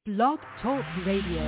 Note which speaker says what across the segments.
Speaker 1: Blog Talk Radio.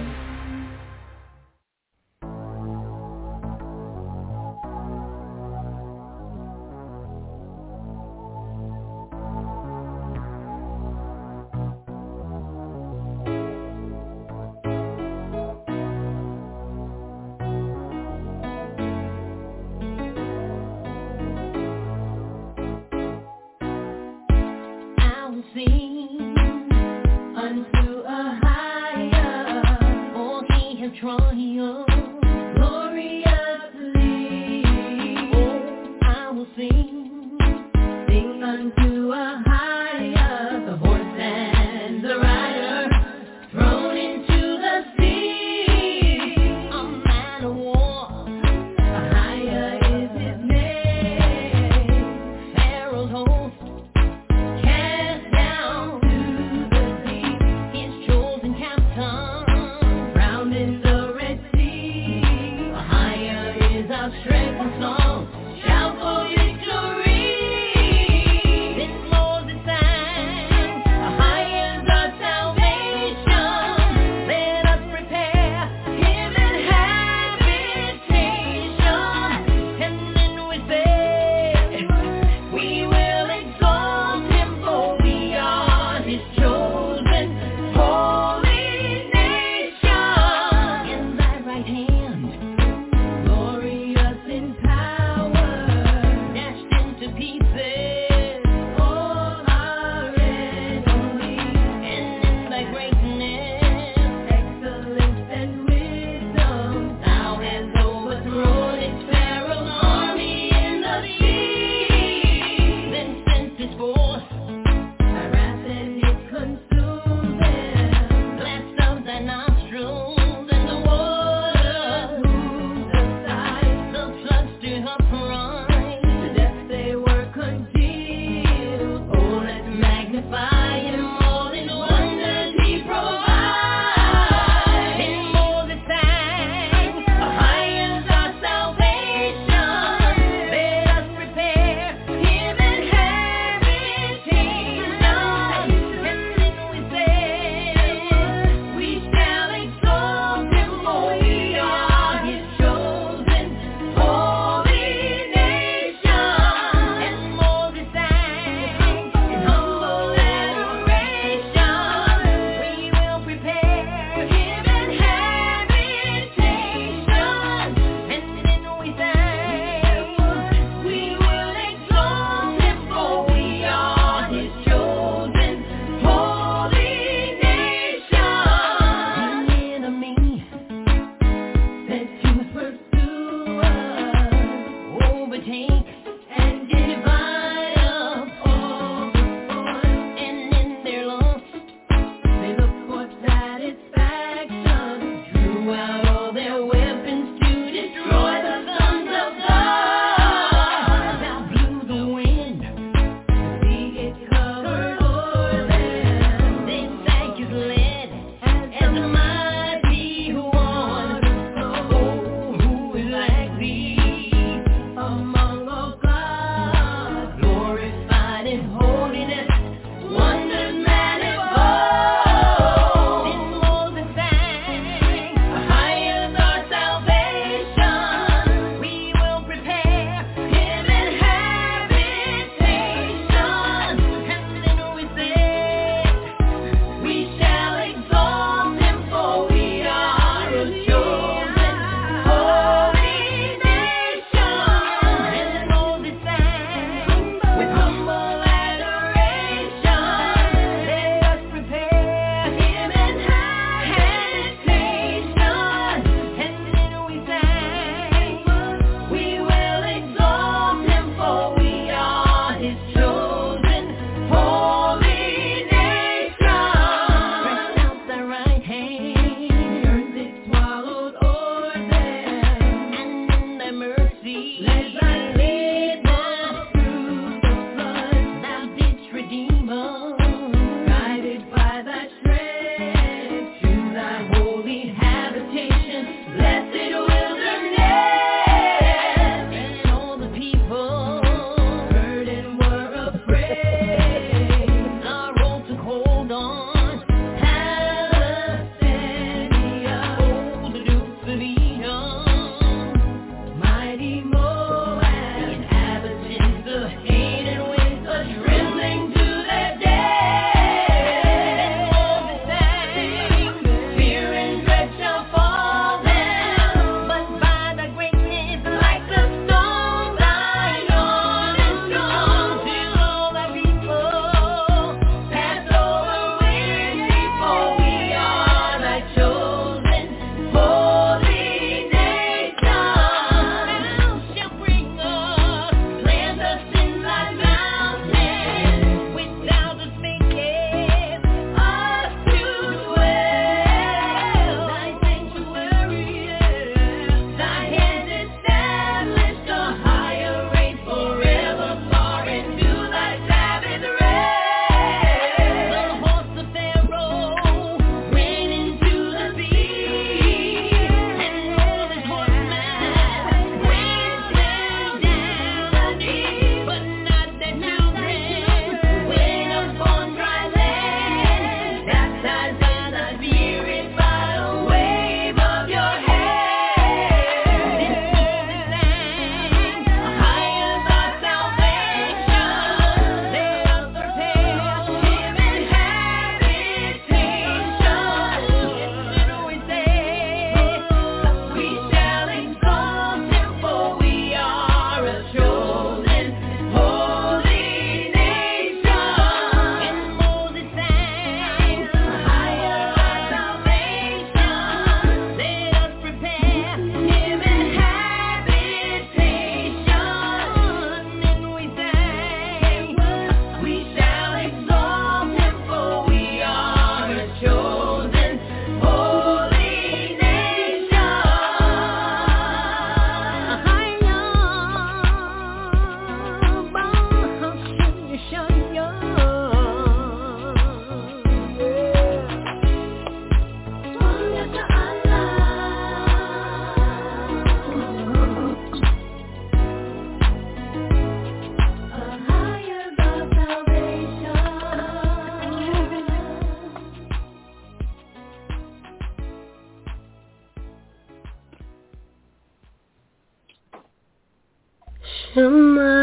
Speaker 1: Shema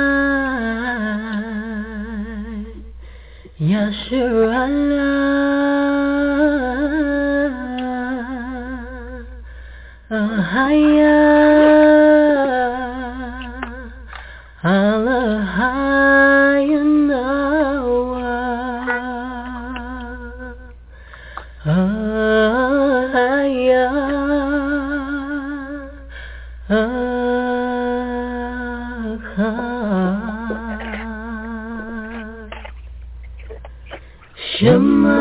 Speaker 1: Yasharallah Ahaya Alahayanawa Ahaya Shema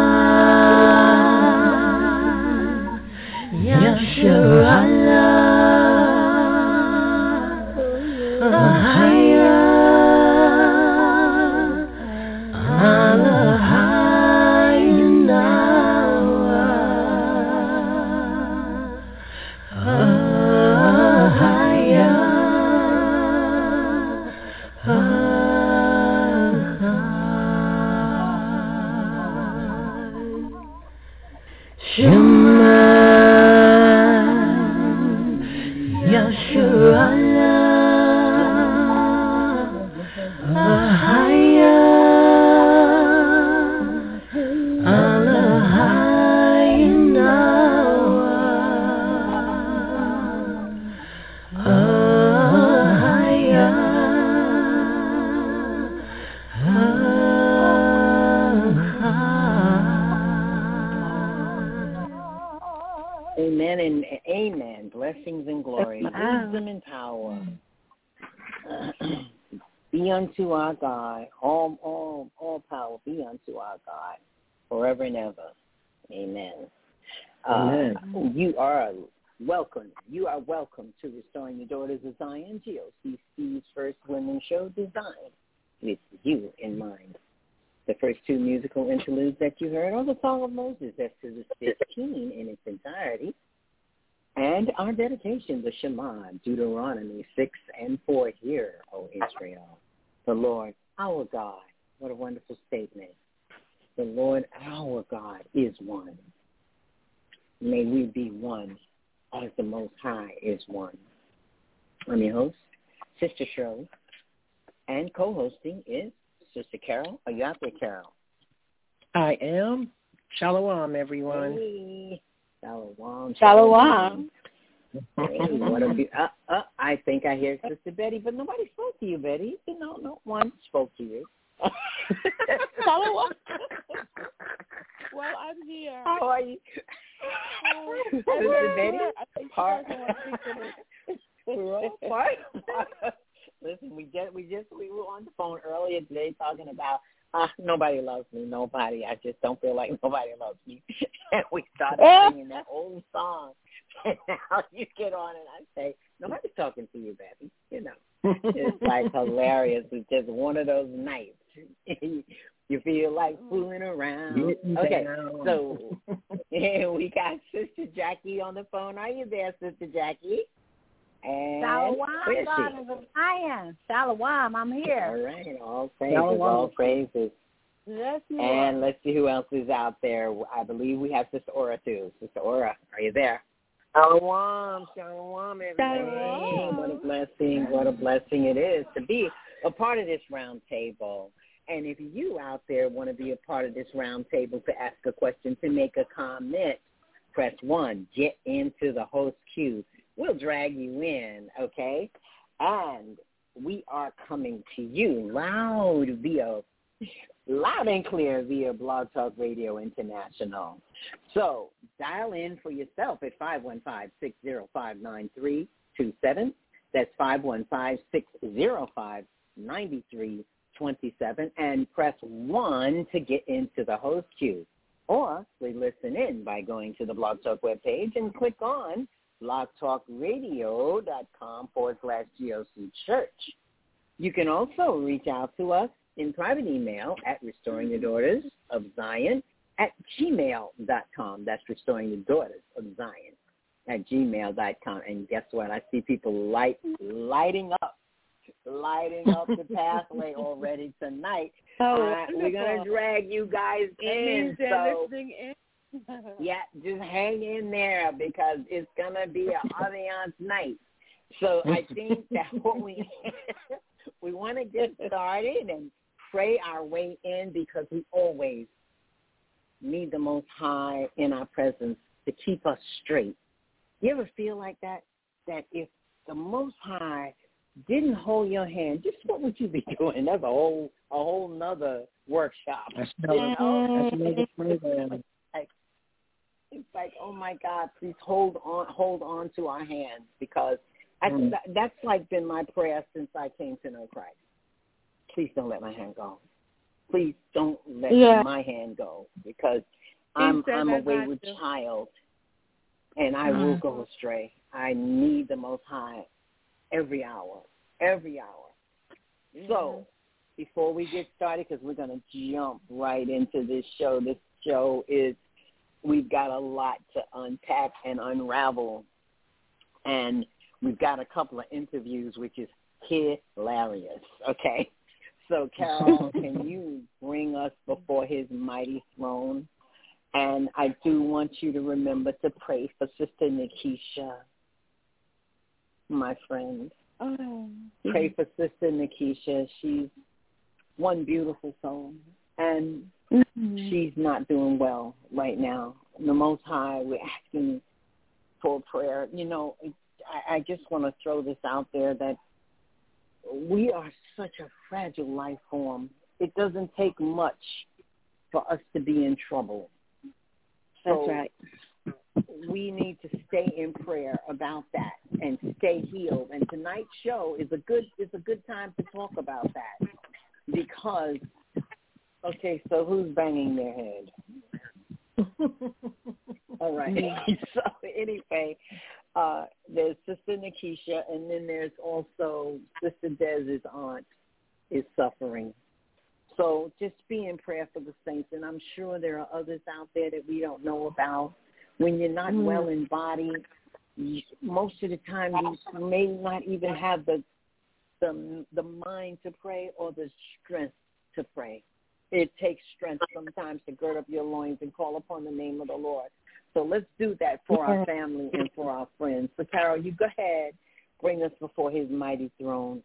Speaker 1: Yasharallah Ahaya Alahayanawa Ahaya Shema Yasharallah Ahaya Alahayanawa Ahaya
Speaker 2: Amen and amen. Blessings and glory, wisdom and power be unto our God. All power be unto our God forever and ever. Amen.
Speaker 3: Amen.
Speaker 2: You are welcome. You are welcome to Restoring the Daughters of Zion, GOCC's first women's show designed with you in mind. The first two musical interludes that you heard are the Song of Moses, Exodus 15 in its entirety, and our dedication, the Shema, Deuteronomy 6 and 4. Hear, O Israel, the Lord our God. What a wonderful statement. The Lord our God is one. May we be one as the Most High is one. I'm your host, Sister Shirley, and co-hosting is Sister Carol. Are you out there, Carol?
Speaker 3: I am. Shalom, everyone.
Speaker 2: Hey. Shalom.
Speaker 4: Shalom.
Speaker 2: Hey, what a I think I hear Sister Betty, but nobody spoke to you, Betty. You know, no one spoke to you.
Speaker 4: Shalom. Well, I'm here.
Speaker 2: How are you?
Speaker 4: Sister
Speaker 2: Betty?
Speaker 4: I think you guys don't want to speak to me.
Speaker 2: Listen, we were on the phone earlier today talking about nobody loves me, nobody. I just don't feel like nobody loves me. And we started singing that old song. And now you get on and I say, nobody's talking to you, Betty. You know, it's like hilarious. It's just one of those nights. You feel like fooling around. Okay, so we got Sister Jackie on the phone. Are you there, Sister Jackie? And
Speaker 4: Shalom, daughters of Zion. Shalom, I'm here.
Speaker 2: All right, all praises, all praises.
Speaker 4: Yes, you
Speaker 2: and
Speaker 4: are.
Speaker 2: Let's see who else is out there. I believe we have Sister Aura, too. Sister Aura, are you there? Shalom, everybody.
Speaker 4: Shalom.
Speaker 2: What a blessing it is to be a part of this round table. And if you out there want to be a part of this round table to ask a question, to make a comment, press 1. Get into the host queue. We'll drag you in, okay? And we are coming to you loud and clear via Blog Talk Radio International. So dial in for yourself at 515-605-9327. That's 515-605-9327. And press 1 to get into the host queue. Or we listen in by going to the Blog Talk webpage and click on blogtalkradio.com/GOC Church. You can also reach out to us in private email at restoringthedaughtersofzion@gmail.com. That's restoringthedaughtersofzion@gmail.com. And guess what? I see people lighting up the pathway already tonight. We're going to drag you guys in. So
Speaker 4: listening in.
Speaker 2: Yeah, just hang in there because it's going to be an audience night. So I think that what we want to get started and pray our way in, because we always need the Most High in our presence to keep us straight. You ever feel like that? That if the Most High didn't hold your hand, just what would you be doing? That's a whole nother workshop.
Speaker 3: That's another program.
Speaker 2: It's like, oh my God, please hold on to our hands, because that's like been my prayer since I came to know Christ. Please don't let my hand go. Please don't let my hand go, because I'm a wayward child, and I will go astray. I need the Most High every hour. So before we get started, because we're going to jump right into this show. This show we've got a lot to unpack and unravel, and we've got a couple of interviews, which is hilarious, okay? So, Carol, can you bring us before his mighty throne? And I do want you to remember to pray for Sister Nikisha, my friend. Pray for Sister Nikisha. She's one beautiful soul, and she's not doing well right now. The Most High, we're asking for prayer. You know, I just want to throw this out there that we are such a fragile life form. It doesn't take much for us to be in trouble. So
Speaker 5: that's right.
Speaker 2: We need to stay in prayer about that and stay healed. And tonight's show is a good time to talk about that, because okay, so who's banging their head? All right. So anyway, there's Sister Nikisha, and then there's also Sister Dez's aunt is suffering. So just be in prayer for the saints, and I'm sure there are others out there that we don't know about. When you're not well in body, most of the time you may not even have the mind to pray or the strength to pray. It takes strength sometimes to gird up your loins and call upon the name of the Lord. So let's do that for our family and for our friends. So, Carol, you go ahead. Bring us before his mighty throne.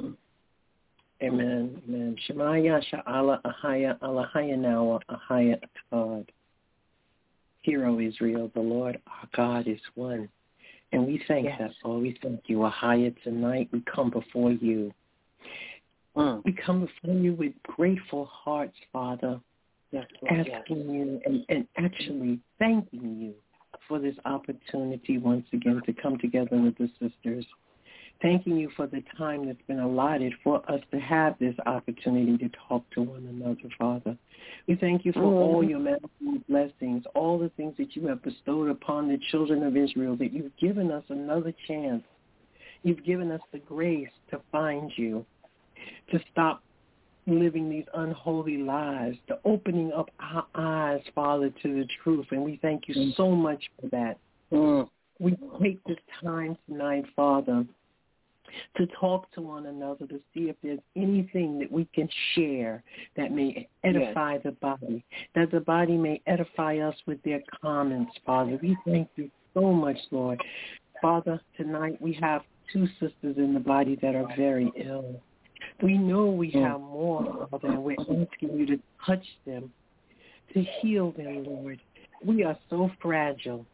Speaker 3: Amen. Amen. Shemaya Sha'ala Ahaya Alahaya Nawa Ahaya Atad. Hear, O Israel, the Lord our God is one. And we thank that, Lord. We thank you, Ahaya, tonight. We come before you. We come before you with grateful hearts, Father, asking you and actually thanking you for this opportunity once again to come together with the sisters. Thanking you for the time that's been allotted for us to have this opportunity to talk to one another, Father. We thank you for all your manifold blessings, all the things that you have bestowed upon the children of Israel, that you've given us another chance. You've given us the grace to find you, to stop living these unholy lives, to opening up our eyes, Father, to the truth. And we thank you so much for that. We take this time tonight, Father, to talk to one another, to see if there's anything that we can share that may edify the body, that the body may edify us with their comments, Father. We thank you so much, Lord. Father, tonight we have two sisters in the body that are very ill. We know we have more, Father, and we're asking you to touch them, to heal them, Lord. We are so fragile,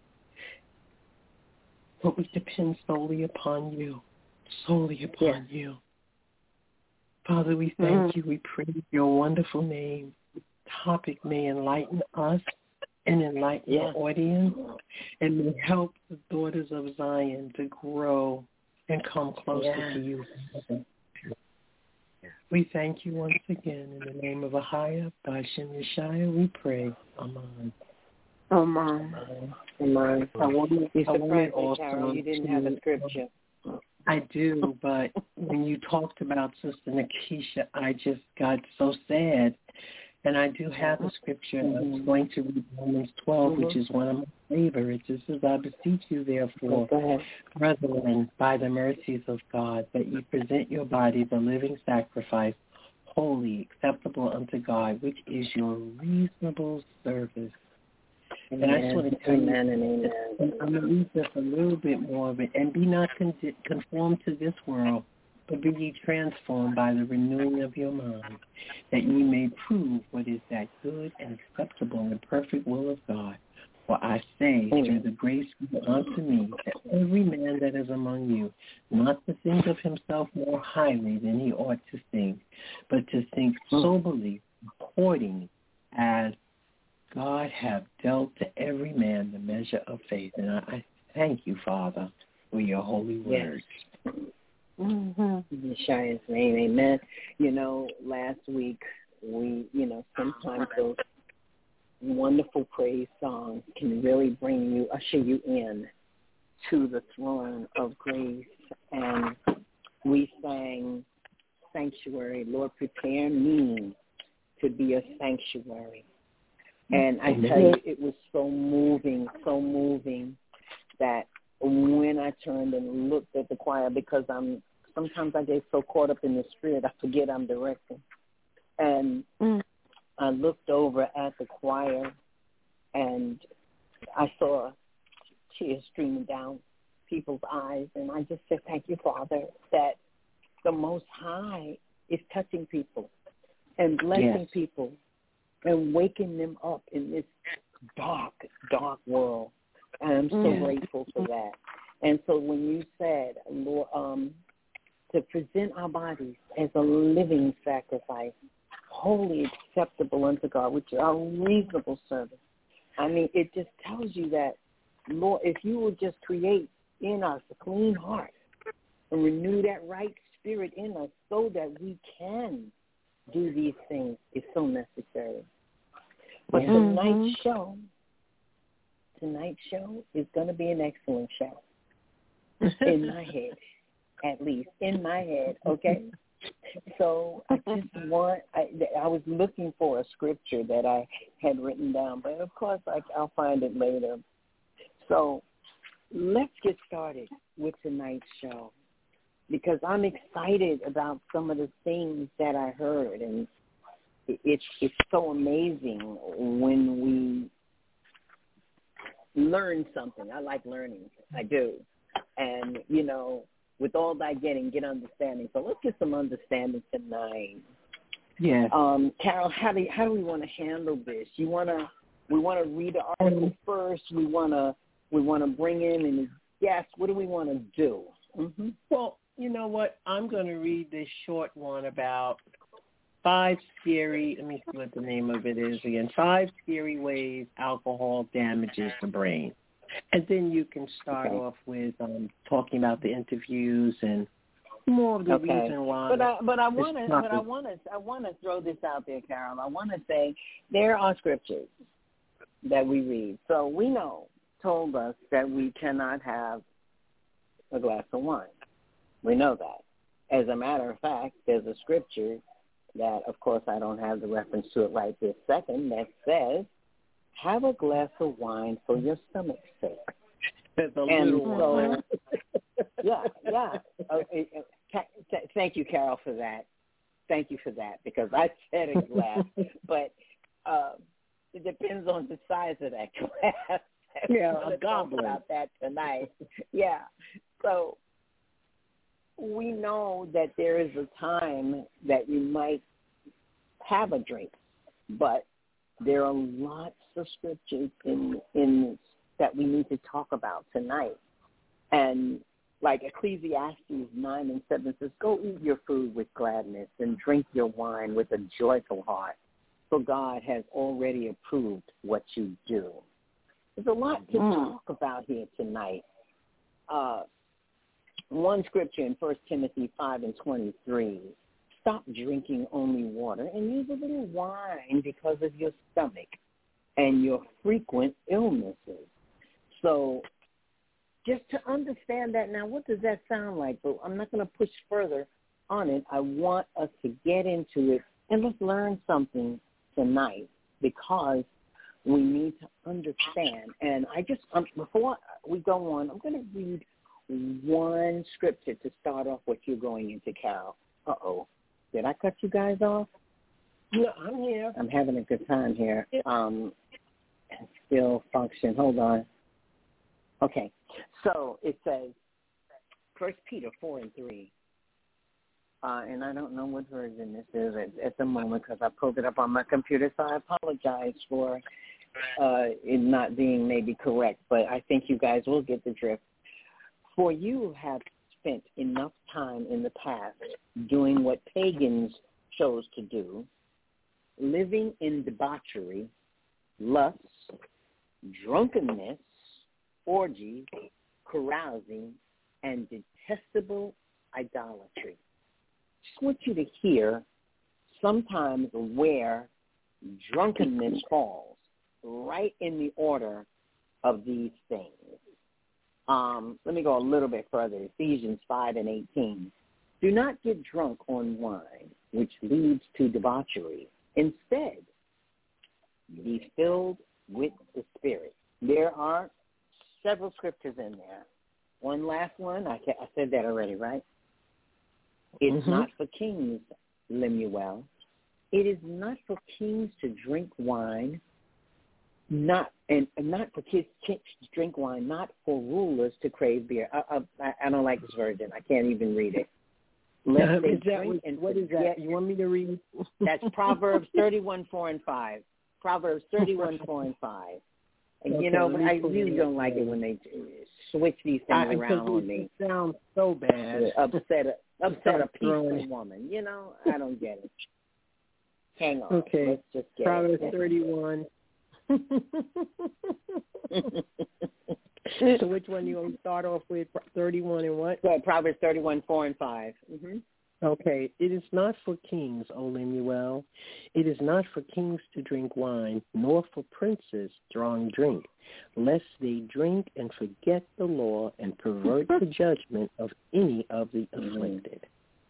Speaker 3: but we depend solely upon you. Solely upon you. Father, we thank you. We praise your wonderful name. The topic may enlighten us and enlighten our audience, and may help the daughters of Zion to grow and come closer to you. We thank you once again. In the name of Ahaya, Bashem Yeshaya, we pray. Amen.
Speaker 5: Amen.
Speaker 3: Amen. I want
Speaker 2: surprised me, Carol, you didn't have a scripture.
Speaker 3: I do, but when you talked about Sister Nikisha, I just got so sad. And I do have a scripture. I'm going to read Romans 12, which is one of my favorites. It says, I beseech you, therefore, brethren, by the mercies of God, that you present your bodies a living sacrifice, holy, acceptable unto God, which is your reasonable service. And I just want to tell you,
Speaker 2: amen and amen.
Speaker 3: I'm going to read just a little bit more of it. And be not conformed to this world, but be ye transformed by the renewing of your mind, that ye may prove what is that good and acceptable and perfect will of God. For I say, through the grace given unto me, that every man that is among you, not to think of himself more highly than he ought to think, but to think soberly, according as God have dealt to every man the measure of faith. And I thank you, Father, for your holy words.
Speaker 2: Yes. In Yeshua's name, amen. You know, last week we, sometimes those wonderful praise songs can really usher you in to the throne of grace. And we sang Sanctuary, Lord, prepare me to be a sanctuary. And I tell you, it was so moving that when I turned and looked at the choir, because sometimes I get so caught up in the spirit, I forget I'm directing. And I looked over at the choir, and I saw tears streaming down people's eyes, and I just said, thank you, Father, that the Most High is touching people and blessing people and waking them up in this dark, dark world. And I'm so grateful for that. And so when you said, Lord, to present our bodies as a living sacrifice, wholly acceptable unto God, which is our reasonable service, I mean, it just tells you that, Lord, if you will just create in us a clean heart and renew that right spirit in us so that we can do these things, is so necessary. But tonight's show is going to be an excellent show. In my head, at least. In my head, okay? So I was looking for a scripture that I had written down, but of course I'll find it later. So let's get started with tonight's show, because I'm excited about some of the things that I heard, and it's so amazing when we learn something. I like learning. I do. And, with all thy getting, get understanding. So let's get some understanding tonight.
Speaker 3: Yes.
Speaker 2: Carol, how do we want to handle this? We want to read the article first. We want to bring in and guess. What do we want to do? Mm-hmm.
Speaker 3: Well, you know what? I'm going to read this short one about 5 scary, let me see what the name of it is again, 5 scary ways alcohol damages the brain. And then you can start off with talking about the interviews and more of the reason why.
Speaker 2: But I want to throw this out there, Carol. I want to say there are scriptures that we read. So we told us that we cannot have a glass of wine. We know that. As a matter of fact, there's a scripture that, of course, I don't have the reference to it right this second, that says, have a glass of wine for your stomach's sake. Thank you, Carol, for that. Thank you for that, because I said a glass, but it depends on the size of that glass.
Speaker 3: A goblet.
Speaker 2: About that tonight. Yeah. So we know that there is a time that you might have a drink, but there are lots of scriptures in that we need to talk about tonight. And like Ecclesiastes 9:7 says, go eat your food with gladness and drink your wine with a joyful heart, for God has already approved what you do. There's a lot to talk about here tonight. One scripture in 1 Timothy 5:23, stop drinking only water and use a little wine because of your stomach and your frequent illnesses. So just to understand that now, what does that sound like? But I'm not going to push further on it. I want us to get into it, and let's learn something tonight, because we need to understand. And before we go on, I'm going to read one scripture to start off what you're going into, Carol. Uh-oh. Did I cut you guys off?
Speaker 3: No, I'm here.
Speaker 2: I'm having a good time here. and still function. Hold on. Okay. So it says 1 Peter 4:3. And I don't know what version this is at the moment because I pulled it up on my computer, so I apologize for it not being maybe correct, but I think you guys will get the drift. For you have spent enough time in the past doing what pagans chose to do, living in debauchery, lust, drunkenness, orgies, carousing, and detestable idolatry. Just want you to hear sometimes where drunkenness falls, right in the order of these things. Let me go a little bit further. Ephesians 5:18. Do not get drunk on wine, which leads to debauchery. Instead, be filled with the Spirit. There are several scriptures in there. One last one. I said that already, right? It's not for kings, Lemuel. It is not for kings to drink wine, not for kids to drink wine, not for rulers to crave beer. I don't like this version. I can't even read it. What is that? You want me to read? That's Proverbs 31:4 and 5. Proverbs 31:4 and 5. And
Speaker 3: okay,
Speaker 2: I really don't like it when they switch these things around on me.
Speaker 3: It sounds so bad.
Speaker 2: Upset a peaceful woman. I don't get it. Hang on.
Speaker 3: Okay.
Speaker 2: Let's just get
Speaker 3: Proverbs
Speaker 2: it.
Speaker 3: 31. So which one you want to start off with? 31 and what?
Speaker 2: So Proverbs 31:4 and 5. Mm-hmm.
Speaker 3: Okay. It is not for kings, O Lemuel. It is not for kings to drink wine, nor for princes strong drink, lest they drink and forget the law and pervert the judgment of any of the afflicted.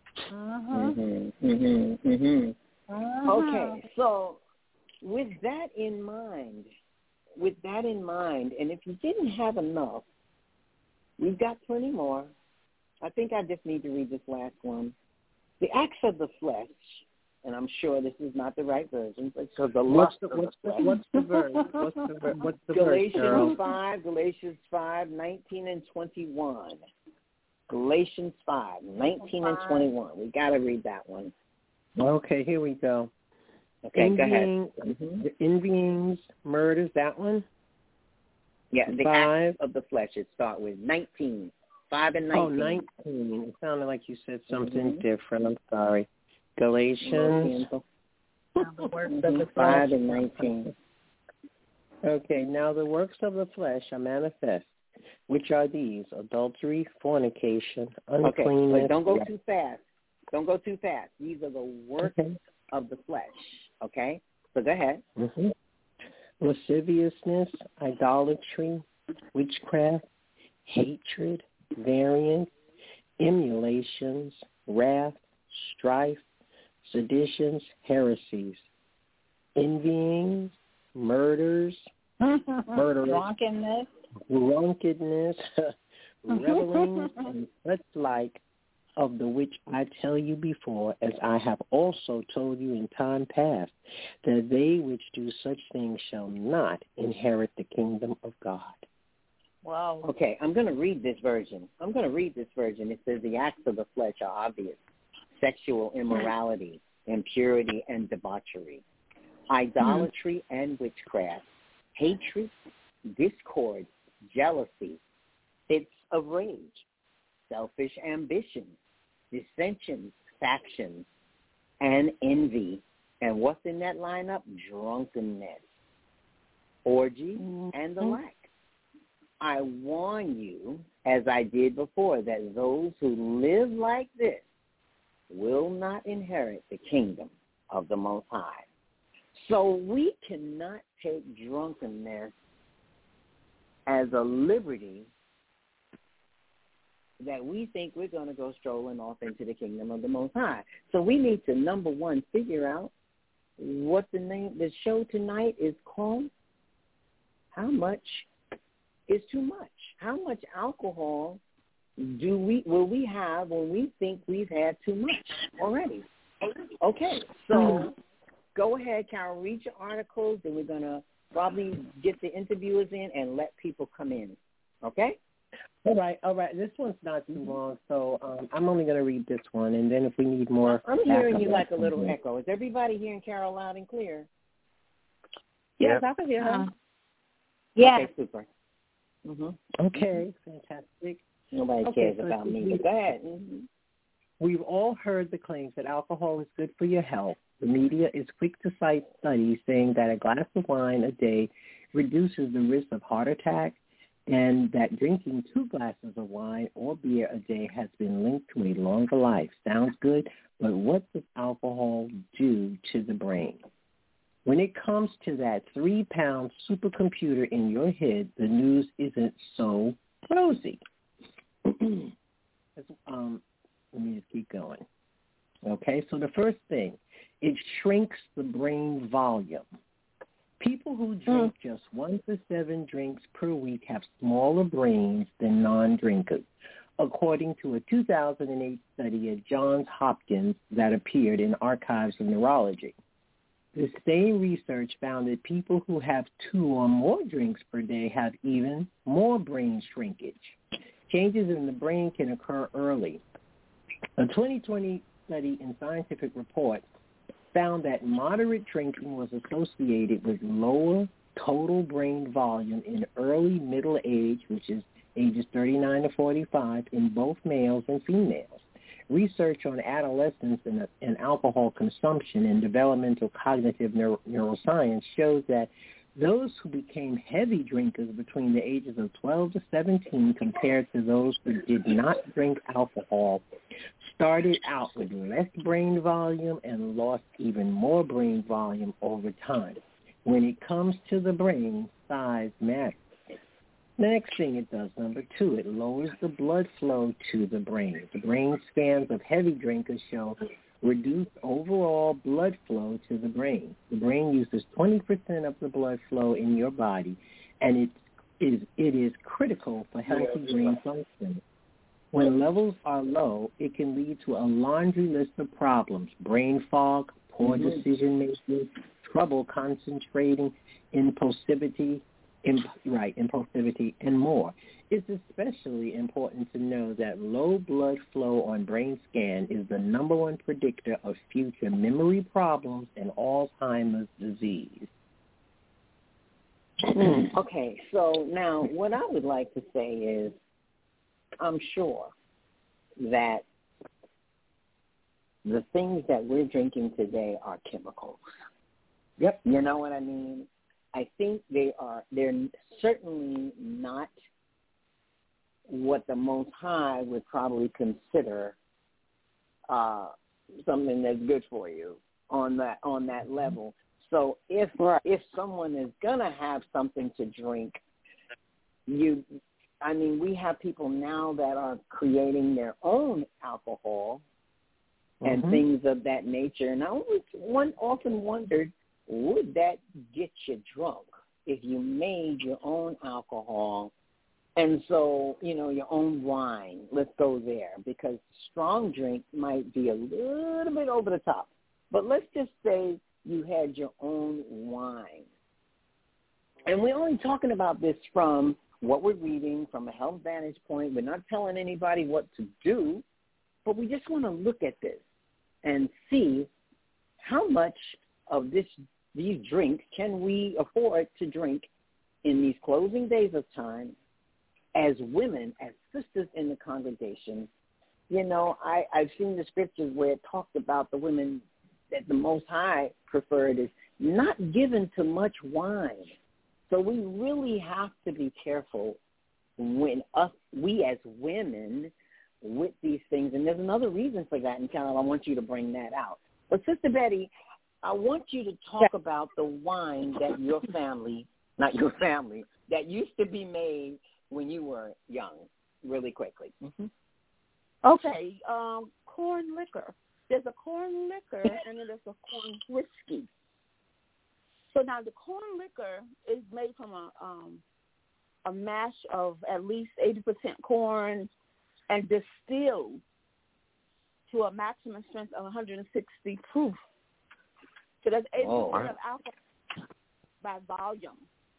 Speaker 2: Okay, so with that in mind, and if you didn't have enough, we've got plenty more. I think I just need to read this last one. The acts of the flesh, and I'm sure this is not the right version, but so the lust of the flesh.
Speaker 3: What's the verse? What's the
Speaker 2: Galatians
Speaker 3: verse,
Speaker 2: 5:19 and 21. Galatians 5:19 and 21. We got to read that one.
Speaker 3: Okay, here we go.
Speaker 2: Okay, go ahead.
Speaker 3: The envyings, murders, that one?
Speaker 2: Yeah, the
Speaker 3: 5.
Speaker 2: acts of the flesh. It start with 19. 5 and 19.
Speaker 3: Oh, 19. It sounded like you said something different. I'm sorry. Galatians
Speaker 2: 5 and 19.
Speaker 3: Okay, now the works of the flesh are manifest, which are these: adultery, fornication, uncleanness.
Speaker 2: Okay, wait, don't go too fast. Don't go too fast. These are the works of the flesh, okay? So go ahead.
Speaker 3: Lasciviousness, idolatry, witchcraft, hatred, variance, emulations, wrath, strife, seditions, heresies, envyings, murders,
Speaker 4: drunkenness,
Speaker 3: revelings, and such like, of the which I tell you before, as I have also told you in time past, that they which do such things shall not inherit the kingdom of God.
Speaker 4: Wow.
Speaker 2: Okay, I'm going to read this version. It says the acts of the flesh are obvious: sexual immorality, impurity, and debauchery, idolatry and witchcraft, hatred, discord, jealousy, fits of rage, selfish ambition, dissensions, factions, and envy. And what's in that lineup? Drunkenness, orgy, and the like. I warn you, as I did before, that those who live like this will not inherit the kingdom of the Most High. So we cannot take drunkenness as a liberty that we think we're going to go strolling off into the kingdom of the Most High. So we need to, number one, figure out what the show tonight is called. How much is too much? How much alcohol will we have when we think we've had too much already? Okay, so go ahead, Carol, read your articles, and we're going to probably get the interviewers in and let people come in. Okay?
Speaker 3: All right. This one's not too long, so I'm only going to read this one, and then if we need more...
Speaker 2: I'm hearing you like a little echo. Is everybody hearing Carol loud and clear?
Speaker 5: Yes, I can hear her.
Speaker 4: Yes.
Speaker 2: Okay, super.
Speaker 3: Okay, fantastic.
Speaker 2: Nobody cares about me, but go ahead.
Speaker 3: We've all heard the claims that alcohol is good for your health. The media is quick to cite studies saying that a glass of wine a day reduces the risk of heart attack, and that drinking 2 glasses of wine or beer a day has been linked to a longer life. Sounds good, but what does alcohol do to the brain? When it comes to that 3-pound supercomputer in your head, the news isn't so rosy. Let me just keep going. Okay, so the first thing, it shrinks the brain volume. People who drink just 1 to 7 drinks per week have smaller brains than non-drinkers, according to a 2008 study at Johns Hopkins that appeared in Archives of Neurology. The same research found that people who have 2 or more drinks per day have even more brain shrinkage. Changes in the brain can occur early. A 2020 study in Scientific Reports found that moderate drinking was associated with lower total brain volume in early middle age, which is ages 39 to 45, in both males and females. Research on adolescence and alcohol consumption in developmental cognitive neuroscience shows that those who became heavy drinkers between the ages of 12 to 17 compared to those who did not drink alcohol started out with less brain volume and lost even more brain volume over time. When it comes to the brain, size matters. The next thing it does, number 2, it lowers the blood flow to the brain. The brain scans of heavy drinkers show reduced overall blood flow to the brain. The brain uses 20% of the blood flow in your body, and it is critical for healthy brain function. When levels are low, it can lead to a laundry list of problems: brain fog, poor decision-making, trouble concentrating, impulsivity, and more. It's especially important to know that low blood flow on brain scan is the number 1 predictor of future memory problems and Alzheimer's disease.
Speaker 2: Okay, so now what I would like to say is I'm sure that the things that we're drinking today are chemicals.
Speaker 3: Yep.
Speaker 2: You know what I mean? I think they're certainly not what the Most High would probably consider something that's good for you on that level. So if someone is gonna have something to drink, we have people now that are creating their own alcohol and things of that nature. And I often wondered, would that get you drunk if you made your own alcohol? And so, your own wine, let's go there, because strong drink might be a little bit over the top. But let's just say you had your own wine. And we're only talking about this from what we're reading, from a health vantage point. We're not telling anybody what to do, but we just want to look at this and see how much of these drinks can we afford to drink in these closing days of time as women, as sisters in the congregation. I've seen the scriptures where it talks about the women that the Most High preferred is not given to much wine. So we really have to be careful when we as women with these things. And there's another reason for that, and Carol, I want you to bring that out. But Sister Betty, I want you to talk about the wine that that used to be made when you were young, really quickly.
Speaker 5: Okay, corn liquor. There's a corn liquor and then there's a corn whiskey. So now the corn liquor is made from a mash of at least 80% corn and distilled to a maximum strength of 160 proof. So that's 80% of alcohol. by volume.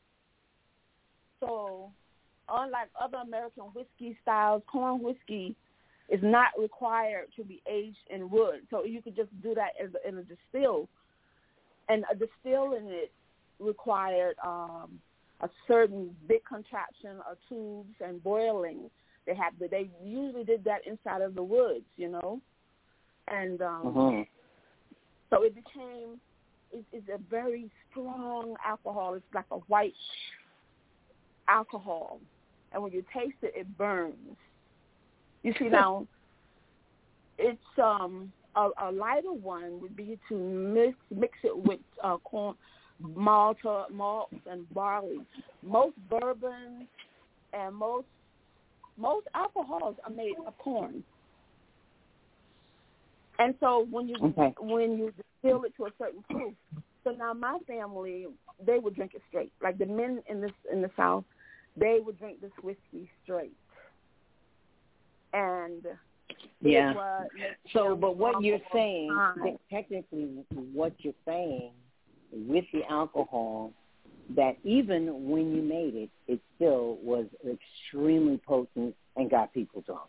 Speaker 5: So, unlike other American whiskey styles, corn whiskey is not required to be aged in wood. So you could just do that in a distill. And a distill in it required a certain big contraption or tubes and boiling. They usually did that inside of the woods, and so it became. It's a very strong alcohol. It's like a white alcohol, and when you taste it, it burns. You see now, it's a lighter one would be to mix it with corn, malts and barley. Most bourbons and most alcohols are made of corn. And so when you distill it to a certain proof, so now my family, they would drink it straight. Like the men in the South, they would drink this whiskey straight. And
Speaker 2: but what you're saying, technically, what you're saying with the alcohol, that even when you made it, it still was extremely potent and got people drunk.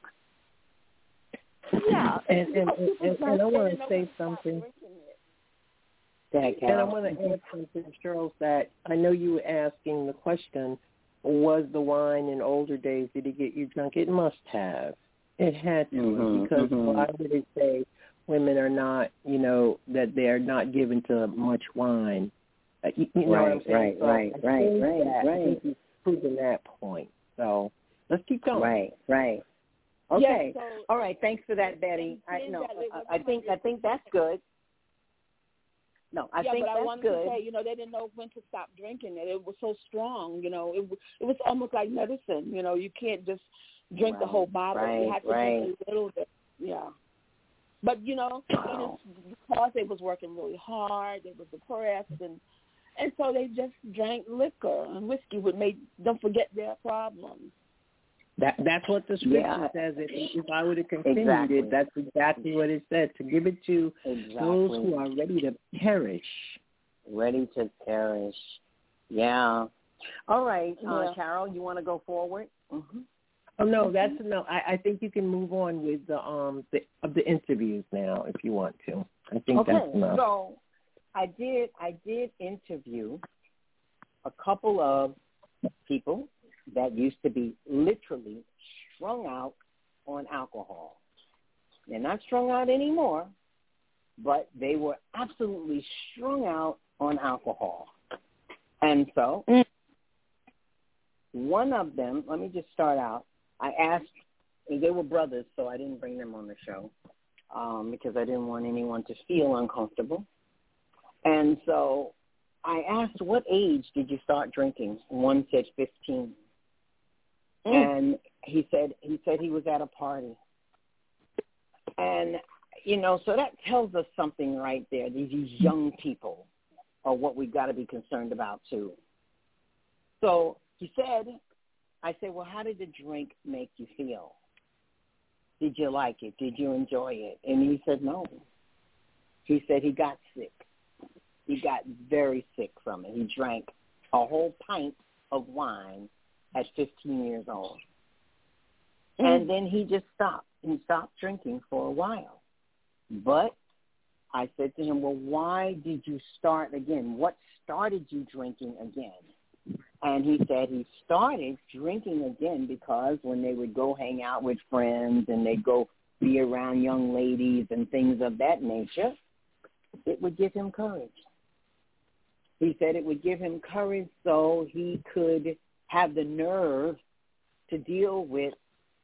Speaker 5: Yeah,
Speaker 3: and I want to say something.
Speaker 2: And
Speaker 3: I want to add something, Charles, that I know you were asking the question, was the wine in older days, did it get you drunk? It must have. It had to, because why would it say women are not, that they're not given to much wine? You know what I'm saying?
Speaker 2: Right.
Speaker 3: I think you've proven that point. So let's keep going.
Speaker 2: Right. Okay.
Speaker 5: Yeah, so,
Speaker 2: all right. Thanks for that, Betty. I think that's good. No, I think
Speaker 5: but
Speaker 2: that's
Speaker 5: I wanted
Speaker 2: good.
Speaker 5: to say, they didn't know when to stop drinking it. It was so strong, it was almost like medicine. You can't just drink the whole bottle. You have to drink a little bit. Yeah. But because they was working really hard, they was depressed, and so they just drank liquor, and whiskey would make them forget their problems.
Speaker 3: That's what the scripture says. If I would have continued it, that's exactly what it said. To give it to those who are ready to perish.
Speaker 2: Ready to perish. Yeah. All right, Carol, you want to go forward? Mm-hmm.
Speaker 3: Oh no, I think you can move on with the interviews now if you want to. I think that's enough.
Speaker 2: So I did interview a couple of people that used to be literally strung out on alcohol. They're not strung out anymore, but they were absolutely strung out on alcohol. And so one of them, let me just start out. I asked, and they were brothers, so I didn't bring them on the show because I didn't want anyone to feel uncomfortable. And so I asked, what age did you start drinking? One said 15. And he said he was at a party. And, so that tells us something right there. These young people are what we've got to be concerned about, too. So I said, well, how did the drink make you feel? Did you like it? Did you enjoy it? And he said, no. He said he got sick. He got very sick from it. He drank a whole pint of wine at 15 years old. And then he just stopped. He stopped drinking for a while. But I said to him, well, why did you start again? What started you drinking again? And he said he started drinking again because when they would go hang out with friends and they'd go be around young ladies and things of that nature, it would give him courage. He said it would give him courage so he could have the nerve to deal with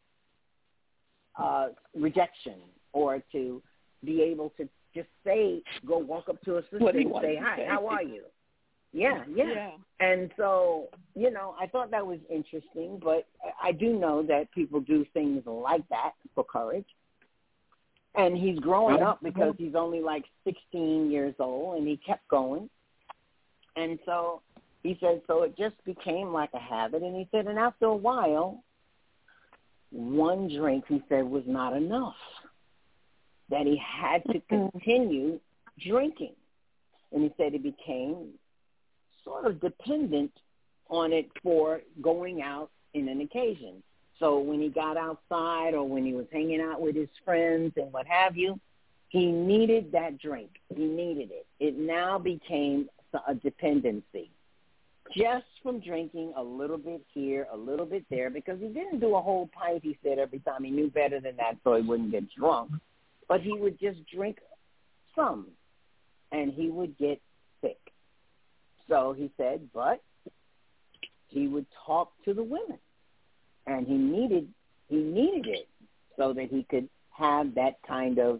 Speaker 2: rejection or to be able to just go walk up to a sister and say, hi, how are you? Yeah. And so, I thought that was interesting, but I do know that people do things like that for courage. And he's growing up because he's only like 16 years old, and he kept going. And so he said, so it just became like a habit. And he said, and after a while, one drink, he said, was not enough, that he had to continue drinking. And he said it became sort of dependent on it for going out in an occasion. So when he got outside or when he was hanging out with his friends and what have you, he needed that drink. He needed it. It now became a dependency just from drinking a little bit here, a little bit there, because he didn't do a whole pint, he said, every time. He knew better than that so he wouldn't get drunk. But he would just drink some, and he would get sick. So he said, but he would talk to the women, and he needed it so that he could have that kind of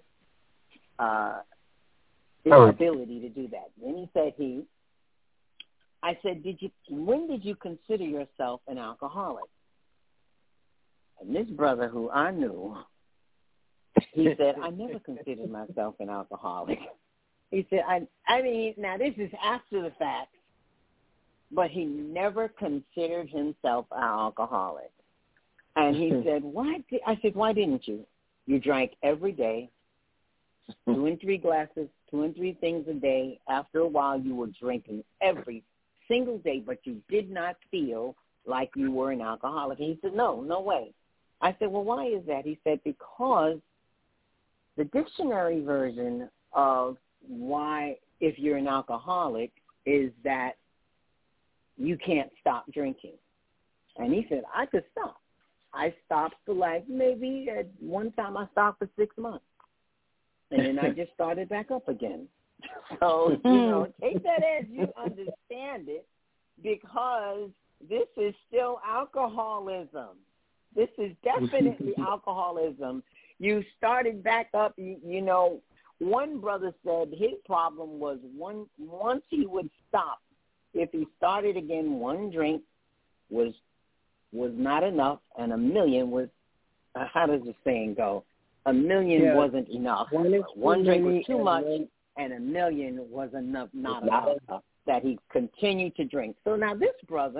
Speaker 2: ability to do that. Then he said I said, when did you consider yourself an alcoholic? And this brother who I knew, he said, I never considered myself an alcoholic. He said, I mean, now this is after the fact, but he never considered himself an alcoholic. And he said, I said, why didn't you? You drank every day, 2 and 3 glasses, 2 and 3 things a day. After a while, you were drinking every single day, but you did not feel like you were an alcoholic. And he said, no way. I said, well, why is that? He said, because the dictionary version of why, if you're an alcoholic, is that you can't stop drinking. And he said, I could stop. I stopped for maybe at one time I stopped for 6 months. And then I just started back up again. So, take that as you understand it, because this is still alcoholism. This is definitely alcoholism. You started back up, one brother said his problem was once he would stop, if he started again, one drink was not enough, and a million was, how does the saying go? A million wasn't enough. One drink was too much, and a million was not enough, that he continued to drink. So now this brother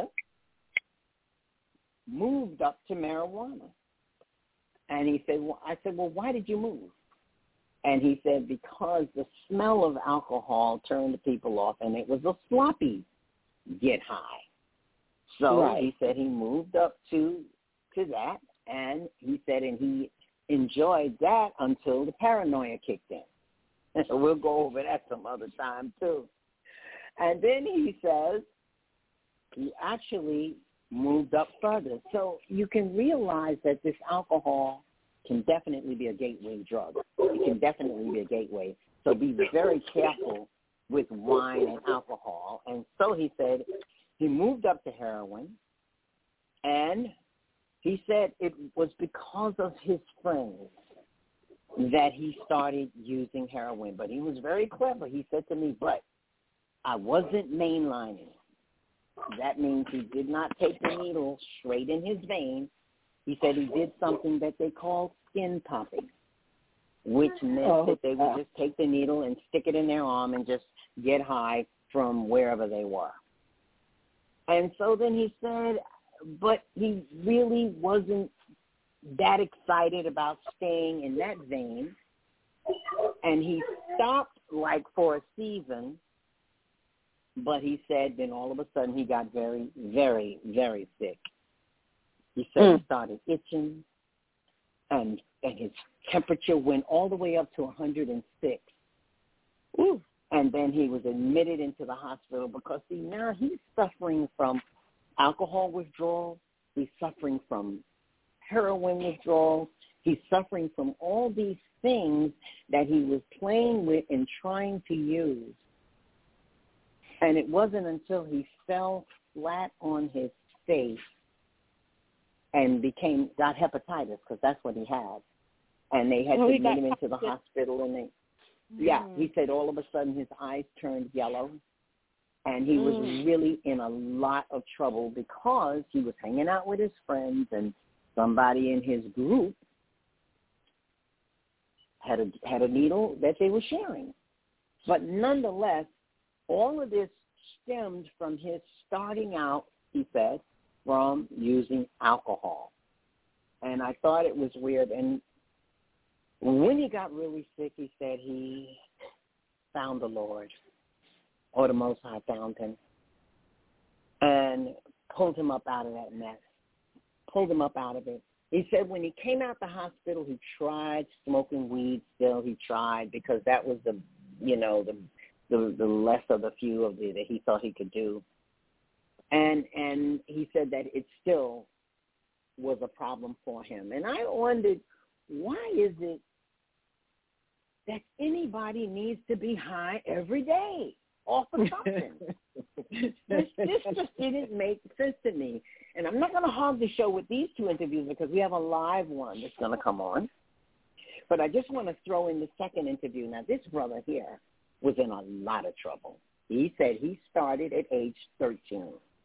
Speaker 2: moved up to marijuana. And he said, I said, well, why did you move? And he said, because the smell of alcohol turned the people off, and it was a sloppy get high. So he said he moved up to that, and he said, and he enjoyed that until the paranoia kicked in. We'll go over that some other time, too. And then he says he actually moved up further. So you can realize that this alcohol can definitely be a gateway drug. It can definitely be a gateway. So be very careful with wine and alcohol. And so he said he moved up to heroin, and he said it was because of his friends that he started using heroin. But he was very clever. He said to me, but I wasn't mainlining. That means he did not take the needle straight in his vein. He said he did something that they call skin popping, which meant that they would just take the needle and stick it in their arm and just get high from wherever they were. And so then he said, but he really wasn't that excited about staying in that vein. And he stopped for a season, but he said then all of a sudden he got very, very, very sick. He said he started itching, and his temperature went all the way up to 106. Ooh. And then he was admitted into the hospital because, see, now he's suffering from alcohol withdrawal. He's suffering from heroin withdrawal. He's suffering from all these things that he was playing with and trying to use. And it wasn't until he fell flat on his face and got hepatitis, because that's what he had. And they had to admit him into the hospital. And he said all of a sudden his eyes turned yellow. And he was really in a lot of trouble because he was hanging out with his friends, and somebody in his group had a needle that they were sharing. But nonetheless, all of this stemmed from his starting out, he said, from using alcohol. And I thought it was weird. And when he got really sick, he said he found the Lord, or the Most High found him. and pulled him up out of that mess, pulled him up out of it. He said when he came out the hospital, he tried smoking weed still. He tried because that was the less of the few of that he thought he could do. And he said that it still was a problem for him. And I wondered, why is it that anybody needs to be high every day off of something? This just didn't make sense to me. And I'm not going to hog the show with these two interviews because we have a live one that's going to come on. But I just want to throw in the second interview. Now, this brother here was in a lot of trouble. He said he started at age 13.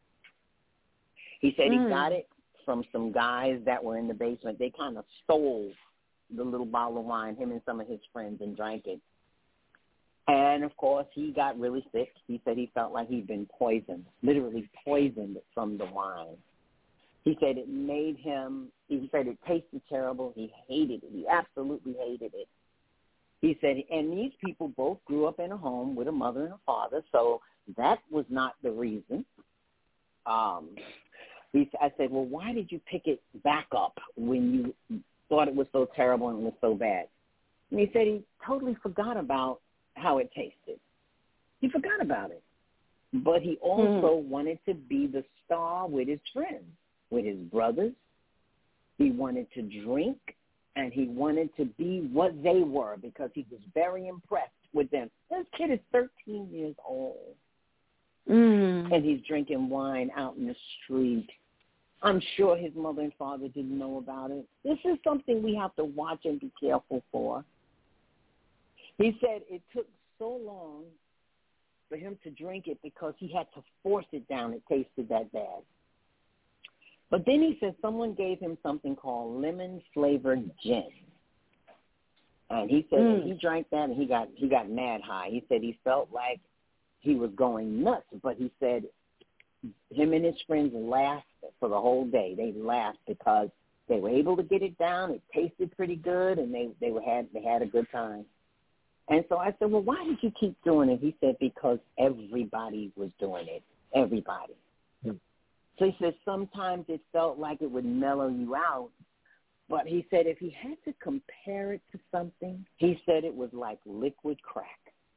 Speaker 2: He said he got it from some guys that were in the basement. They kind of stole the little bottle of wine, him and some of his friends, and drank it. And, of course, he got really sick. He said he felt like he'd been poisoned, literally poisoned from the wine. He said it made him, he said it tasted terrible. He hated it. He absolutely hated it. He said, and these people both grew up in a home with a mother and a father, so that was not the reason. I said, well, why did you pick it back up when you thought it was so terrible and it was so bad? And he said he totally forgot about how it tasted. He forgot about it. But he also wanted to be the star with his friends, with his brothers. He wanted to drink, and he wanted to be what they were because he was very impressed with them. This kid is 13 years old, and he's drinking wine out in the street. I'm sure his mother and father didn't know about it. This is something we have to watch and be careful for. He said it took so long for him to drink it because he had to force it down. It tasted that bad. But then he said someone gave him something called lemon-flavored gin. And he said that he drank that and he got mad high. He said he felt like he was going nuts. But he said him and his friends laughed for the whole day. They laughed because they were able to get it down. It tasted pretty good, and they had a good time. And so I said, well, why did you keep doing it? He said, because everybody was doing it, everybody. So he said sometimes it felt like it would mellow you out. But he said if he had to compare it to something, he said it was like liquid crack.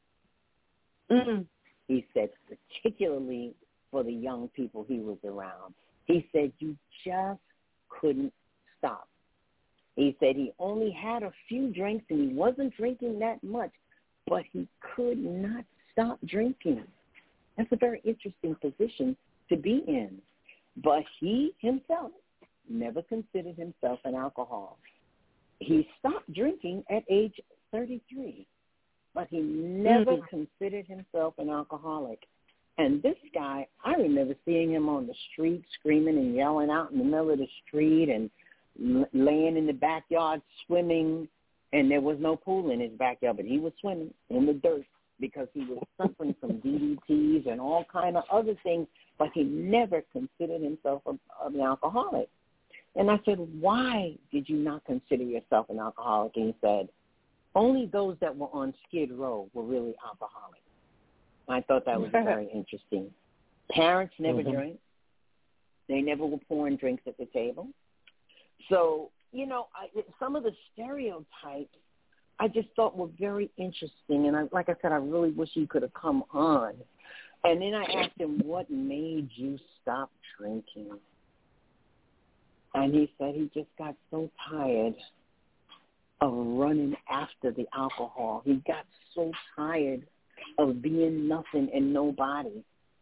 Speaker 2: He said particularly for the young people he was around. He said you just couldn't stop. He said he only had a few drinks and he wasn't drinking that much, but he could not stop drinking. That's a very interesting position to be in. But he himself never considered himself an alcoholic. He stopped drinking at age 33, but he never considered himself an alcoholic. And this guy, I remember seeing him on the street screaming and yelling out in the middle of the street and laying in the backyard swimming, and there was no pool in his backyard, but he was swimming in the dirt because he was suffering from DDTs and all kind of other things, but he never considered himself an alcoholic. And I said, why did you not consider yourself an alcoholic? And he said, only those that were on Skid Row were really alcoholics. I thought that was very interesting. Parents never drank. They never were pouring drinks at the table. So, you know, some of the stereotypes I just thought were very interesting. And like I said, I really wish he could have come on. And then I asked him, what made you stop drinking? And he said he just got so tired of running after the alcohol. He got so tired of being nothing and nobody.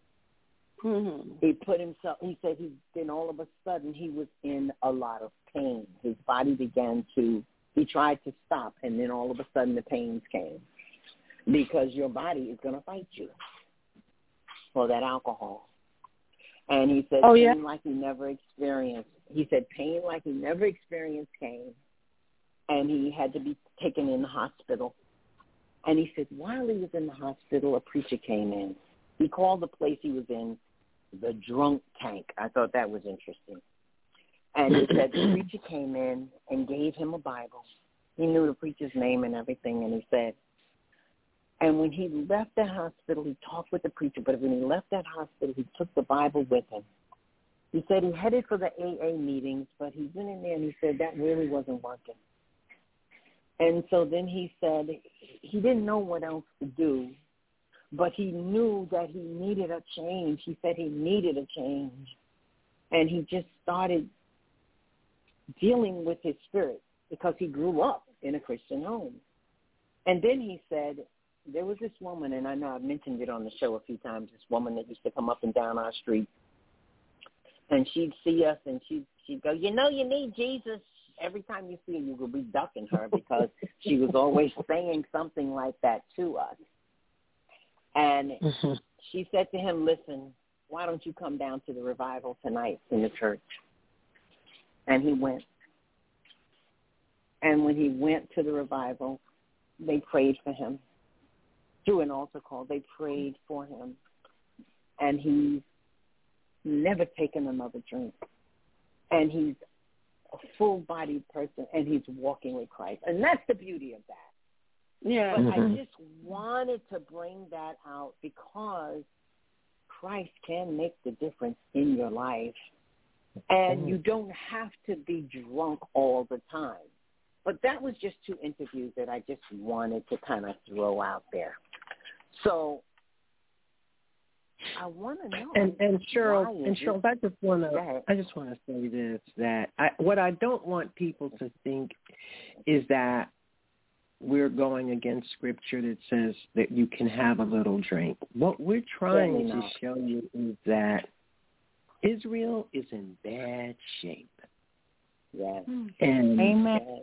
Speaker 2: He put himself, he said then all of a sudden he was in a lot of pain. His body he tried to stop, and then all of a sudden the pains came because your body is going to fight you for that alcohol. And he said pain like he never experienced. He said pain like he never experienced came, and he had to be taken in the hospital. And he said while he was in the hospital, a preacher came in. He called the place he was in the drunk tank. I thought that was interesting. And he said the preacher came in and gave him a Bible. He knew the preacher's name and everything, and he said, And when he left the hospital, he talked with the preacher, but when he left that hospital, he took the Bible with him. He said he headed for the AA meetings, but he went in there and he said that really wasn't working. And so then he said he didn't know what else to do, but he knew that he needed a change. He said he needed a change. And he just started dealing with his spirit because he grew up in a Christian home. And then he said, there was this woman, and I know I've mentioned it on the show a few times, this woman that used to come up and down our street, and she'd see us, and she'd go, you know you need Jesus. Every time you see her, you will be ducking her because she was always saying something like that to us. And she said to him, listen, why don't you come down to the revival tonight in the church? And he went. And when he went to the revival, they prayed for him. Through an altar call, they prayed for him. And he's never taken another drink. And he's a full-bodied person, and he's walking with Christ. And that's the beauty of that.
Speaker 5: Yeah.
Speaker 2: But I just wanted to bring that out because Christ can make the difference in your life. And you don't have to be drunk all the time. But that was just two interviews that I just wanted to kind of throw out there. So I want to know.
Speaker 3: And Cheryl, I just want to say this, that what I don't want people to think is that we're going against Scripture that says that you can have a little drink. What we're trying to show you is that Israel is in bad shape.
Speaker 2: Yes.
Speaker 3: And
Speaker 4: Amen.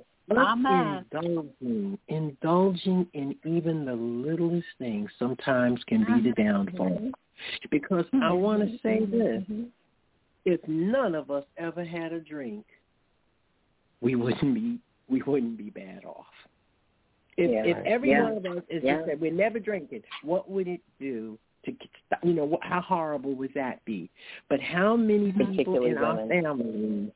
Speaker 3: Indulging in even the littlest things sometimes can be the downfall. Because I want to say this, if none of us ever had a drink, we wouldn't be bad off. If every one of us is just that we're never drinking, what would it do to, how horrible would that be? But how many people in our families,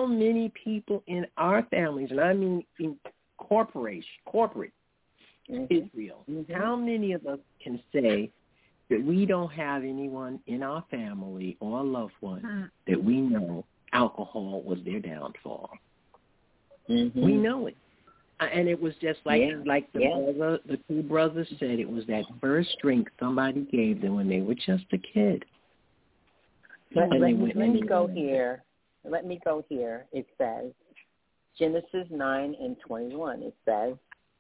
Speaker 3: and I mean in corporate Israel, how many of us can say that we don't have anyone in our family or a loved one that we know alcohol was their downfall? We know it. And it was just like the two brothers said, it was that first drink somebody gave them when they were just a kid.
Speaker 2: Let me go here. It says, Genesis 9:21, it says,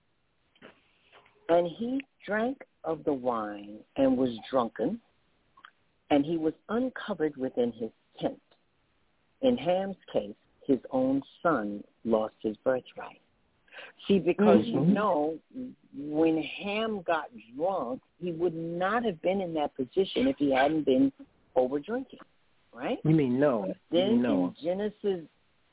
Speaker 2: and he drank of the wine and was drunken, and he was uncovered within his tent. In Ham's case, his own son lost his birthright. See, because when Ham got drunk, he would not have been in that position if he hadn't been over drinking, right?
Speaker 3: You mean Noah?
Speaker 2: Then in Genesis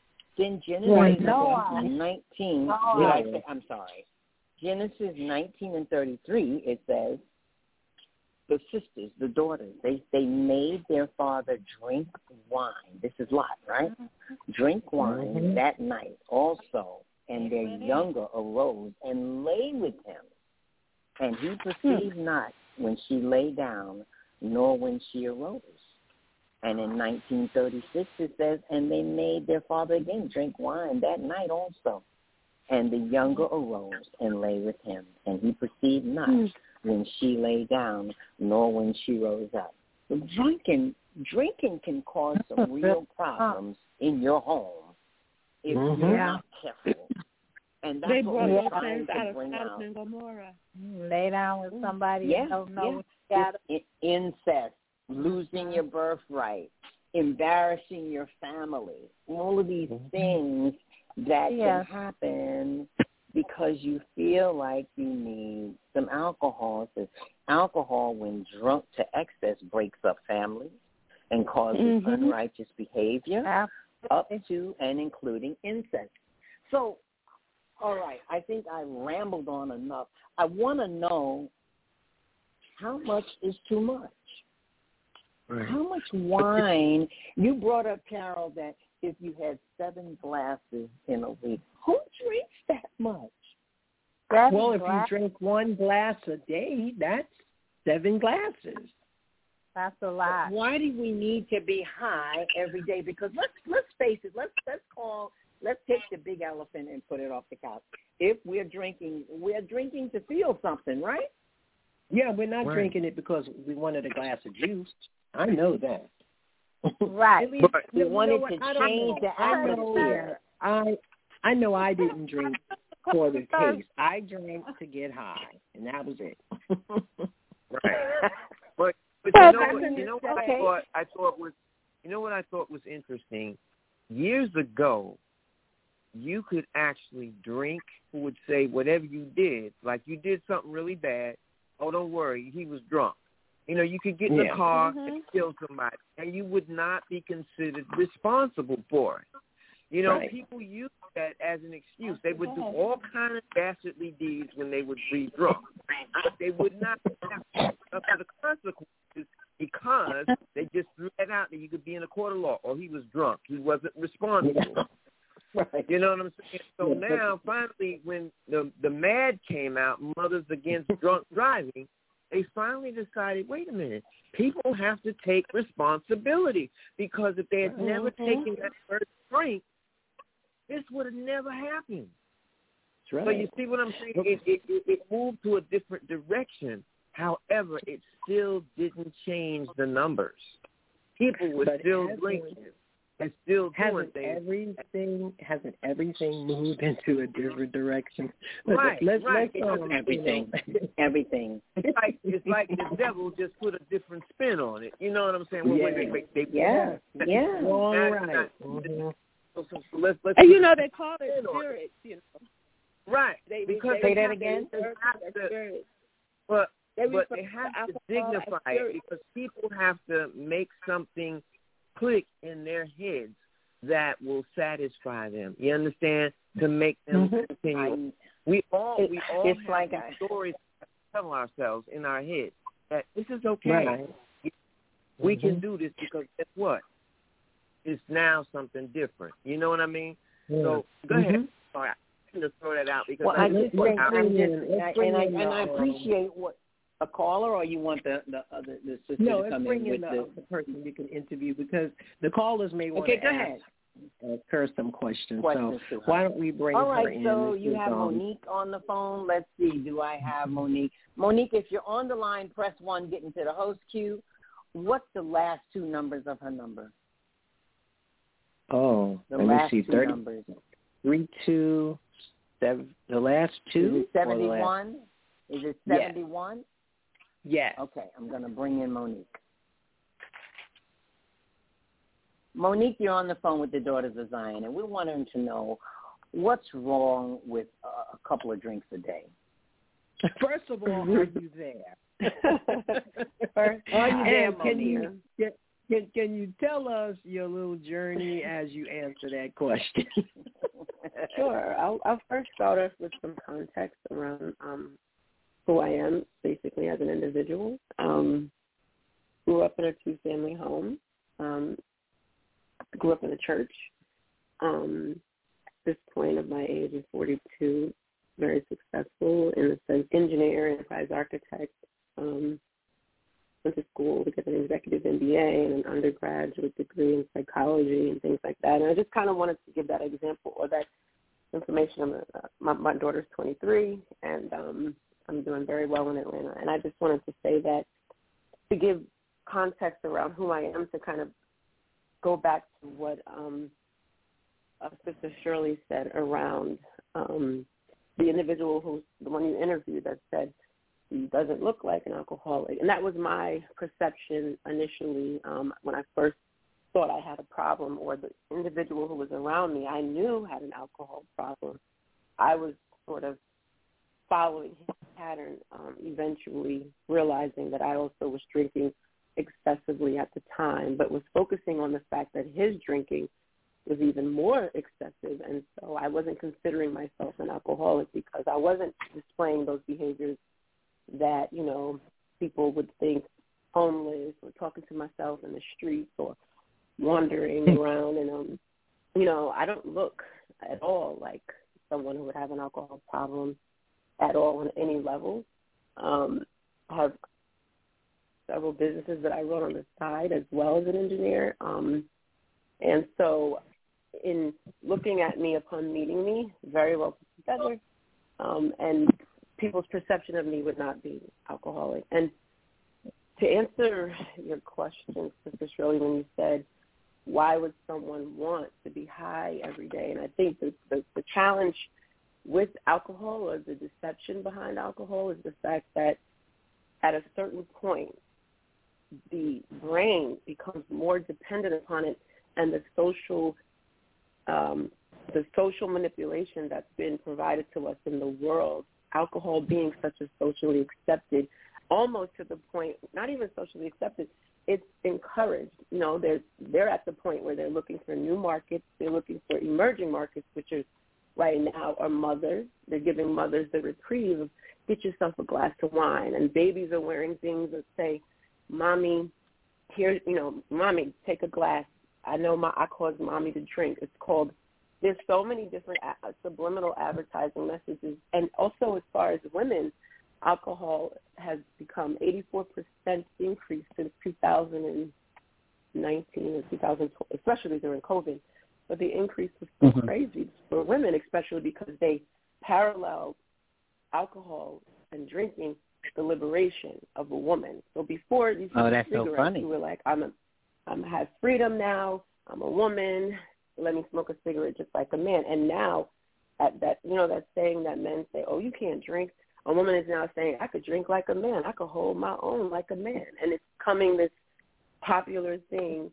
Speaker 2: 19. I'm sorry. Genesis 19:33. It says the sisters, the daughters, they made their father drink wine. This is Lot, right? Drink wine that night also. And their younger arose and lay with him. And he perceived not when she lay down, nor when she arose. And in 1936 it says, and they made their father again drink wine that night also. And the younger arose and lay with him. And he perceived not when she lay down, nor when she rose up. So drinking can cause some real problems in your home if you're not careful. And that's what we're trying to bring out.
Speaker 4: Lay down with somebody and don't know what you got.
Speaker 2: Incest, losing your birthright, embarrassing your family, all of these things that can happen because you feel like you need some alcohol. Because alcohol, when drunk to excess, breaks up families and causes unrighteous behavior, up to and including incest. So, all right, I think I rambled on enough. I want to know how much is too much. Right. How much wine? You brought up, Carol, that if you had 7 glasses in a week, who drinks that much?
Speaker 3: Well, if you drink one glass a day, that's 7 glasses.
Speaker 4: That's a lot.
Speaker 2: Why do we need to be high every day? Because let's face it. Let's take the big elephant and put it off the couch. If we're drinking to feel something, right?
Speaker 3: Yeah, we're not drinking it because we wanted a glass of juice. I know that.
Speaker 4: Right.
Speaker 2: We wanted to change the atmosphere.
Speaker 3: I know I didn't drink for the taste. I drank to get high, and that was it.
Speaker 6: Right. But you know what I thought was interesting? Years ago, you could actually drink, who would say whatever you did, like you did something really bad, oh, don't worry, he was drunk. You know, you could get in the car and kill somebody, and you would not be considered responsible for it. You know, people use that as an excuse. They would do all kinds of dastardly deeds when they would be drunk. They would not have up to the consequences because they just threw that out that you could be in a court of law, or he was drunk. He wasn't responsible. Right. You know what I'm saying? So now, finally, when the MAD came out, Mothers Against Drunk Driving, they finally decided, wait a minute, people have to take responsibility, because if they had never taken that first drink, this would have never happened. That's right. So you see what I'm saying? It moved to a different direction. However, it still didn't change the numbers. People were still drinking and still doing things.
Speaker 3: Hasn't everything moved into a different direction?
Speaker 6: Right,
Speaker 3: let's
Speaker 2: everything. Everything.
Speaker 6: It's like the devil just put a different spin on it. You know what I'm saying? Well, So let's
Speaker 5: and you know they call it spirits. You know.
Speaker 6: Right.
Speaker 2: Because say that again.
Speaker 6: But they have to dignify it, because people have to make something click in their heads that will satisfy them. You understand? To make them continue. We all have stories to tell ourselves in our heads that this is okay. Right. We can do this, because guess what? It's now something different. You know what I mean? Yeah. So go ahead. Sorry, I just throw that out because
Speaker 2: I appreciate what a caller, or you want the sister to come in with
Speaker 3: the person you can interview, because the callers may want to ask her some questions. So why don't we bring her in?
Speaker 2: All right, so you have Monique on the phone. Let's see. Do I have Monique? Monique, if you're on the line, press 1, get into the host queue. What's the last 2 numbers of her number?
Speaker 3: Oh,
Speaker 2: the
Speaker 3: let
Speaker 2: last
Speaker 3: me see.
Speaker 2: 2 numbers.
Speaker 3: 327. The last 2.
Speaker 2: Is it 71? Is it 71?
Speaker 3: Yes.
Speaker 2: Okay, I'm going to bring in Monique. Monique, you're on the phone with the Daughters of Zion, and we're wanting to know what's wrong with a couple of drinks a day.
Speaker 3: First of all, are you there?
Speaker 2: Are you there, Monique?
Speaker 3: Can you tell us your little journey as you answer that question?
Speaker 7: Sure. I'll first start off with some context around who I am, basically, as an individual. Grew up in a 2-family home. Grew up in a church. At this point of my age of 42, very successful in the sense engineer, enterprise architect. Went to school to get an executive MBA and an undergraduate degree in psychology and things like that. And I just kind of wanted to give that example or that information. My daughter's 23, and I'm doing very well in Atlanta. And I just wanted to say that to give context around who I am, to kind of go back to what Sister Shirley said around the individual who's the one you interviewed that said he doesn't look like an alcoholic. And that was my perception initially when I first thought I had a problem, or the individual who was around me I knew had an alcohol problem. I was sort of following his pattern, eventually realizing that I also was drinking excessively at the time, but was focusing on the fact that his drinking was even more excessive. And so I wasn't considering myself an alcoholic because I wasn't displaying those behaviors that, you know, people would think homeless, or talking to myself in the streets, or wandering around. And, you know, I don't look at all like someone who would have an alcohol problem. at all on any level. I have several businesses that I run on the side as well as an engineer. And so in looking at me upon meeting me, very well put together, and people's perception of me would not be alcoholic. And to answer your question, Sister Shirley, when you said, why would someone want to be high every day? And I think the challenge with alcohol, or the deception behind alcohol, is the fact that at a certain point, the brain becomes more dependent upon it, and the social manipulation that's been provided to us in the world, alcohol being such a socially accepted, almost to the point, not even socially accepted, it's encouraged. You know, they're at the point where they're looking for new markets. They're looking for emerging markets, which is right now are mothers. They're giving mothers the reprieve of get yourself a glass of wine. And babies are wearing things that say, Mommy, here, you know, Mommy, take a glass. I know I caused Mommy to drink. It's called, there's so many different subliminal advertising messages. And also as far as women, alcohol has become 84% increase since 2019 or 2020, especially during COVID. But the increase was so crazy for women, especially because they parallel alcohol and drinking the liberation of a woman. So before you
Speaker 2: that's
Speaker 7: cigarettes,
Speaker 2: so funny.
Speaker 7: You were like, I have freedom now. I'm a woman. Let me smoke a cigarette just like a man. And now, at that, you know, that saying that men say, oh, you can't drink. A woman is now saying, I could drink like a man. I could hold my own like a man. And it's becoming this popular thing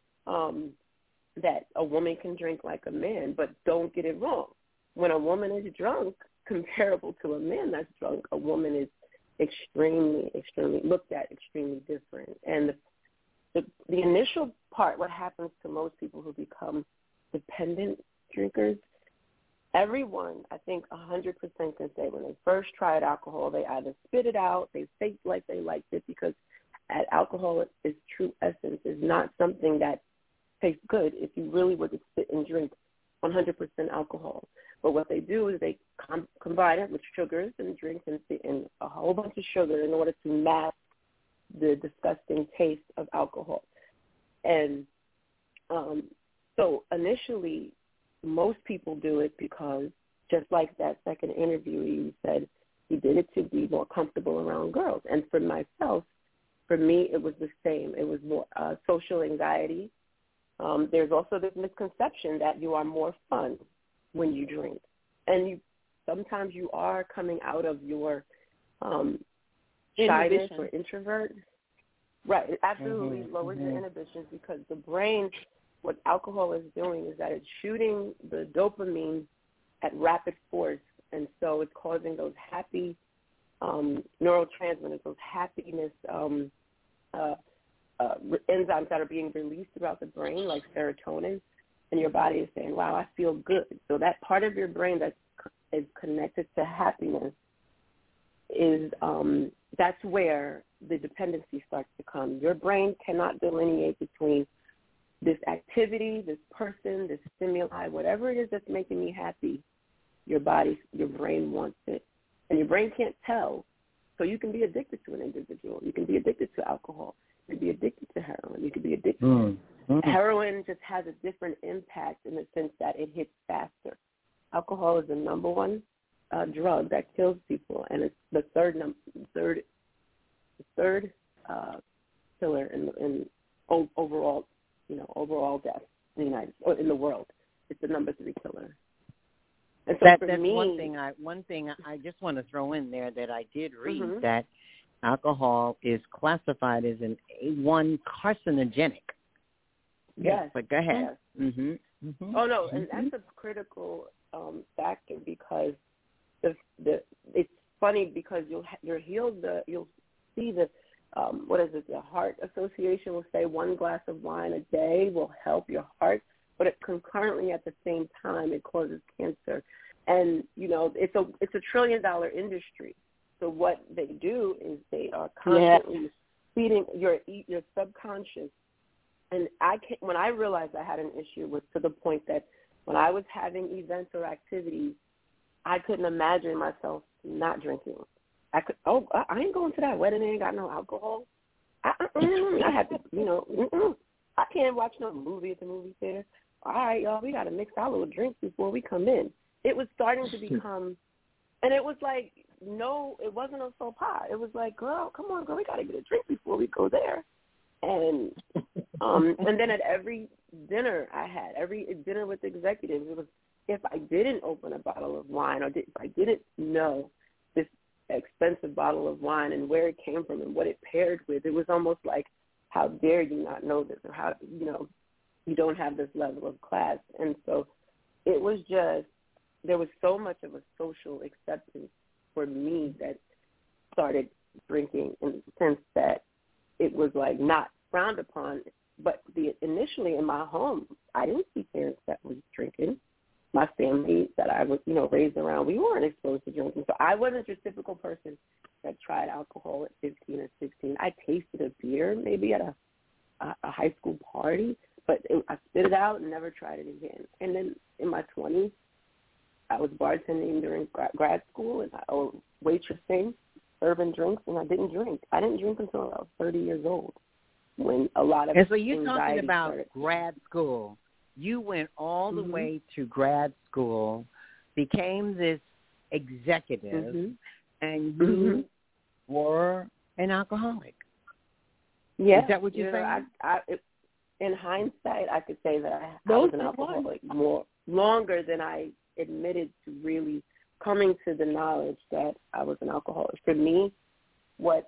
Speaker 7: that a woman can drink like a man. But don't get it wrong. When a woman is drunk, comparable to a man that's drunk, a woman is extremely looked at extremely different. And the initial part, what happens to most people who become dependent drinkers, everyone, I think 100% can say when they first tried alcohol, they either spit it out, they faked like they liked it, because alcohol, its true essence, is not something that tastes good if you really were to sit and drink 100% alcohol. But what they do is they combine it with sugars and drinks and a whole bunch of sugar in order to mask the disgusting taste of alcohol. And so initially, most people do it because, just like that second interview, you said he did it to be more comfortable around girls. And for myself, for me, it was the same. It was more social anxiety. There's also this misconception that you are more fun when you drink. And sometimes you are coming out of your shyness or introvert. Right. It absolutely lowers your inhibitions, because the brain, what alcohol is doing is that it's shooting the dopamine at rapid force. And so it's causing those happy neurotransmitters, those happiness enzymes that are being released throughout the brain, like serotonin. And your body is saying, wow, I feel good. So that part of your brain that is connected to happiness is that's where the dependency starts to come. Your brain cannot delineate between this activity, this person, this stimuli, whatever it is that's making me happy. Your brain wants it. And your brain can't tell. So you can be addicted to an individual. You can be addicted to alcohol. You can be addicted to heroin. You can be addicted Heroin just has a different impact in the sense that it hits faster. Alcohol is the number one drug that kills people, and it's the third killer in overall, overall death in the in the world. It's the number 3 killer. And so
Speaker 2: that's
Speaker 7: me,
Speaker 2: one thing I just want to throw in there that I did read, that alcohol is classified as an A1 carcinogenic.
Speaker 7: Yes.
Speaker 2: But go ahead.
Speaker 7: Yes. Oh no, and that's a critical factor, because it's funny because you'll see the the Heart Association will say 1 glass of wine a day will help your heart, but it concurrently at the same time it causes cancer. And it's a $1 trillion industry. So what they do is they are constantly feeding your subconscious. And when I realized I had an issue was to the point that when I was having events or activities, I couldn't imagine myself not drinking. I ain't going to that wedding. Ain't got no alcohol. I had to, I can't watch no movie at the movie theater. All right, y'all, we got to mix our little drinks before we come in. It was starting to become, and it was like, no, it wasn't a faux pas. It was like, girl, come on, girl, we got to get a drink before we go there. And and then at every dinner I had, every dinner with executives, it was, if I didn't open a bottle of wine or if I didn't know this expensive bottle of wine and where it came from and what it paired with, it was almost like, how dare you not know this, or how, you don't have this level of class. And so it was just, there was so much of a social acceptance for me that started drinking, in the sense that it was like not frowned upon. But initially in my home, I didn't see parents that were drinking. My family that I was, raised around, we weren't exposed to drinking. So I wasn't your typical person that tried alcohol at 15 or 16. I tasted a beer maybe at a high school party, but I spit it out and never tried it again. And then in my 20s, I was bartending during grad school, and I was waitressing, serving drinks, and I didn't drink. I didn't drink until I was 30 years old, when a lot of
Speaker 2: and so you're talking about
Speaker 7: started.
Speaker 2: Grad school. You went all the way to grad school, became this executive, and you were an alcoholic.
Speaker 7: Yeah.
Speaker 2: Is that what you're saying?
Speaker 7: In hindsight, I could say that I was an alcoholic longer than I admitted to really coming to the knowledge that I was an alcoholic. For me, what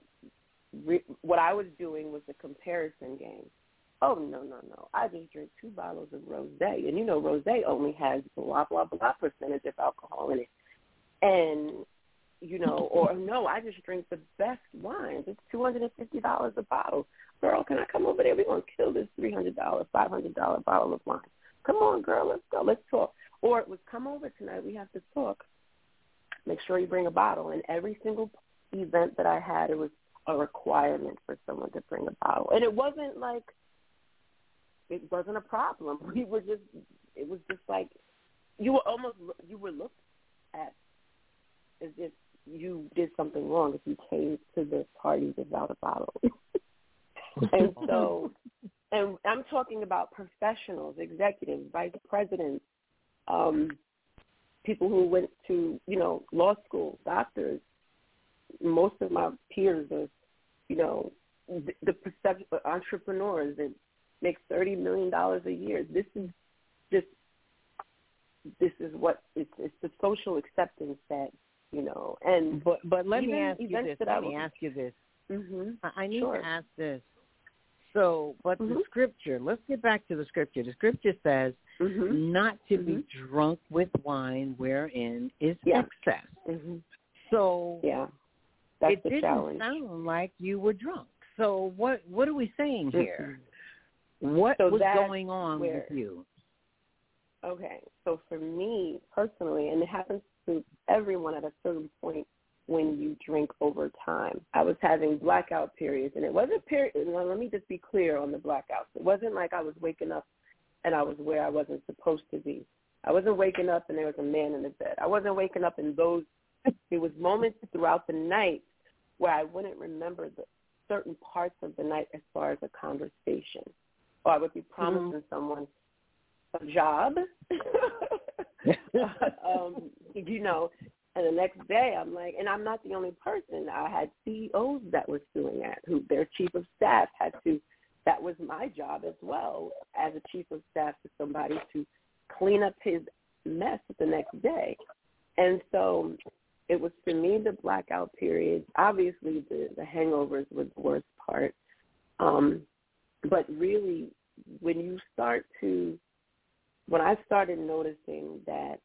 Speaker 7: I was doing was a comparison game. Oh, no. I just drink 2 bottles of rosé. And rosé only has blah, blah, blah percentage of alcohol in it. And, or no, I just drink the best wines. It's $250 a bottle. Girl, can I come over there? We're going to kill this $300, $500 bottle of wine. Come on, girl, let's go. Let's talk. Or it was, come over tonight. We have to talk. Make sure you bring a bottle. And every single event that I had, it was a requirement for someone to bring a bottle. And it wasn't like, it wasn't a problem. It was just like, you were looked at as if you did something wrong if you came to the party without a bottle. And so, and I'm talking about professionals, executives, vice presidents, people who went to, law school, doctors. Most of my peers are, the perception of entrepreneurs that make $30 million a year. This is what it's the social acceptance that, and
Speaker 2: but let me ask you this.
Speaker 7: Mm-hmm.
Speaker 2: I need to ask this. So, but the scripture, let's get back to the scripture. The scripture says not to be drunk with wine wherein is excess. Mm-hmm. So
Speaker 7: that's
Speaker 2: it didn't sound like you were drunk. So what are we saying here? What was going on with you?
Speaker 7: Okay, so for me personally, and it happens to everyone at a certain point when you drink over time, I was having blackout periods, and it wasn't let me just be clear on the blackouts. It wasn't like I was waking up and I was where I wasn't supposed to be. I wasn't waking up and there was a man in the bed. I wasn't waking up in those. There was moments throughout the night where I wouldn't remember the certain parts of the night as far as a conversation. Or I would be promising someone a job, and the next day I'm like, and I'm not the only person. I had CEOs that were suing at, who their chief of staff had to, that was my job as well as a chief of staff to somebody to clean up his mess the next day. And so it was, for me, the blackout period. Obviously the hangovers were the worst part. But really, when I started noticing that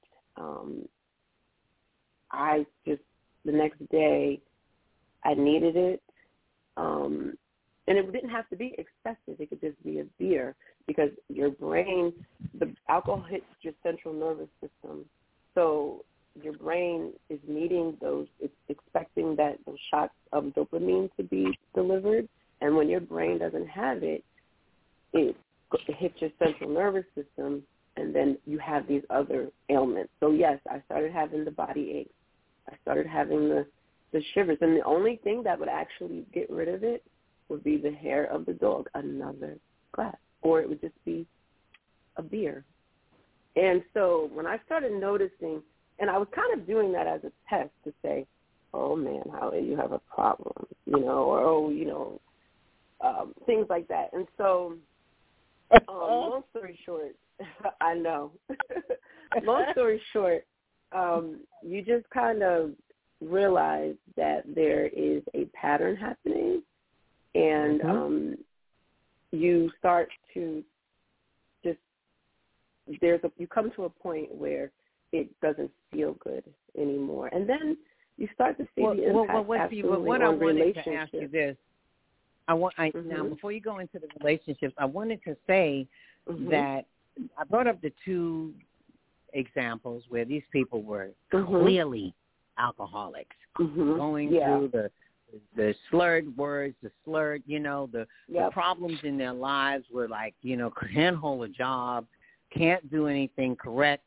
Speaker 7: I just, the next day, I needed it. And it didn't have to be excessive. It could just be a beer, because your brain, the alcohol hits your central nervous system. So your brain is needing those, it's expecting that those shots of dopamine to be delivered. And when your brain doesn't have it, it hits your central nervous system, and and then you have these other ailments. So, yes, I started having the body aches. I started having the shivers. And the only thing that would actually get rid of it would be the hair of the dog, another glass, or it would just be a beer. And so when I started noticing, and I was kind of doing that as a test to say, oh, man, how you have a problem, or, things like that. And so long story short, I know. Long story short, you just kind of realize that there is a pattern happening, and you start to just you come to a point where it doesn't feel good anymore, and then you start to see the impact.
Speaker 2: What I wanted to ask you this. Now, before you go into the relationships, I wanted to say that I brought up the two examples where these people were clearly alcoholics, going through the slurred words, the problems in their lives were like, can't hold a job, can't do anything correct,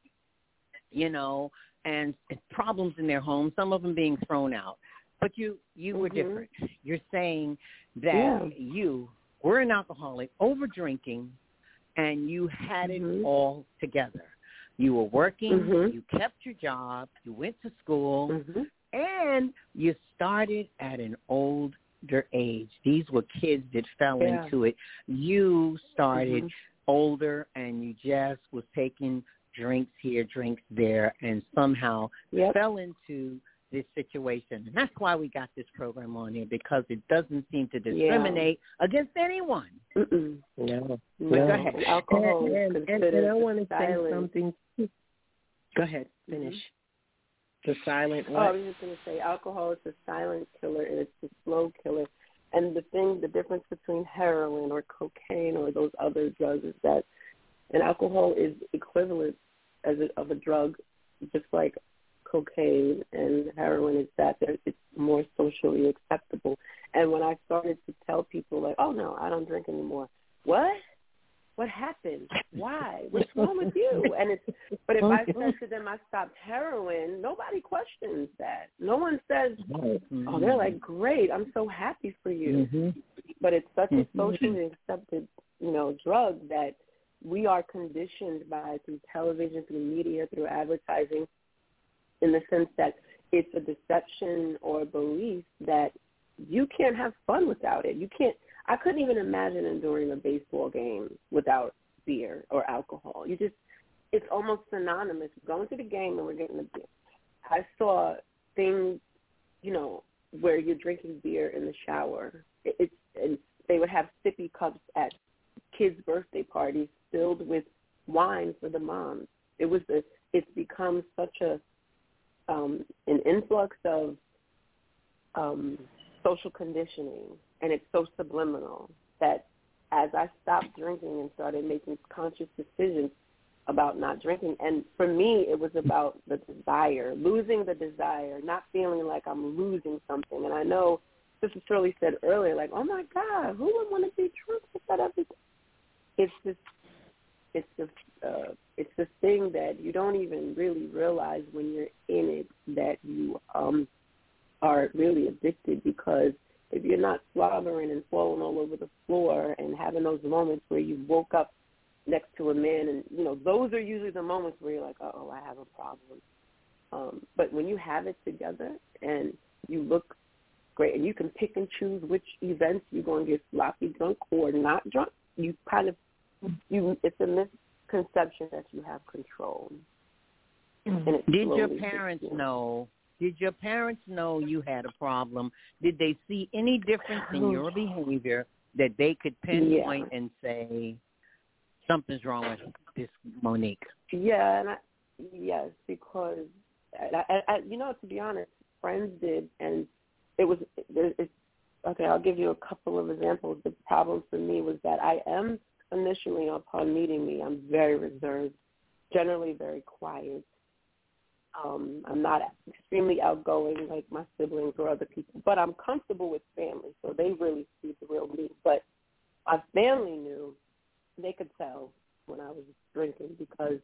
Speaker 2: and problems in their home, some of them being thrown out. But you were different. You're saying that you were an alcoholic, over-drinking, and you had it all together. You were working, you kept your job, you went to school, and you started at an older age. These were kids that fell into it. You started older, and you just was taking drinks here, drinks there, and somehow fell into this situation. And that's why we got this program on here, because it doesn't seem to discriminate against anyone.
Speaker 3: No.
Speaker 2: Go ahead.
Speaker 7: Alcohol
Speaker 3: and I want to say something. Go ahead. Finish. The silent what?
Speaker 7: I was just going to say alcohol is a silent killer, and it's a slow killer. And the difference between heroin or cocaine or those other drugs is that an alcohol is equivalent of a drug, just like cocaine and heroin is that it's more socially acceptable. And when I started to tell people, like, oh, no, I don't drink anymore. What happened? Why? What's wrong with you? But if I said to them I stopped heroin, nobody questions that. No one says, oh, they're like, great, I'm so happy for you. But it's such a socially accepted, drug that we are conditioned by through television, through media, through advertising, in the sense that it's a deception or a belief that you can't have fun without it. I couldn't even imagine enduring a baseball game without beer or alcohol. It's almost synonymous. We're going to the game and we're getting the beer. I saw things, where you're drinking beer in the shower. And they would have sippy cups at kids' birthday parties filled with wine for the moms. It's become such an influx of social conditioning, and it's so subliminal that as I stopped drinking and started making conscious decisions about not drinking, and for me it was about the desire, losing the desire, not feeling like I'm losing something. And I know Sister Shirley said earlier, like, oh my God, who would want to be drunk with that everything? It's this thing that you don't even really realize when you're in it, that you are really addicted, because if you're not slobbering and falling all over the floor and having those moments where you woke up next to a man, and, those are usually the moments where you're like, oh, I have a problem. But when you have it together and you look great and you can pick and choose which events you're going to get sloppy drunk or not drunk, you kind of, it's a misconception that you have control. And
Speaker 2: Did your parents know? Did your parents know you had a problem? Did they see any difference in your behavior that they could pinpoint and say, something's wrong with this Monique?
Speaker 7: Yeah, yes, because, to be honest, friends did, and okay, I'll give you a couple of examples. The problem for me was that I am initially, upon meeting me, I'm very reserved, generally very quiet. I'm not extremely outgoing like my siblings or other people, but I'm comfortable with family, so they really see the real me. But my family knew, they could tell when I was drinking, because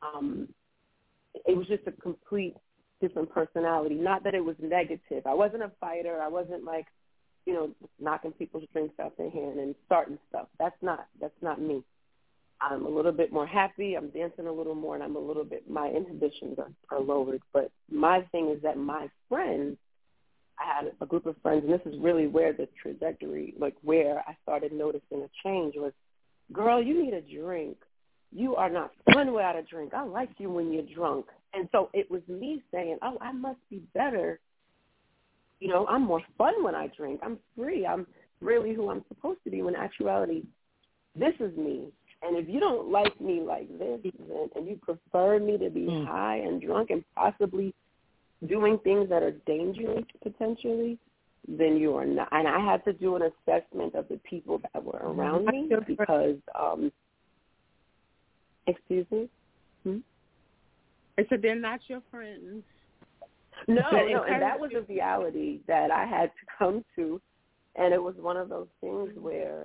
Speaker 7: it was just a complete different personality. Not that it was negative. I wasn't a fighter. I wasn't like, knocking people's drinks out their hand and starting stuff. That's not me. I'm a little bit more happy. I'm dancing a little more, and my inhibitions are lowered. But my thing is that my friends, I had a group of friends, and this is really where the trajectory, like where I started noticing a change was, girl, you need a drink. You are not fun without a drink. I like you when you're drunk. And so it was me saying, oh, I must be better. I'm more fun when I drink. I'm free. I'm really who I'm supposed to be, when in actuality, this is me. And if you don't like me like this, and you prefer me to be high and drunk and possibly doing things that are dangerous potentially, then you are not. And I had to do an assessment of the people that were around me because, excuse me?
Speaker 5: I said they're not your friends.
Speaker 7: No, and that was a reality that I had to come to. And it was one of those things where,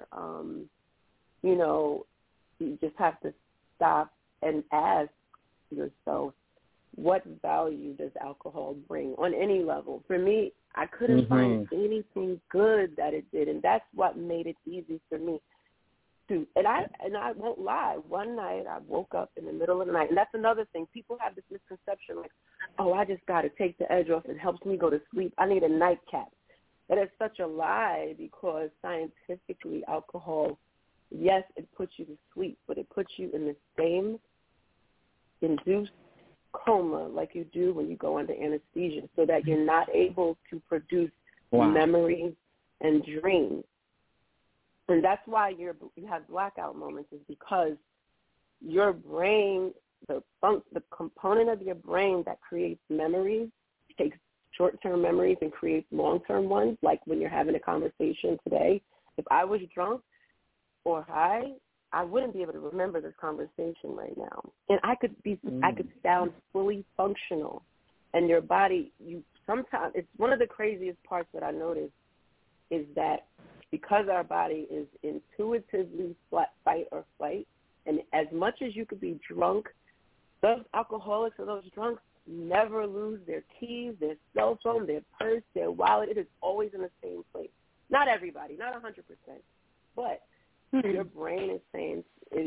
Speaker 7: you just have to stop and ask yourself, what value does alcohol bring on any level? For me, I couldn't find anything good that it did, and that's what made it easy for me to. And I won't lie. One night I woke up in the middle of the night, and that's another thing. People have this misconception like, oh, I just got to take the edge off. It helps me go to sleep. I need a nightcap. That is such a lie, because scientifically alcohol, yes, it puts you to sleep, but it puts you in the same induced coma like you do when you go under anesthesia, so that you're not able to produce memories and dreams. And that's why you have blackout moments, is because your brain, the component of your brain that creates memories, takes short-term memories and creates long-term ones, like when you're having a conversation today. If I was drunk or high, I wouldn't be able to remember this conversation right now. And I could sound fully functional. And your body, sometimes, it's one of the craziest parts that I noticed is that because our body is intuitively fight or flight, and as much as you could be drunk, those alcoholics or those drunks never lose their keys, their cell phone, their purse, their wallet. It is always in the same place. Not everybody, not 100%, but your brain is saying,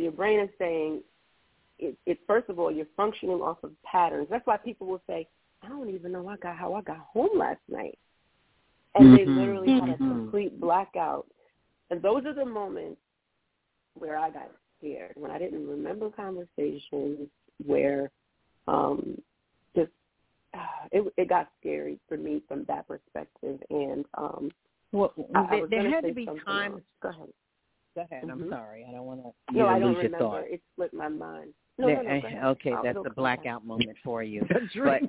Speaker 7: first of all, you're functioning off of patterns. That's why people will say, I don't even know how I got home last night. And they literally had a complete blackout. And those are the moments where I got scared, when I didn't remember conversations, where it got scary for me from that perspective. And
Speaker 2: there had to be times.
Speaker 7: Go ahead.
Speaker 2: I'm sorry. I don't want to
Speaker 7: No, I don't
Speaker 2: lose your
Speaker 7: remember.
Speaker 2: thought.
Speaker 7: It slipped my mind.
Speaker 2: Okay, that's the blackout moment for you.
Speaker 6: That's right.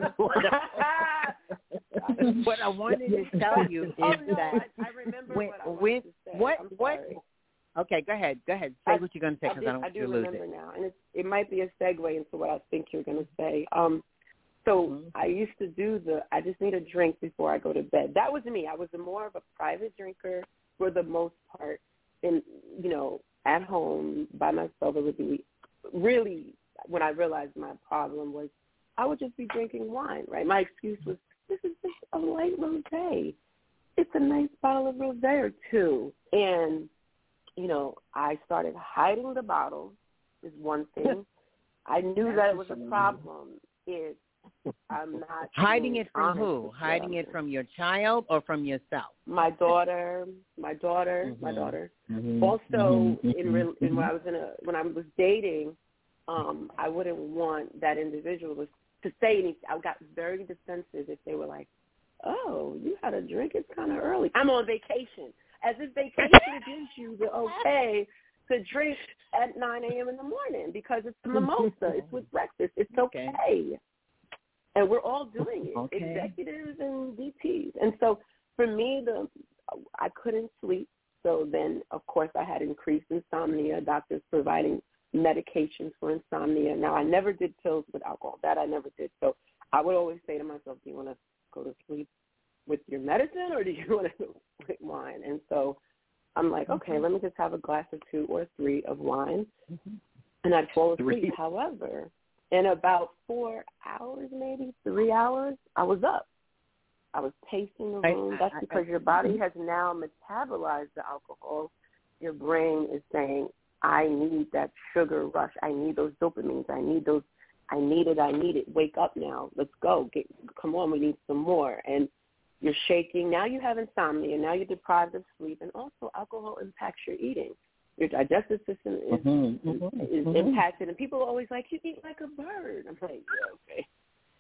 Speaker 2: What I wanted to tell you is that
Speaker 7: I remember what I wanted to say.
Speaker 2: Okay, go ahead. Say what you're going to say, because I don't want you to lose it.
Speaker 7: I do remember now, and it might be a segue into what I think you're going to say. I used to I just need a drink before I go to bed. That was me. I was more of a private drinker for the most part. And, at home by myself, it would be really, when I realized my problem was, I would just be drinking wine, right? My excuse was, this is just a light rosé. It's a nice bottle of rosé or two. And, I started hiding the bottles is one thing. I knew that it was a problem. I'm not
Speaker 2: hiding it from who? Hiding it from your child or from yourself?
Speaker 7: My daughter. Also, when I was dating, I wouldn't want that individual to say anything. I got very defensive if they were like, "Oh, you had a drink? It's kind of early. I'm on vacation." As if vacation gives you the okay to drink at 9 a.m. in the morning because it's a mimosa. It's with breakfast. It's okay. And we're all doing it, executives and VPs. And so for me, I couldn't sleep. So then, of course, I had increased insomnia, doctors providing medications for insomnia. Now, I never did pills with alcohol. That I never did. So I would always say to myself, do you want to go to sleep with your medicine or do you want to go with wine? And so I'm like, okay, let me just have a glass or two or three of wine. And I'd fall asleep. However, In about 4 hours, maybe 3 hours, I was up. I was pacing the room. That's because your body has now metabolized the alcohol. Your brain is saying, I need that sugar rush. I need those dopamines. I need it. Wake up now. Let's go. Come on, we need some more. And you're shaking. Now you have insomnia. Now you're deprived of sleep. And also alcohol impacts your eating. Your digestive system is impacted. And people are always like, you eat like a bird. I'm like, yeah, okay.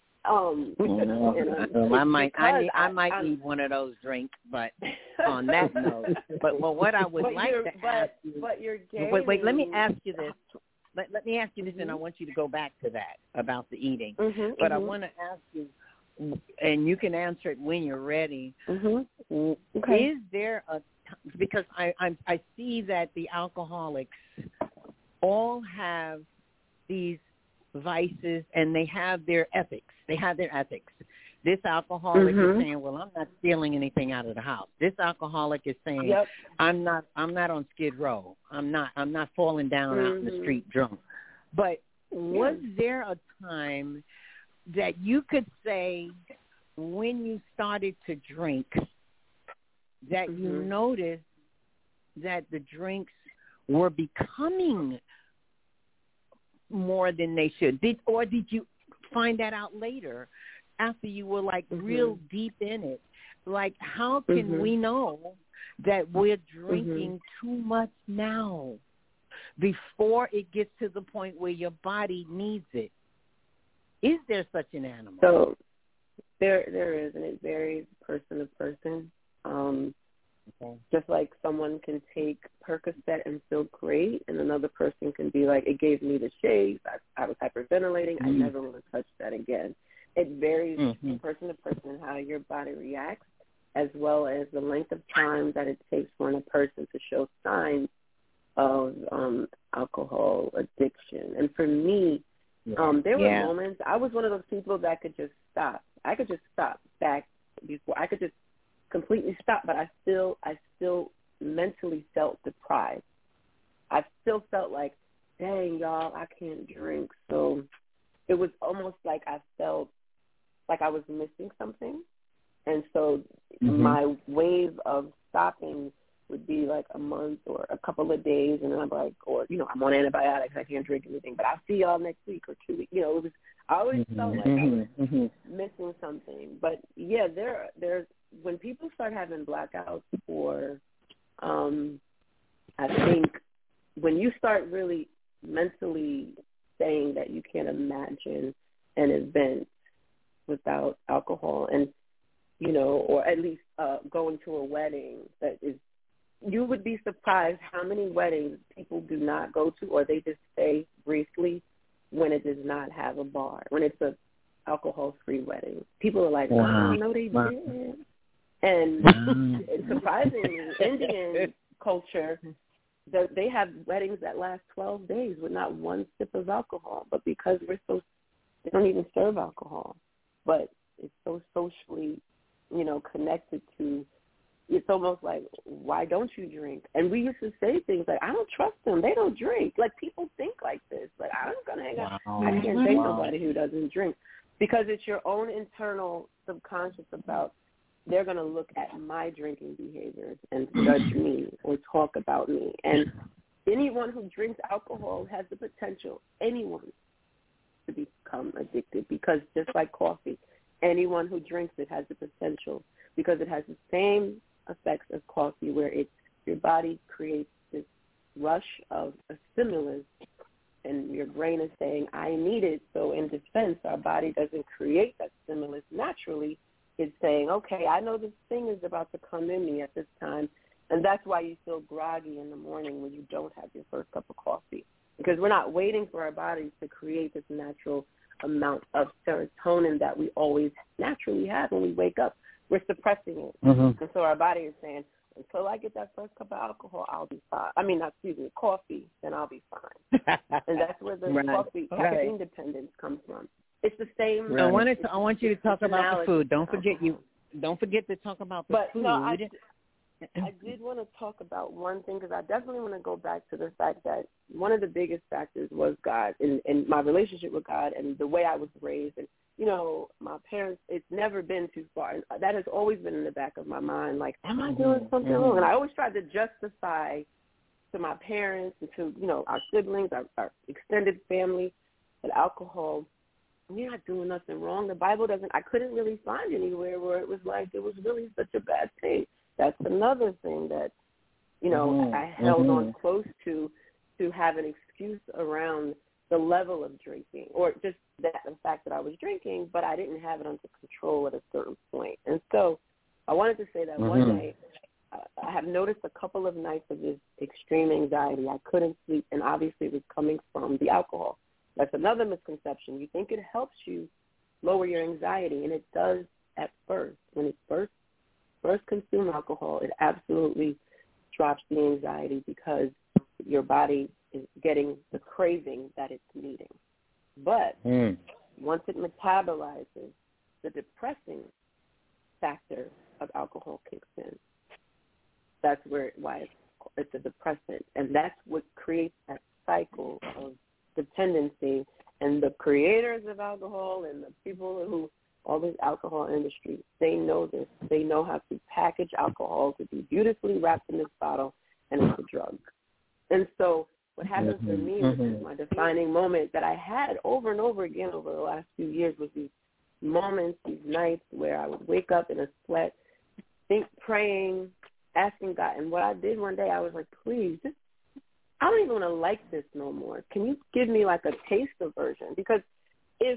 Speaker 8: I might need one of those drinks, but on that note, but what I would like to ask you,
Speaker 7: but you're gaining.
Speaker 8: Wait, let me ask you this. Let me ask you this, and I want you to go back to that about the eating. But I want to ask you, and you can answer it when you're ready. Okay. Is there because I see that the alcoholics all have these vices and they have their ethics. This alcoholic is saying, well, I'm not stealing anything out of the house. This alcoholic is saying, I'm not on Skid Row. I'm not falling down out in the street drunk. But was there a time that you could say when you started to drink that you noticed that the drinks were becoming more than they should? Did you find that out later after you were like real deep in it? Like, how can we know that we're drinking too much now before it gets to the point where your body needs it? Is there such an animal?
Speaker 7: So there is, and it varies person to person. Just like someone can take Percocet and feel great, and another person can be like, it gave me the shakes, I was hyperventilating, I never want to touch that again. It varies from person to person how your body reacts, as well as the length of time that it takes for a person to show signs of alcohol addiction. And for me, there were moments, I was one of those people that could just stop. I could just stop back before. I could just completely stop, but I still mentally felt deprived. I still felt like, dang, y'all, I can't drink. So it was almost like I felt like I was missing something. And so my wave of stopping would be like a month or a couple of days, and then I'm like, or, I'm on antibiotics, I can't drink anything, but I'll see y'all next week or 2 weeks. It was, I always felt like I was missing something. But, yeah, there's, when people start having blackouts or I think when you start really mentally saying that you can't imagine an event without alcohol and, or at least going to a wedding that is, you would be surprised how many weddings people do not go to, or they just stay briefly when it does not have a bar, when it's a alcohol-free wedding. People are like, wow. Oh, no, they didn't. And surprisingly, Indian culture, they have weddings that last 12 days with not one sip of alcohol. But because they don't even serve alcohol. But it's so socially, connected to, it's almost like, why don't you drink? And we used to say things like, I don't trust them. They don't drink. Like, people think like this. Like, I'm going to hang out. I can't date nobody who doesn't drink. Because it's your own internal subconscious about, they're going to look at my drinking behaviors and judge me or talk about me. And anyone who drinks alcohol has the potential, anyone, to become addicted, because just like coffee, anyone who drinks it has the potential, because it has the same effects as coffee, where your body creates this rush of a stimulus, and your brain is saying, I need it. So in defense, our body doesn't create that stimulus naturally. It's saying, okay, I know this thing is about to come in me at this time, and that's why you feel groggy in the morning when you don't have your first cup of coffee, because we're not waiting for our bodies to create this natural amount of serotonin that we always naturally have when we wake up. We're suppressing it. And so our body is saying, until I get that first cup of alcohol, I'll be fine. Coffee, then I'll be fine. And that's where the coffee caffeine dependence comes from. It's the same.
Speaker 8: I want you to talk about the food. Don't forget to talk about the food.
Speaker 7: I did want to talk about one thing because I definitely want to go back to the fact that one of the biggest factors was God and my relationship with God and the way I was raised. And, you know, my parents, it's never been too far. That has always been in the back of my mind, like, am I doing something wrong? And I always tried to justify to my parents and to, you know, our siblings, our extended family, that alcohol, we're not doing nothing wrong. The Bible doesn't, I couldn't really find anywhere where it was like it was really such a bad thing. That's another thing that, you know, I held on close to have an excuse around the level of drinking or just the fact that I was drinking, but I didn't have it under control at a certain point. And so I wanted to say that one day I have noticed a couple of nights of this extreme anxiety. I couldn't sleep, and obviously it was coming from the alcohol. That's another misconception. You think it helps you lower your anxiety, and it does at first. When it first consume alcohol, it absolutely drops the anxiety because your body is getting the craving that it's needing. But once it metabolizes, the depressing factor of alcohol kicks in. That's why it's a depressant, and that's what creates that cycle of dependency. And the creators of alcohol and the people who, all this alcohol industry, they know this. They know how to package alcohol to be beautifully wrapped in this bottle, and it's a drug. And so what happens for me, which is my defining moment that I had over and over again over the last few years, was these moments, these nights where I would wake up in a sweat, praying, asking God. And what I did one day, I was like, please, I don't even want to like this no more. Can you give me like a taster version? Because if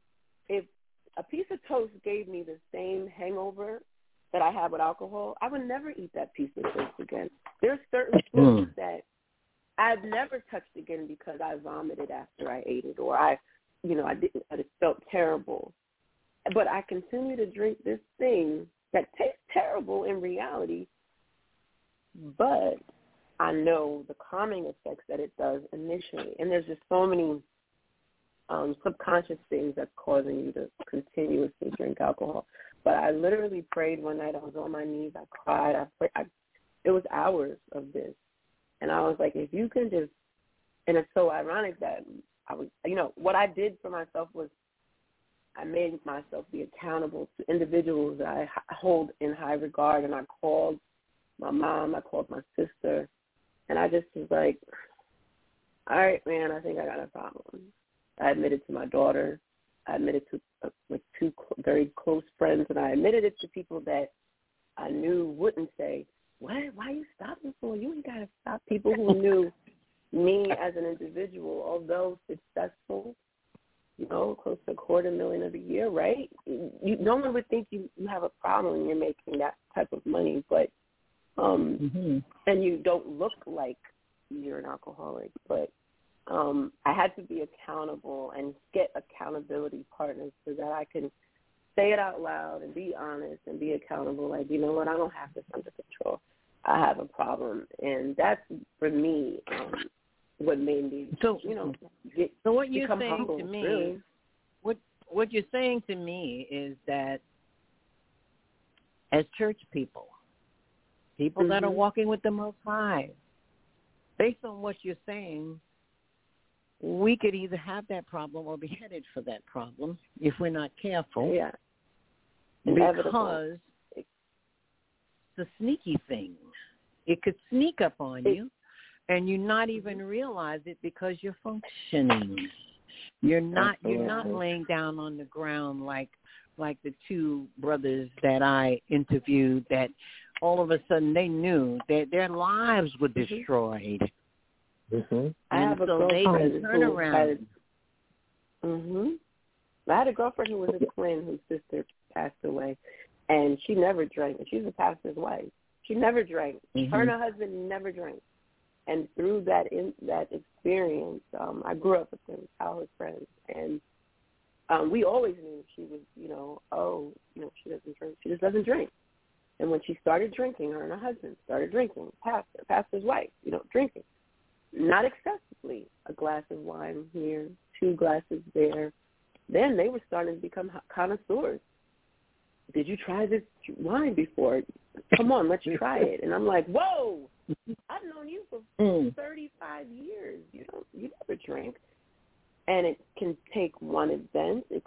Speaker 7: a piece of toast gave me the same hangover that I had with alcohol, I would never eat that piece of toast again. There's certain foods that I've never touched again because I vomited after I ate it, or I just felt terrible. But I continue to drink this thing that tastes terrible in reality, but I know the calming effects that it does initially. And there's just so many subconscious things that's causing you to continuously drink alcohol. But I literally prayed one night. I was on my knees. I cried. It was hours of this. And I was like, if you can just, and it's so ironic that I was, what I did for myself was I made myself be accountable to individuals that I hold in high regard. And I called my mom. I called my sister. And I just was like, all right, man, I think I got a problem. I admitted to my daughter. I admitted to two very close friends, and I admitted it to people that I knew wouldn't say, what? Why are you stopping for? You ain't got to stop. People who knew me as an individual, although successful, close to $250,000 a year, right? No one would think you have a problem when you're making that type of money, but and you don't look like you're an alcoholic, but I had to be accountable and get accountability partners so that I can say it out loud and be honest and be accountable. Like, you know what, I don't have this under control. I have a problem. And that's, for me, what made me,
Speaker 8: so what you're saying
Speaker 7: humble,
Speaker 8: to me,
Speaker 7: really.
Speaker 8: What you're saying to me is that as church people that are walking with the Most High, based on what you're saying, we could either have that problem or be headed for that problem if we're not careful.
Speaker 7: Yeah.
Speaker 8: Because it's a sneaky thing. It could sneak up on you, and you not even realize it because you're functioning. You're not laying down on the ground like the two brothers that I interviewed that all of a sudden they knew that their lives were destroyed.
Speaker 7: I have a girlfriend who I had a girlfriend who was a twin whose sister passed away, and she never drank. She's a pastor's wife. She never drank. Her and her husband never drank. And through that experience, I grew up with them, childhood friends, and we always knew she was, she doesn't drink. She just doesn't drink. And when she started drinking, her and her husband started drinking. Pastor's wife, drinking. Not excessively, a glass of wine here, 2 glasses there. Then they were starting to become connoisseurs. did you try this wine before? Come on, let's try it. And I'm like, whoa, I've known you for 35 years. You never drink. And it can take one event. It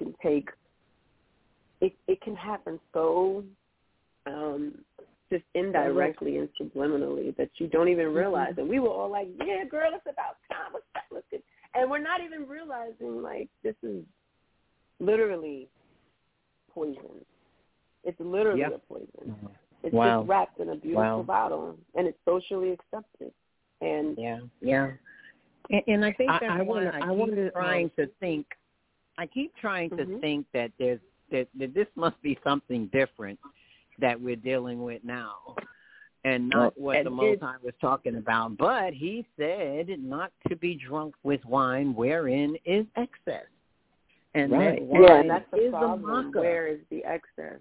Speaker 7: can happen so just indirectly and subliminally that you don't even realize. And we were all like, yeah, girl, it's about time. Let's get. And we're not even realizing, like, this is literally poison. It's literally a poison. It's just wrapped in a beautiful bottle, and it's socially accepted. And
Speaker 8: and I think that's why I keep trying to think. I keep trying to think that that this must be something different that we're dealing with now, and not what the Most High was talking about. But he said not to be drunk with wine wherein is excess. And that wine
Speaker 7: that's the
Speaker 8: is
Speaker 7: problem. Where is the excess?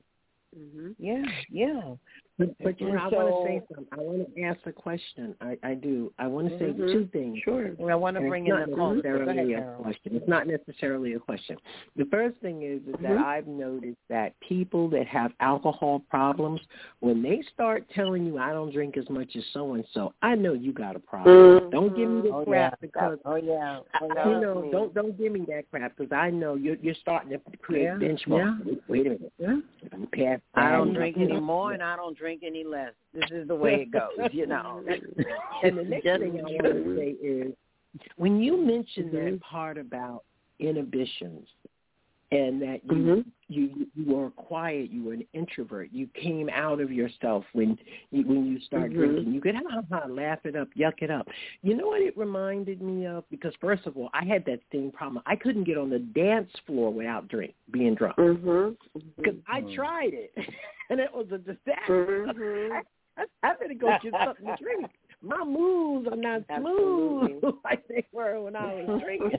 Speaker 3: But you know, I want to say something. I want to ask a question. I do. I want to say two things.
Speaker 7: Sure.
Speaker 8: And I want to bring in the call.
Speaker 3: It's not necessarily a question. The first thing is that I've noticed that people that have alcohol problems, when they start telling you, I don't drink as much as so-and-so, I know you got a problem. Don't give me the crap because, you know, don't give me that crap because I know you're starting to create benchmarks. Wait a minute.
Speaker 8: I don't drink any more and I don't drink any less. This is the way it goes, you know.
Speaker 3: And the next thing I want to say is, when you mentioned that part about inhibitions and that you were quiet, you were an introvert, you came out of yourself when you start drinking. You could laugh it up, yuck it up. You know what it reminded me of? Because first of all, I had that same problem. I couldn't get on the dance floor without being drunk. Because I tried it, and it was a disaster. I better go get something to drink. My moves are not smooth like they were when I was drinking.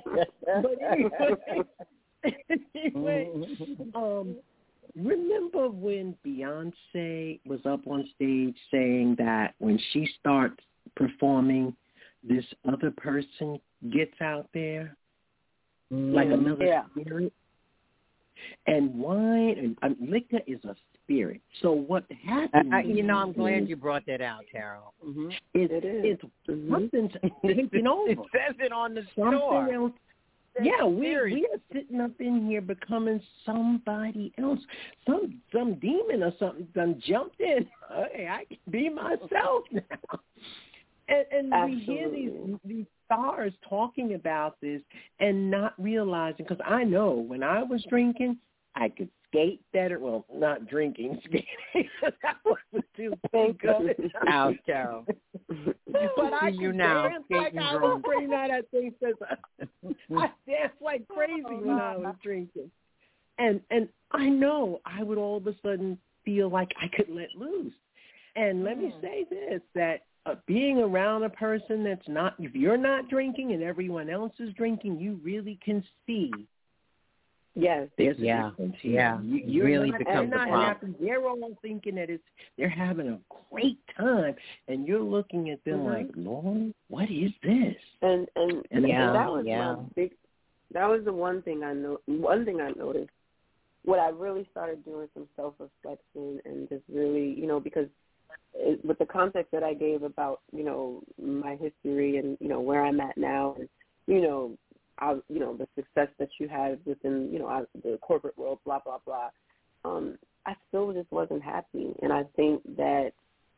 Speaker 3: But anyway, remember when Beyonce was up on stage saying that when she starts performing, this other person gets out there like another spirit? And wine and liquor is a spirit. So what happens?
Speaker 8: I'm glad you brought that out, Carol.
Speaker 3: It's something's taking over.
Speaker 8: It says it on the store.
Speaker 3: Else. Yeah, we are sitting up in here becoming somebody else. Some demon or something done jumped in. Hey, I can be myself now. And we hear these stars talking about this and not realizing, because I know when I was drinking, I could skate better. Well, not drinking, skating. That wasn't too good.
Speaker 8: Out, Carol.
Speaker 3: But I can dance like I was drinking. That thing says I danced like crazy when I was drinking. And I know I would all of a sudden feel like I could let loose. And let me say this, that being around a person that's not, if you're not drinking and everyone else is drinking, you really can see.
Speaker 7: Yes.
Speaker 3: There's a difference here.
Speaker 8: You really become the problem.
Speaker 3: They're all thinking that they're having a great time, and you're looking at them like, Lord, what is this?
Speaker 7: And that was my big. That was the one thing I know. One thing I noticed. What I really started doing some self-reflection and just really, because with the context that I gave about, my history and, where I'm at now, and, the success that you had within, the corporate world, blah, blah, blah, I still just wasn't happy. And I think that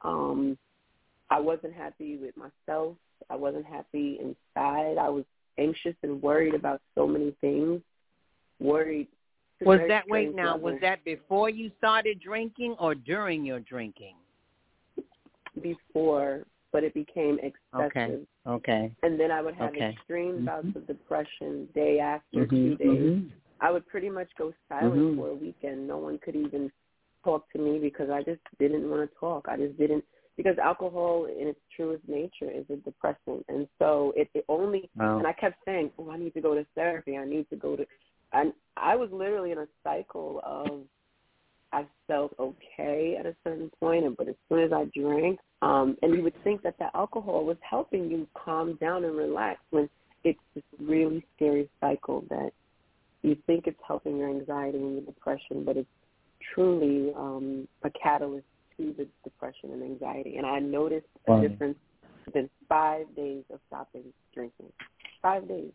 Speaker 7: I wasn't happy with myself. I wasn't happy inside. I was anxious and worried about so many things, worried.
Speaker 8: Was that before you started drinking or during your drinking?
Speaker 7: Before, but it became excessive.
Speaker 8: Okay.
Speaker 7: And then I would have extreme bouts of depression day after 2 days. I would pretty much go silent for a weekend. No one could even talk to me because I just didn't want to talk. I just didn't, because alcohol in its truest nature is a depressant. And so it only, and I kept saying, I need to go to therapy. I need to go to, and I was literally in a cycle of, I felt okay at a certain point, but as soon as I drank, and you would think that the alcohol was helping you calm down and relax, when it's this really scary cycle that you think it's helping your anxiety and your depression, but it's truly a catalyst to the depression and anxiety. And I noticed a difference within 5 days of stopping drinking. 5 days.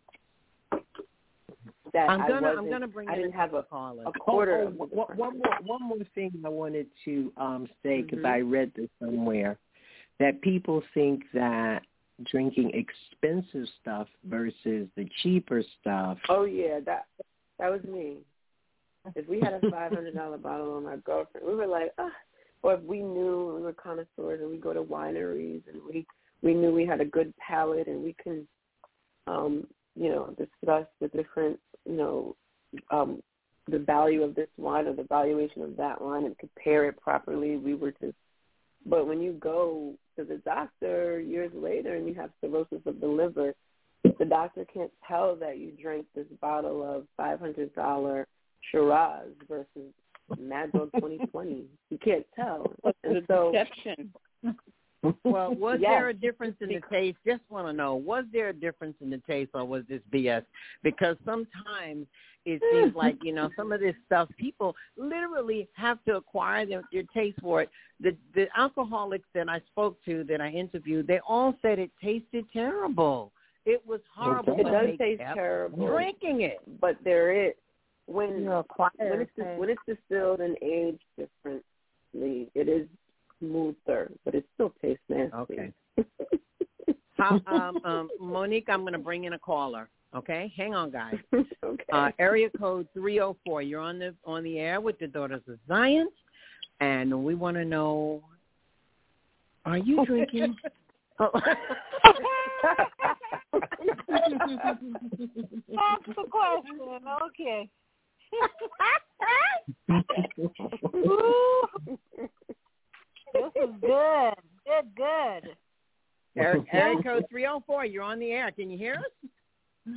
Speaker 7: That
Speaker 8: I'm gonna bring.
Speaker 7: I didn't have a quarter.
Speaker 3: One more thing I wanted to say, because I read this somewhere, that people think that drinking expensive stuff versus the cheaper stuff.
Speaker 7: Oh yeah, that was me. If we had a $500 bottle on my girlfriend, we were like, or if we knew we were connoisseurs and we go to wineries and we knew we had a good palate and we can, discuss the different, the value of this wine or the valuation of that wine and compare it properly. But when you go to the doctor years later and you have cirrhosis of the liver, the doctor can't tell that you drank this bottle of $500 Shiraz versus Mad Dog 2020. You can't tell.
Speaker 8: And so, deception. Well, was there a difference in the taste? Just want to know, was there a difference in the taste, or was this BS? Because sometimes it seems like, some of this stuff, people literally have to acquire their taste for it. The alcoholics that I spoke to, that I interviewed, they all said it tasted terrible. It was horrible.
Speaker 7: It does taste terrible.
Speaker 8: Drinking it.
Speaker 7: But there is, when it's distilled and aged differently, it is smoother, but it still tastes nasty.
Speaker 8: Okay. Monique, I'm going to bring in a caller. Okay, hang on, guys.
Speaker 7: Okay.
Speaker 8: Area code 304. You're on the air with the Daughters of Zion, and we want to know: are you drinking?
Speaker 4: That's the question. Okay. This is good. Good.
Speaker 8: Area code 304. You're on the air. Can you hear us?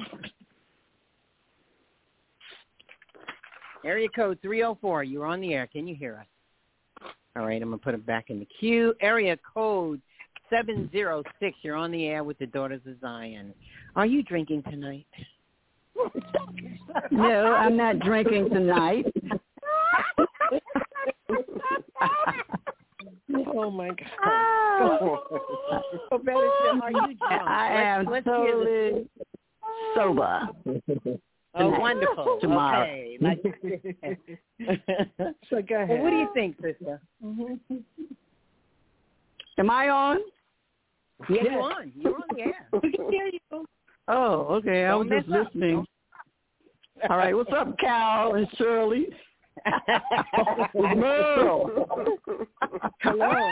Speaker 8: Area code 304. You're on the air. Can you hear us? All right. I'm going to put it back in the queue. Area code 706. You're on the air with the Daughters of Zion. Are you drinking tonight?
Speaker 9: No, I'm not drinking tonight.
Speaker 3: Oh, my God.
Speaker 8: Are you drunk?
Speaker 9: I am totally sober.
Speaker 8: Oh, wonderful.
Speaker 9: Tomorrow.
Speaker 8: Okay.
Speaker 3: So go ahead.
Speaker 8: Well, what do you think, sister?
Speaker 9: Am I on?
Speaker 8: Yeah, you're on. You're on the air. We can hear you.
Speaker 9: Oh, okay. I was just listening. All right. What's up, Cal and Shirley?
Speaker 3: Merle. Hello.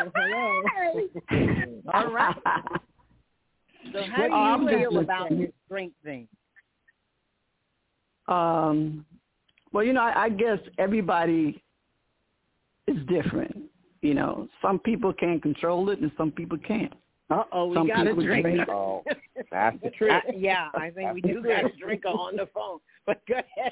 Speaker 8: All right. So how do you feel about this drink thing?
Speaker 9: Well, I guess everybody is different. Some people can control it and some people can't.
Speaker 8: We got a drinker.
Speaker 6: Oh, that's the truth.
Speaker 8: Yeah, I think we do got a drinker on the phone. But go ahead.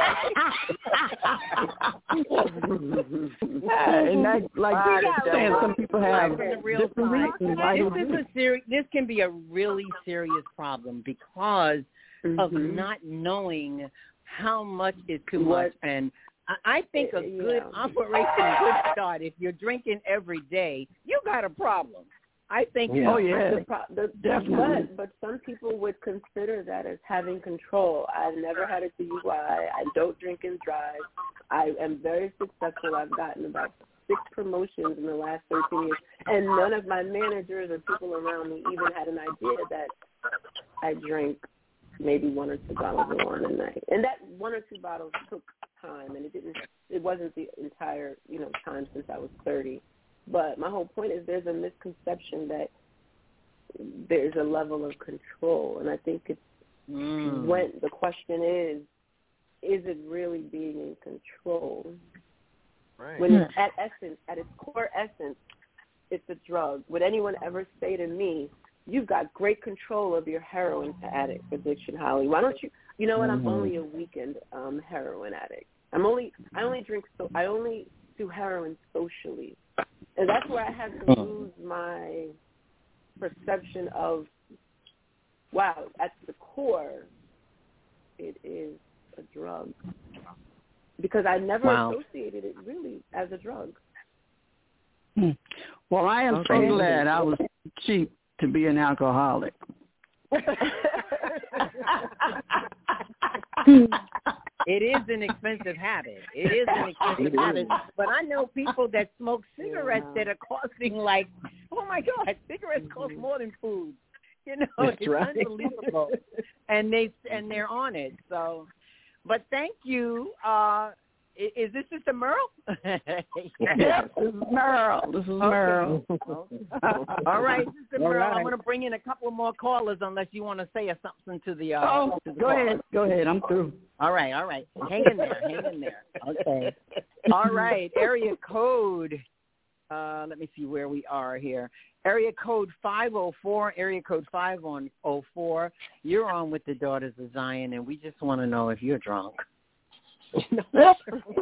Speaker 9: And saying, some people have
Speaker 8: the real
Speaker 9: different reasons.
Speaker 8: This can be a really serious problem because of not knowing how much is too much. And I think a good operation, good start, if you're drinking every day, you got a problem. I think.
Speaker 9: Yeah. Oh yeah,
Speaker 7: definitely. But some people would consider that as having control. I've never had a DUI. I don't drink and drive. I am very successful. I've gotten about 6 promotions in the last 13 years, and none of my managers or people around me even had an idea that I drank maybe 1 or 2 bottles of wine a night. And that 1 or 2 bottles took time, and it wasn't the entire time since I was 30. But my whole point is there's a misconception that there's a level of control. And I think it's when the question is it really being in control?
Speaker 6: Right.
Speaker 7: When it's at its core essence, it's a drug. Would anyone ever say to me, you've got great control of your heroin addict addiction, Holly? Why don't you, what, I'm only a weekend heroin addict. I only do heroin socially. And that's where I had to lose my perception of, wow, at the core, it is a drug. because I never associated it really as a drug.
Speaker 9: Well, I am so glad I was cheap to be an alcoholic.
Speaker 8: It is an expensive habit. It is an expensive habit. But I know people that smoke cigarettes that are costing like, oh my God, cigarettes cost more than food. You know,
Speaker 3: That's
Speaker 8: it's
Speaker 3: right.
Speaker 8: unbelievable. And they're on it. So, but thank you. Is this Sister Merle?
Speaker 9: Yes, this is Merle. Merle.
Speaker 8: All right, Sister Merle, I'm going to bring in a couple more callers unless you want to say something to the
Speaker 9: go ahead. Go ahead. I'm through.
Speaker 8: All right. Hang in there. Okay. All right, area code. Let me see where we are here. Area code 504, area code 504. You're on with the Daughters of Zion, and we just want to know if you're drunk.
Speaker 5: At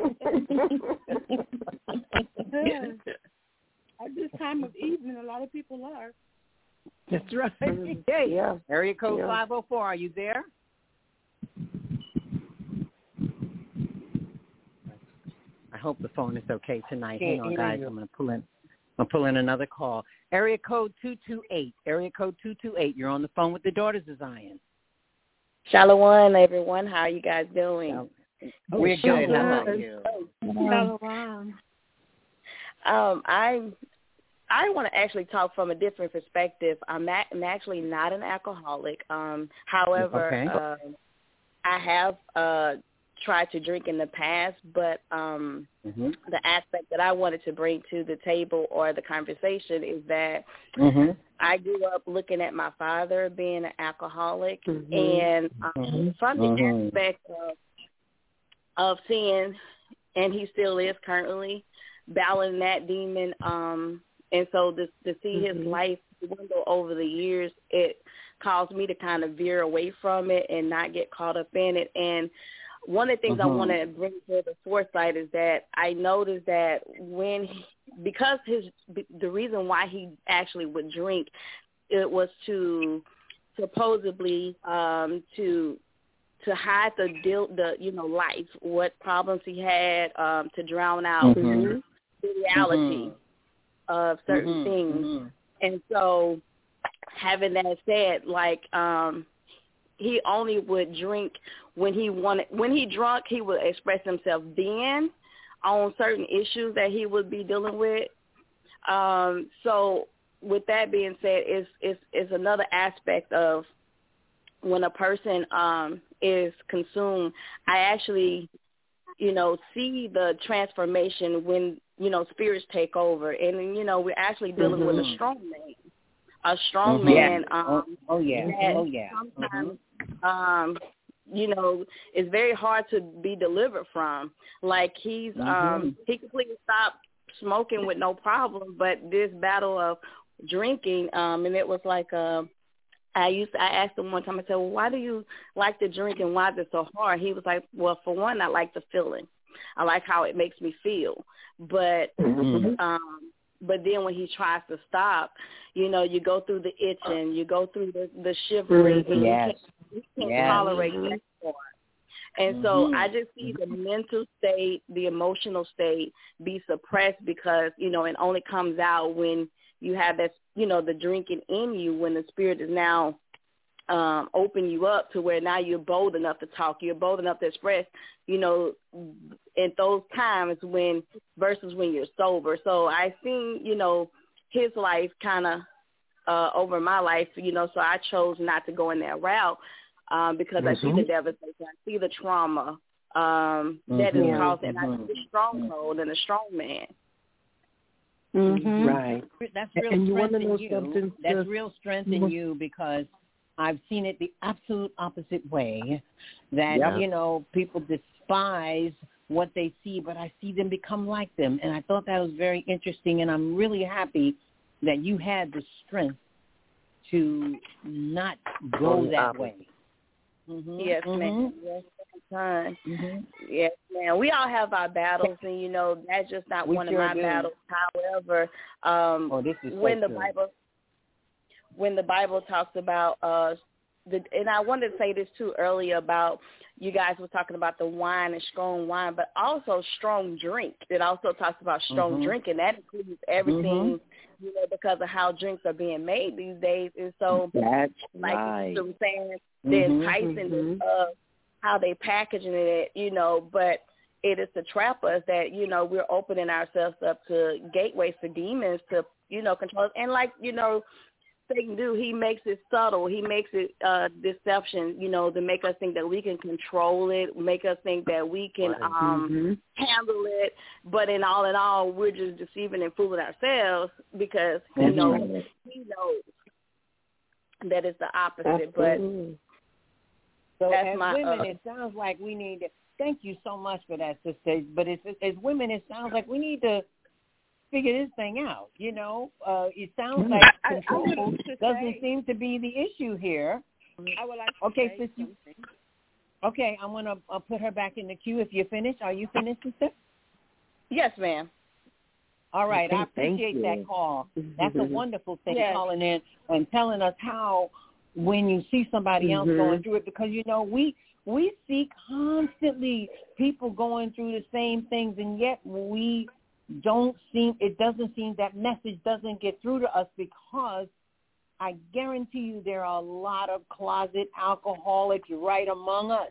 Speaker 5: this time of evening, a lot of people are.
Speaker 8: That's right. Hey, yeah. Area code 504. Are you there? I hope the phone is okay tonight. Hang on, guys. I'm going to pull in another call. Area code 228. Area code 228. You're on the phone with the Daughters of Zion.
Speaker 10: Shalom, everyone. How are you guys doing?
Speaker 8: We're good. How about you?
Speaker 10: I want to actually talk from a different perspective. I'm actually not an alcoholic. However, I have tried to drink in the past, but the aspect that I wanted to bring to the table or the conversation is that I grew up looking at my father being an alcoholic, and from the aspect of seeing, and he still is currently battling that demon, and so to see his life dwindle over the years, it caused me to kind of veer away from it and not get caught up in it. And one of the things I want to bring to the foresight is that I noticed that because the reason why he actually would drink, it was to supposedly to hide the life, what problems he had, to drown out the reality of certain things. And so, having that said, like he only would drink when he wanted. When he drunk, he would express himself then on certain issues that he would be dealing with. So, with that being said, it's another aspect of when a person is consumed. I actually, see the transformation when, spirits take over. And, we're actually dealing with a strong man. A strong man. Sometimes, it's very hard to be delivered from. Like he completely stopped smoking with no problem, but this battle of drinking, and it was like I asked him one time, I said, well, why do you like to drink and why is it so hard? He was like, well, for one, I like the feeling. I like how it makes me feel. But but then when he tries to stop, you go through the itching, you go through the shivering. You can't tolerate that part. And so I just see the mental state, the emotional state be suppressed because, it only comes out when you have that, the drinking in you, when the spirit is now open you up to where now you're bold enough to talk, you're bold enough to express, in those times versus when you're sober. So I seen, his life kind of over my life, so I chose not to go in that route because I see the devastation, I see the trauma that is caused, and I see the stronghold and the strong man.
Speaker 3: Right.
Speaker 8: That's real strength in you. That's real strength in you because I've seen it the absolute opposite way, that, people despise what they see, but I see them become like them. And I thought that was very interesting, and I'm really happy that you had the strength to not go that way.
Speaker 10: Yes, ma'am. Yes, ma'am. Yes, ma'am. We all have our battles, and that's just not one of my battles. However, when the Bible talks about and I wanted to say this too earlier about you guys were talking about the wine and strong wine, but also strong drink. It also talks about strong drink, and that includes everything, because of how drinks are being made these days. And so,
Speaker 3: that's
Speaker 10: like
Speaker 3: right.
Speaker 10: you were saying, the enticing of how they packaging it, but it is to trap us that, we're opening ourselves up to gateways for demons to, control us. And like, Satan do, he makes it subtle. He makes it deception, to make us think that we can control it, make us think that we can handle it. But in all, we're just deceiving and fooling ourselves because he knows that it's the opposite.
Speaker 8: Absolutely.
Speaker 10: But
Speaker 8: so
Speaker 10: that's
Speaker 8: as
Speaker 10: my,
Speaker 8: women, it sounds like we need to, thank you so much for that, sister. But as women, it sounds like we need to figure this thing out. It sounds like control doesn't seem to be the issue here.
Speaker 5: I would like to say something.
Speaker 8: Okay, I'm going to put her back in the queue. If you're finished, are you finished, sister?
Speaker 10: Yes, ma'am.
Speaker 8: All right, I appreciate that call. That's a wonderful thing, calling in and telling us how when you see somebody else going through it, because, we see constantly people going through the same things, and yet it doesn't seem that message doesn't get through to us, because I guarantee you there are a lot of closet alcoholics right among us,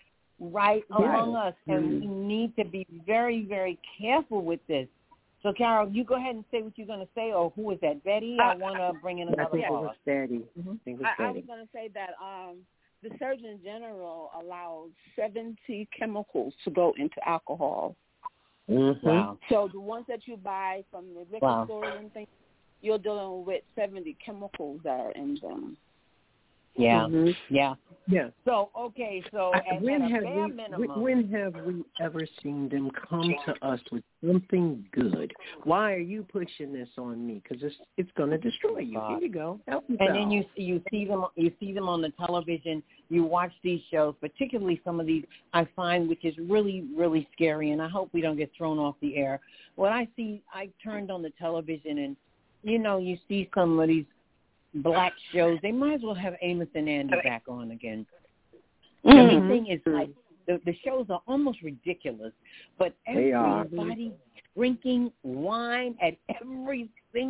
Speaker 8: and we need to be very, very careful with this. So, Carol, you go ahead and say what you're going to say, or who is that, Betty? I want to bring in another caller.
Speaker 3: Betty.
Speaker 5: I was going to say that the Surgeon General allows 70 chemicals to go into alcohol.
Speaker 8: Wow.
Speaker 5: So the ones that you buy from the liquor stores and things, you're dealing with 70 chemicals that are in them.
Speaker 8: Yeah. So,
Speaker 3: when have we ever seen them come to us with something good? Why are you pushing this on me? Because it's going to destroy you. Here you go. Help me
Speaker 8: and then you see them on the television. You watch these shows, particularly some of these I find, which is really, really scary, and I hope we don't get thrown off the air. What I turned on the television, and, you see some of these black shows. They might as well have Amos and Andy back on again. Everything is like, the shows are almost ridiculous, but everybody drinking wine at every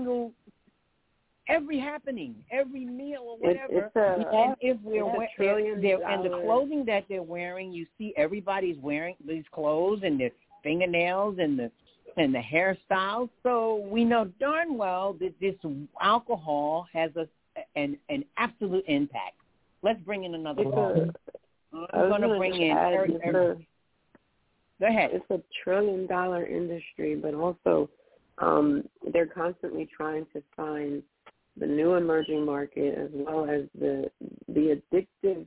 Speaker 8: happening, every meal or whatever. And if and the clothing that they're wearing, you see everybody's wearing these clothes and their fingernails and the hairstyles. So we know darn well that this alcohol has an absolute impact. Let's bring in another caller. I'm going to bring in Eric. Go ahead.
Speaker 7: It's $1 trillion industry, but also they're constantly trying to find the new emerging market, as well as the addicted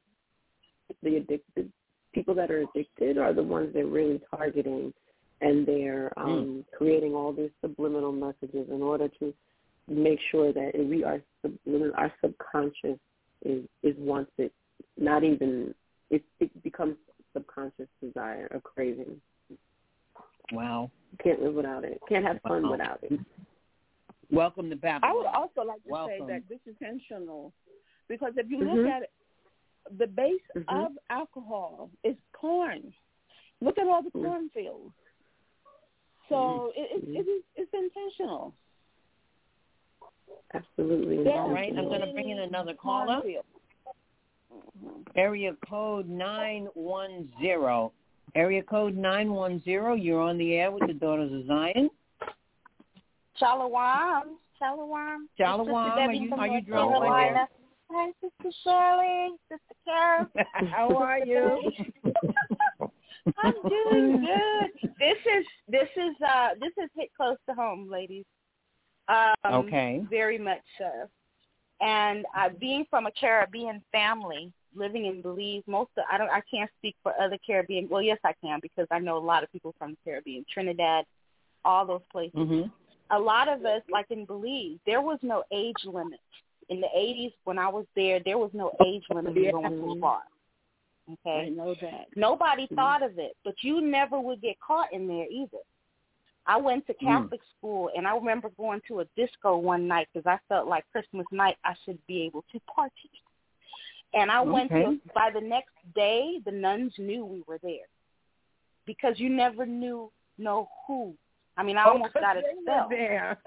Speaker 7: people that are addicted are the ones they're really targeting, and they're creating all these subliminal messages in order to make sure that our subconscious is wants it, not even it becomes subconscious desire, a craving.
Speaker 8: Wow.
Speaker 7: Can't live without it. Can't have fun without it.
Speaker 8: Welcome to Babylon.
Speaker 5: I would also like to say that this is intentional, because if you look at it, the base of alcohol is corn. Look at all the cornfields. So it's intentional.
Speaker 7: Absolutely.
Speaker 5: Yeah.
Speaker 8: All right, I'm going to bring in another caller. Area code 910. Area code 910. You're on the air with the Daughters of Zion.
Speaker 4: Shalom.
Speaker 8: Shalom. Are you drunk, my dear?
Speaker 4: Hi, Sister Shirley, Sister Carol.
Speaker 8: How are you?
Speaker 4: I'm doing good. This is hit close to home, ladies.
Speaker 8: Okay.
Speaker 4: Very much so. And being from a Caribbean family, living in Belize, I can't speak for other Caribbean. Well, yes, I can, because I know a lot of people from the Caribbean, Trinidad, all those places. Mm-hmm. A lot of us, like in Belize, there was no age limit. In the 80s, when I was there was no age limit to going to a bar. Okay,
Speaker 5: I know that.
Speaker 4: Nobody thought of it, but you never would get caught in there either. I went to Catholic school, and I remember going to a disco one night because I felt like Christmas night I should be able to party. And I went to, by the next day, the nuns knew we were there because you never know who. I mean, I almost got expelled.
Speaker 8: There.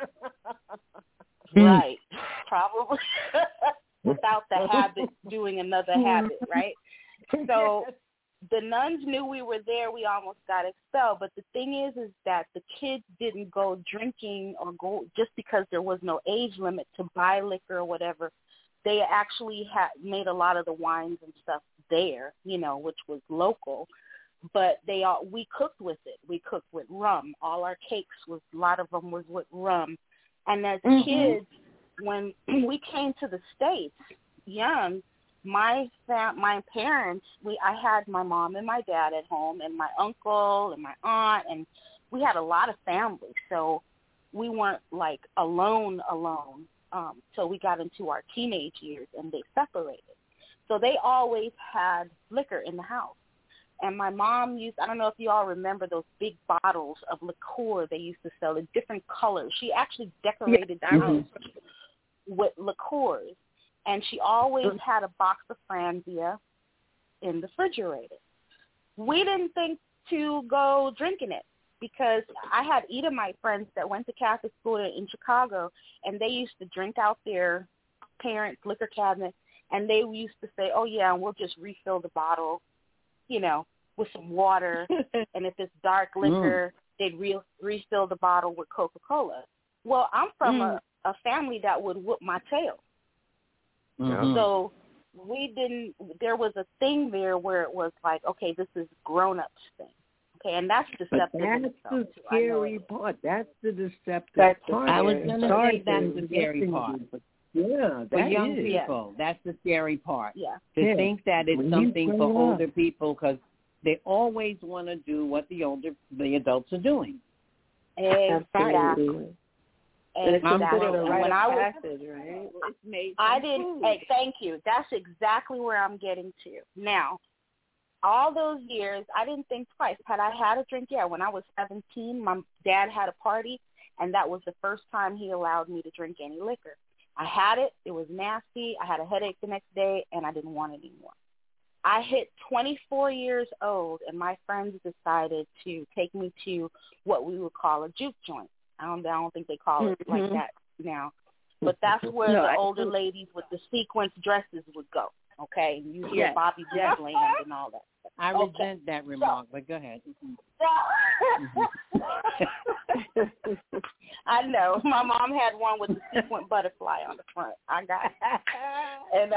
Speaker 4: Right, probably without the habit doing another habit, right? So the nuns knew we were there. We almost got expelled. But the thing is that the kids didn't go drinking or go just because there was no age limit to buy liquor or whatever. They actually had made a lot of the wines and stuff there, which was local. But we cooked with it. We cooked with rum. All our cakes a lot of them was with rum. And as kids, when we came to the States young, my parents, I had my mom and my dad at home and my uncle and my aunt, and we had a lot of family. So we weren't like alone. So we got into our teenage years and they separated. So they always had liquor in the house. And my mom I don't know if you all remember those big bottles of liqueur they used to sell in different colors. She actually decorated the house with liqueurs. And she always had a box of Franzia in the refrigerator. We didn't think to go drinking it because I had Edomite friends that went to Catholic school in Chicago, and they used to drink out their parents' liquor cabinet, and they used to say, oh, yeah, and we'll just refill the bottle, with some water. And if it's dark liquor, they'd refill the bottle with Coca-Cola. Well, I'm from a family that would whoop my tail. So there was a thing there where it was like, okay, this is grown-ups thing. Okay, and that's deceptive.
Speaker 8: But that's the scary part. That's the deceptive part. I was going to say that's the scary part. Yeah, for young people, that's the scary part. Yeah. To think that it's something for older people because they always want to do what the adults are doing.
Speaker 4: Exactly. Exactly. When I was,
Speaker 7: passage, right?
Speaker 4: I didn't. Hey, thank you. That's exactly where I'm getting to now. All those years, I didn't think twice. Had I had a drink? Yeah. When I was 17, my dad had a party, and that was the first time he allowed me to drink any liquor. I had it. It was nasty. I had a headache the next day, and I didn't want it anymore. I hit 24 years old, and my friends decided to take me to what we would call a juke joint. I don't think they call it like that now. But that's where the older ladies with the sequence dresses would go, okay? You hear Bobby Woodland and all that.
Speaker 8: I resent that remark, but go ahead.
Speaker 4: I know. My mom had one with the sequin butterfly on the front. I got it.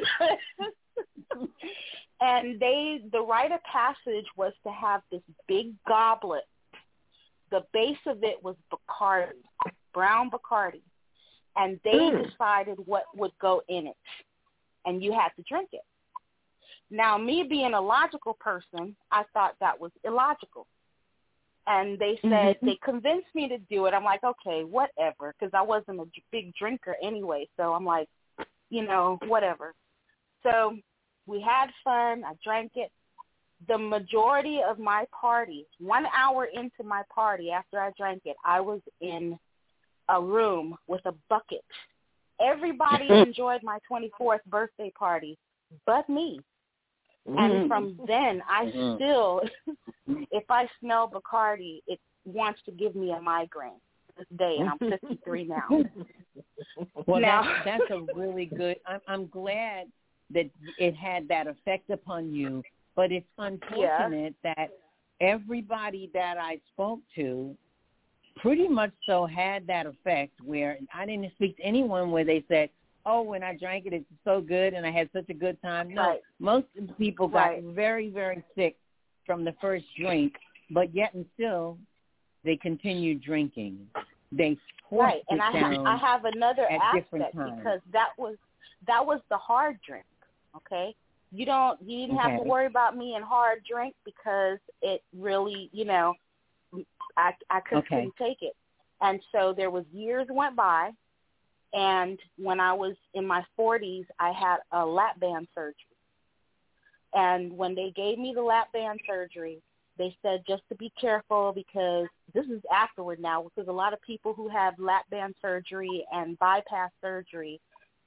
Speaker 4: And the rite of passage was to have this big goblet. The base of it was Bacardi, brown Bacardi. And they decided what would go in it. And you had to drink it. Now, me being a logical person, I thought that was illogical. And they said, they convinced me to do it. I'm like, okay, whatever, because I wasn't a big drinker anyway. So I'm like, whatever. So we had fun. I drank it. The majority of my party, 1 hour into my party after I drank it, I was in a room with a bucket. Everybody enjoyed my 24th birthday party but me. And from then, I still, if I smell Bacardi, it wants to give me a migraine this day, and I'm 53 now.
Speaker 8: Well, that's a really good, I'm glad that it had that effect upon you, but it's unfortunate that everybody that I spoke to pretty much so had that effect where I didn't speak to anyone where they said, oh, when I drank it, it's so good and I had such a good time. No, most people got very, very sick from the first drink, but yet and still they continued drinking. They forced it
Speaker 4: and
Speaker 8: down
Speaker 4: I have another aspect
Speaker 8: times.
Speaker 4: Because that was the hard drink, okay? You didn't have to worry about me and hard drink because it really, I couldn't take it. And so there was years went by, and when I was in my 40s, I had a lap band surgery. And when they gave me the lap band surgery, they said just to be careful because this is afterward now, because a lot of people who have lap band surgery and bypass surgery,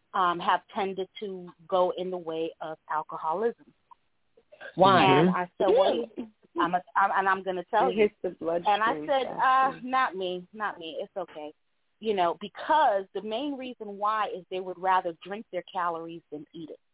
Speaker 4: have tended to go in the way of alcoholism.
Speaker 8: Why?
Speaker 4: And I said, well, I'm going to tell you. And I said, not me. It's okay. You know, because the main reason why is they would rather drink their calories than eat it.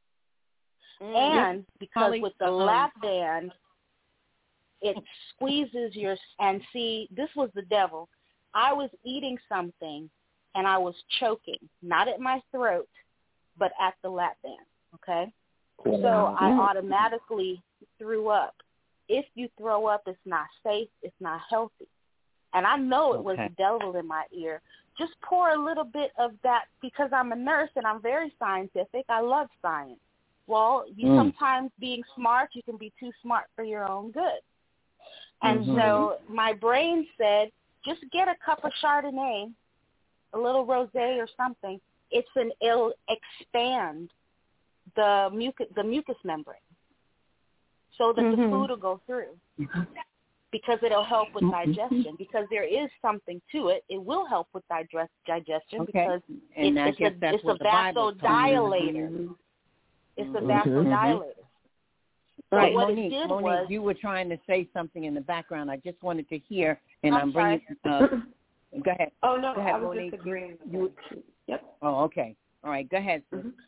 Speaker 4: And because with the lap band, it squeezes your, and see, this was the devil. I was eating something and I was choking, not at my throat, but at the lap band, okay? So I automatically threw up. If you throw up, it's not safe, it's not healthy. And I know it was the devil in my ear. Just pour a little bit of that, because I'm a nurse and I'm very scientific. I love science. Well, you sometimes being smart, you can be too smart for your own good. And so my brain said, just get a cup of Chardonnay, a little rosé or something. It'll expand the mucous membrane so that the food will go through. Because it'll help with digestion. Because there is something to it. It will help with digestion because it's a vasodilator. It's a vasodilator.
Speaker 8: Right, Monique, you were trying to say something in the background. I just wanted to hear, and I'm bringing. Go ahead.
Speaker 7: Oh no,
Speaker 8: go ahead,
Speaker 7: I was
Speaker 8: Monique.
Speaker 7: just agreeing with you. Yep.
Speaker 8: Oh, okay. All right, go ahead.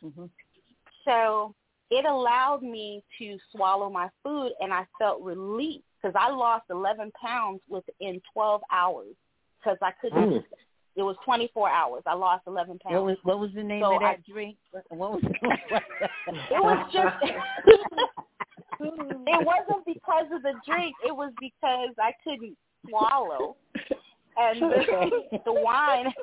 Speaker 4: So it allowed me to swallow my food, and I felt relief because I lost 11 pounds within 12 hours because I couldn't. It was 24 hours. I lost 11 pounds.
Speaker 8: What was the name of that drink? What was it?
Speaker 4: It was just. It wasn't because of the drink. It was because I couldn't swallow, and the wine.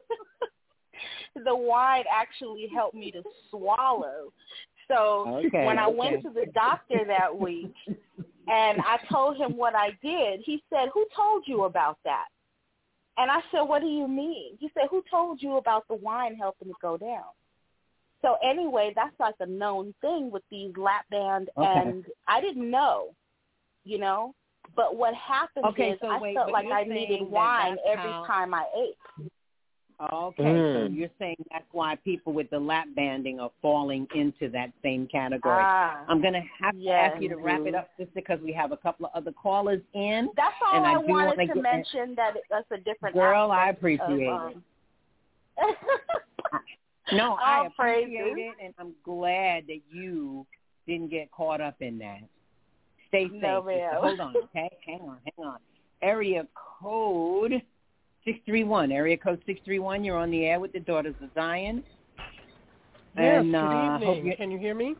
Speaker 4: The wine actually helped me to swallow. So when I went to the doctor that week, and I told him what I did, he said, "Who told you about that?" And I said, "What do you mean?" He said, "Who told you about the wine helping it go down?" So anyway, that's like a known thing with these lap band, and I didn't know, you know. But what happened is I felt like I needed wine every time I ate.
Speaker 8: Okay, so you're saying that's why people with the lap banding are falling into that same category. I'm going to have to ask you to wrap it up, sister, because we have a couple of other callers in.
Speaker 4: That's all
Speaker 8: and
Speaker 4: I wanted to mention, that that's a different
Speaker 8: Girl, I
Speaker 4: aspect
Speaker 8: appreciate
Speaker 4: of,
Speaker 8: it. No, I appreciate
Speaker 4: it,
Speaker 8: and I'm glad that you didn't get caught up in that. Stay safe.
Speaker 4: No, ma'am.
Speaker 8: Hold on, okay? Hang on. Area code 631. Area code 631. You're on the air with the Daughters of Zion.
Speaker 11: Yes, good evening. Can you hear me?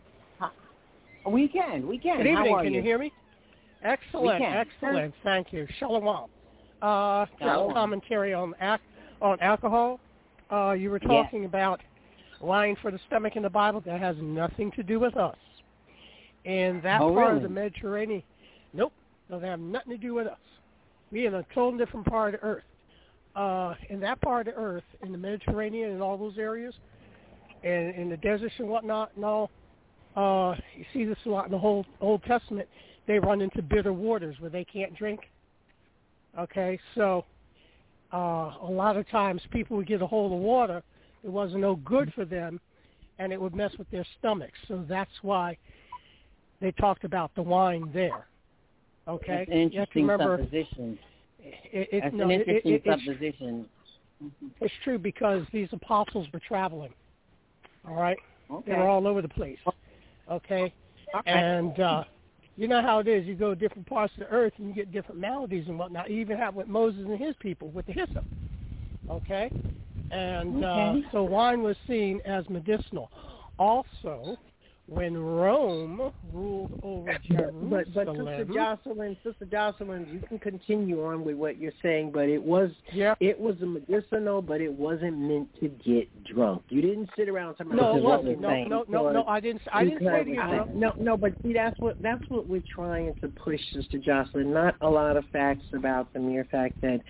Speaker 8: We can.
Speaker 11: Good evening.
Speaker 8: How are
Speaker 11: Can you hear me? Excellent. Thank you. Shalom. Commentary on alcohol. You were talking about wine for the stomach in the Bible. That has nothing to do with us. And that part of the Mediterranean, nope, doesn't have nothing to do with us. We're in a total different part of the earth. In that part of the earth, in the Mediterranean and all those areas, and in the deserts and whatnot, and all, you see this a lot in the whole Old Testament. They run into bitter waters where they can't drink. Okay, so a lot of times people would get a hold of water. It wasn't no good for them, and it would mess with their stomachs. So that's why they talked about the wine there. Okay,
Speaker 8: that's an interesting supposition. That's an interesting supposition.
Speaker 11: It's true because these apostles were traveling. All right, they were all over the place. Okay, and you know how it is. You go to different parts of the earth and you get different maladies and whatnot. You even have with Moses and his people with the hyssop. Okay, and so wine was seen as medicinal. Also, when Rome ruled over Jerusalem.
Speaker 3: But Sister Jocelyn, you can continue on with what you're saying, but it was a medicinal, but it wasn't meant to get drunk. You didn't sit around talking about
Speaker 11: it wasn't. No, I didn't say to you drunk.
Speaker 3: No, but see, that's what we're trying to push, Sister Jocelyn. Not a lot of facts about the mere fact that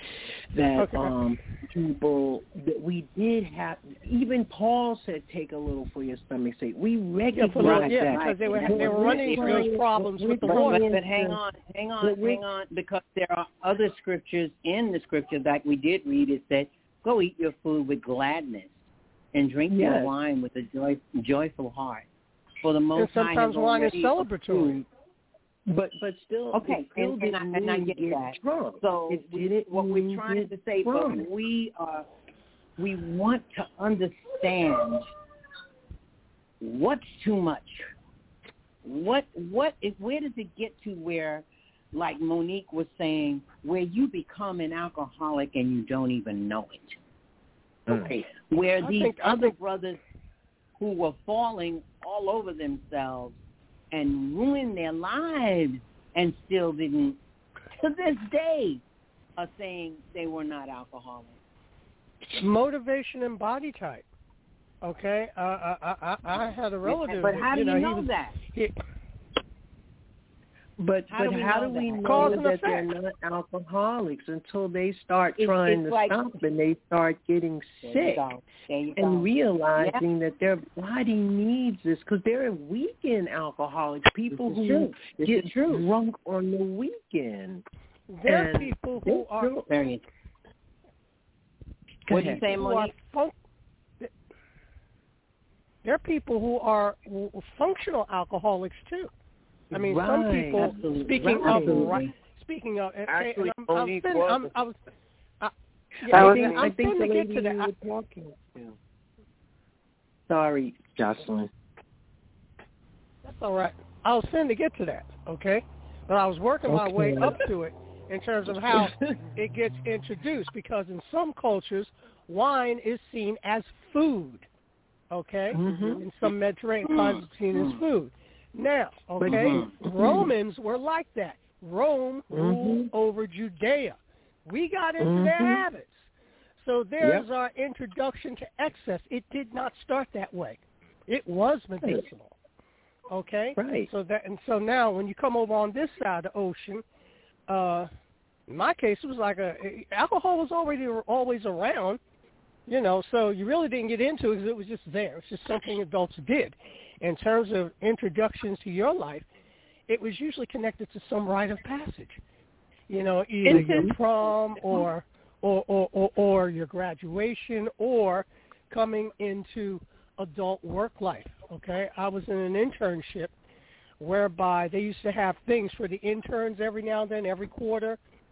Speaker 3: people that we did have. Even Paul said, "Take a little for your stomach's sake." We recognize
Speaker 11: because they were running into those problems with the water.
Speaker 8: But hang on, because there are other scriptures in the scripture that we did read. It said, "Go eat your food with gladness." and drink your wine with a joyful heart. For the Most High,
Speaker 11: sometimes wine is celebratory.
Speaker 3: But still,
Speaker 8: okay, and I get that.
Speaker 3: Drunk.
Speaker 8: So what we're trying to say, but we want to understand what's too much. Where does it get to where, like Monique was saying, where you become an alcoholic and you don't even know it? Okay, where these other brothers who were falling all over themselves and ruined their lives and still didn't, to this day, are saying they were not alcoholics.
Speaker 11: Motivation and body type. Okay, I had a relative.
Speaker 8: But how do you know that?
Speaker 3: But how do we know that they're not alcoholics until they start trying to stop and they start getting sick and realizing that their body needs this, because they're weekend alcoholics, people who get drunk on the weekend.
Speaker 11: There are people who are...
Speaker 8: What do you say, Monique?
Speaker 11: There are people who are functional alcoholics too. I mean, some people. Speaking of,
Speaker 6: actually,
Speaker 11: I'm
Speaker 3: think the lady
Speaker 11: you
Speaker 3: were talking to. Sorry, Jocelyn.
Speaker 11: That's all right. I was finna to get to that, okay? But I was working my way up to it in terms of how it gets introduced, because in some cultures, wine is seen as food, okay? In some Mediterranean countries, it's seen as food. Now, okay, Romans were like that. Rome ruled over Judea. We got into their habits. So there's our introduction to excess. It did not start that way. It was medicinal. Okay?
Speaker 3: Right.
Speaker 11: So now when you come over on this side of the ocean, in my case it was like alcohol was always around, so you really didn't get into it because it was just there. It's just something adults did. In terms of introductions to your life, it was usually connected to some rite of passage. Either your prom or your graduation or coming into adult work life. Okay, I was in an internship whereby they used to have things for the interns every now and then, every quarter,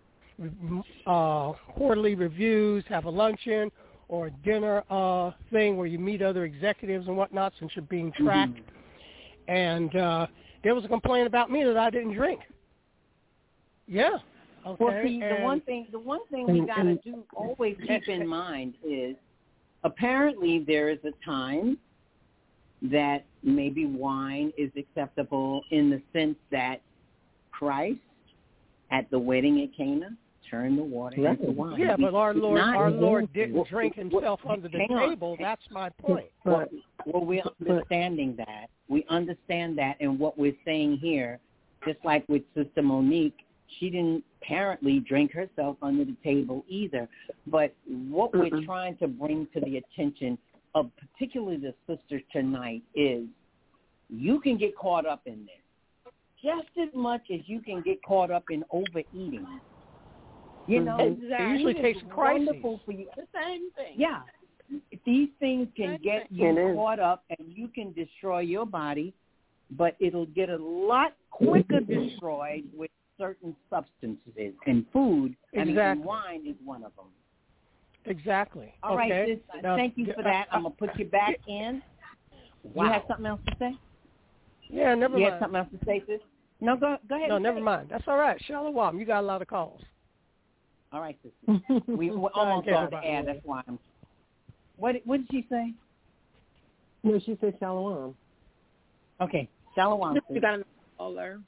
Speaker 11: quarterly reviews, have a luncheon or a dinner thing where you meet other executives and whatnot since you're being tracked. And there was a complaint about me that I didn't drink. Yeah. Okay.
Speaker 8: Well, see, the one thing we got to do, always keep in mind is apparently there is a time that maybe wine is acceptable in the sense that Christ at the wedding at Cana turned the water into wine.
Speaker 11: Yeah, but our Lord didn't drink himself under the table. That's my point.
Speaker 8: Well, we're understanding that. We understand that, and what we're saying here, just like with Sister Monique, she didn't apparently drink herself under the table either. But what we're trying to bring to the attention of particularly the sisters tonight is you can get caught up in this just as much as you can get caught up in overeating.
Speaker 11: It usually takes a crisis.
Speaker 8: Wonderful for you.
Speaker 5: The same thing.
Speaker 8: Yeah. These things can get you caught up and you can destroy your body, but it'll get a lot quicker destroyed with certain substances, and food, and wine is one of them.
Speaker 11: Exactly.
Speaker 8: All right, sis, thank you for that. I'm going to put you back in. Wow. You have something else to say?
Speaker 11: Yeah, never mind.
Speaker 8: You have something else to say, sis? No, go ahead.
Speaker 11: No, never mind. That's all right. Shalom. You got a lot of calls.
Speaker 8: All right, sister. We're almost on the air. That's why I'm... What did she say?
Speaker 3: No, she said shalom.
Speaker 8: Okay, shalom.
Speaker 5: You got another caller.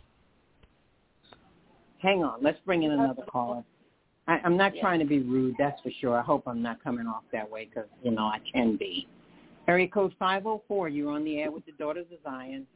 Speaker 8: Hang on. Let's bring in another caller. I'm not trying to be rude, that's for sure. I hope I'm not coming off that way because, I can be. Area code 504, you're on the air with the Daughters of Zion.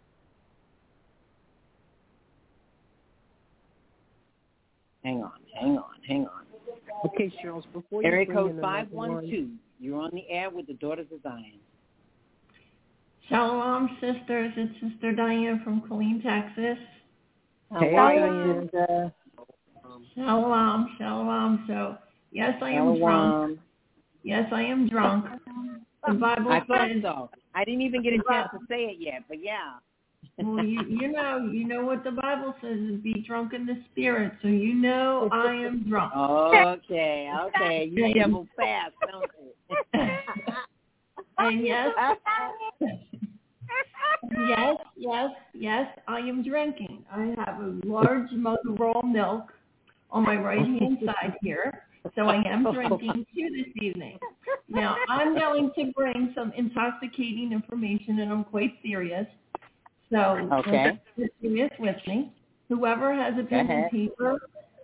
Speaker 8: Hang on.
Speaker 3: Okay, Charles, before you
Speaker 8: Area code 512, you're on the air with the Daughters of Zion.
Speaker 1: Shalom, sisters. It's Sister Diane from Killeen, Texas.
Speaker 8: How are you, sister?
Speaker 1: Shalom. So, yes, I am drunk. Yes, I am drunk. The Bible
Speaker 8: I thought
Speaker 1: says,
Speaker 8: so. I didn't even get a chance to say it yet, but yeah.
Speaker 1: Well, you know what the Bible says is be drunk in the spirit. So you know I am drunk.
Speaker 8: Okay. You devil fast, don't you?
Speaker 1: And yes, I am drinking. I have a large mug of raw milk on my right-hand side here. So I am drinking too this evening. Now, I'm going to bring some intoxicating information, and I'm quite serious. So let's do this with me. Whoever has a pen and paper,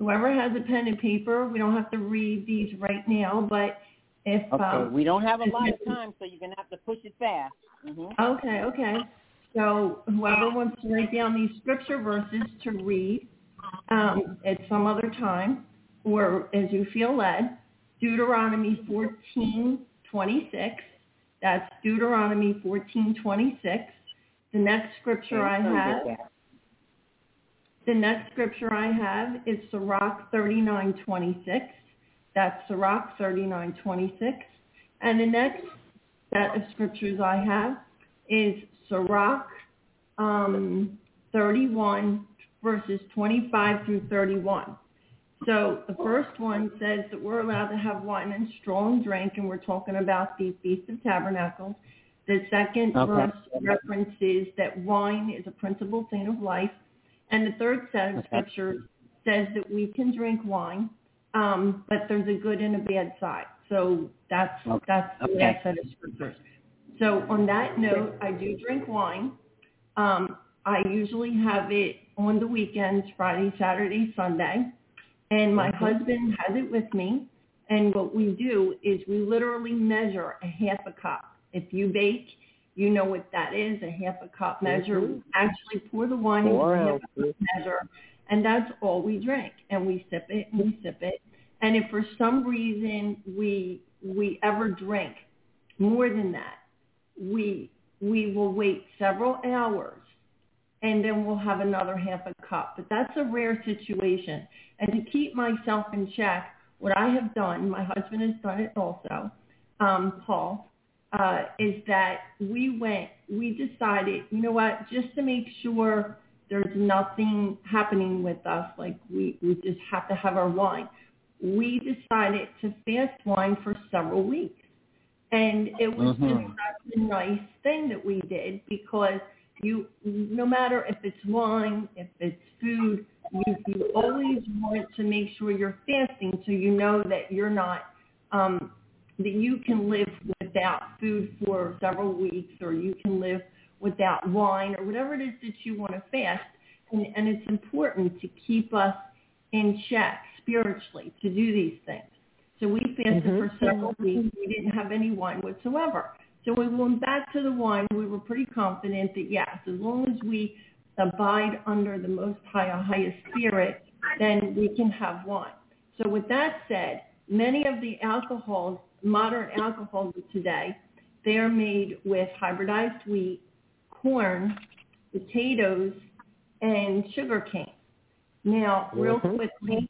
Speaker 1: we don't have to read these right now, but if...
Speaker 8: we don't have a lot of time, so you're going to have to push it fast. Mm-hmm.
Speaker 1: Okay. So whoever wants to write down these scripture verses to read at some other time, or as you feel led, Deuteronomy 14:26. That's Deuteronomy 14:26. The next scripture I have is Sirach 39:26. That's Sirach 39:26. And the next set of scriptures I have is Sirach 31 verses 25 through 31. So the first one says that we're allowed to have wine and strong drink, and we're talking about the Feast of Tabernacles. The second verse references that wine is a principal thing of life. And the third set of scriptures says that we can drink wine, but there's a good and a bad side. So that's the last set of scriptures. So on that note, I do drink wine. I usually have it on the weekends, Friday, Saturday, Sunday. And my husband has it with me. And what we do is we literally measure a half a cup. If you bake, you know what that is, a half a cup measure. We actually pour the wine into a half a cup measure, and that's all we drink. And we sip it, and we sip it. And if for some reason we ever drink more than that, we will wait several hours, and then we'll have another half a cup. But that's a rare situation. And to keep myself in check, what I have done, my husband has done it also, Paul, is that we decided, you know what, just to make sure there's nothing happening with us, like we just have to have our wine. We decided to fast wine for several weeks. And it was just such a nice thing that we did, because no matter if it's wine, if it's food, you always want to make sure you're fasting so you know that you're not, that you can live without food for several weeks, or you can live without wine, or whatever it is that you want to fast. And it's important to keep us in check spiritually to do these things. So we fasted for several weeks. We didn't have any wine whatsoever. So we went back to the wine. We were pretty confident that, yes, as long as we abide under the Most High, highest Spirit, then we can have wine. So with that said, many of the alcohols, modern alcohols of today, they are made with hybridized wheat, corn, potatoes, and sugar cane. Now, real quickly,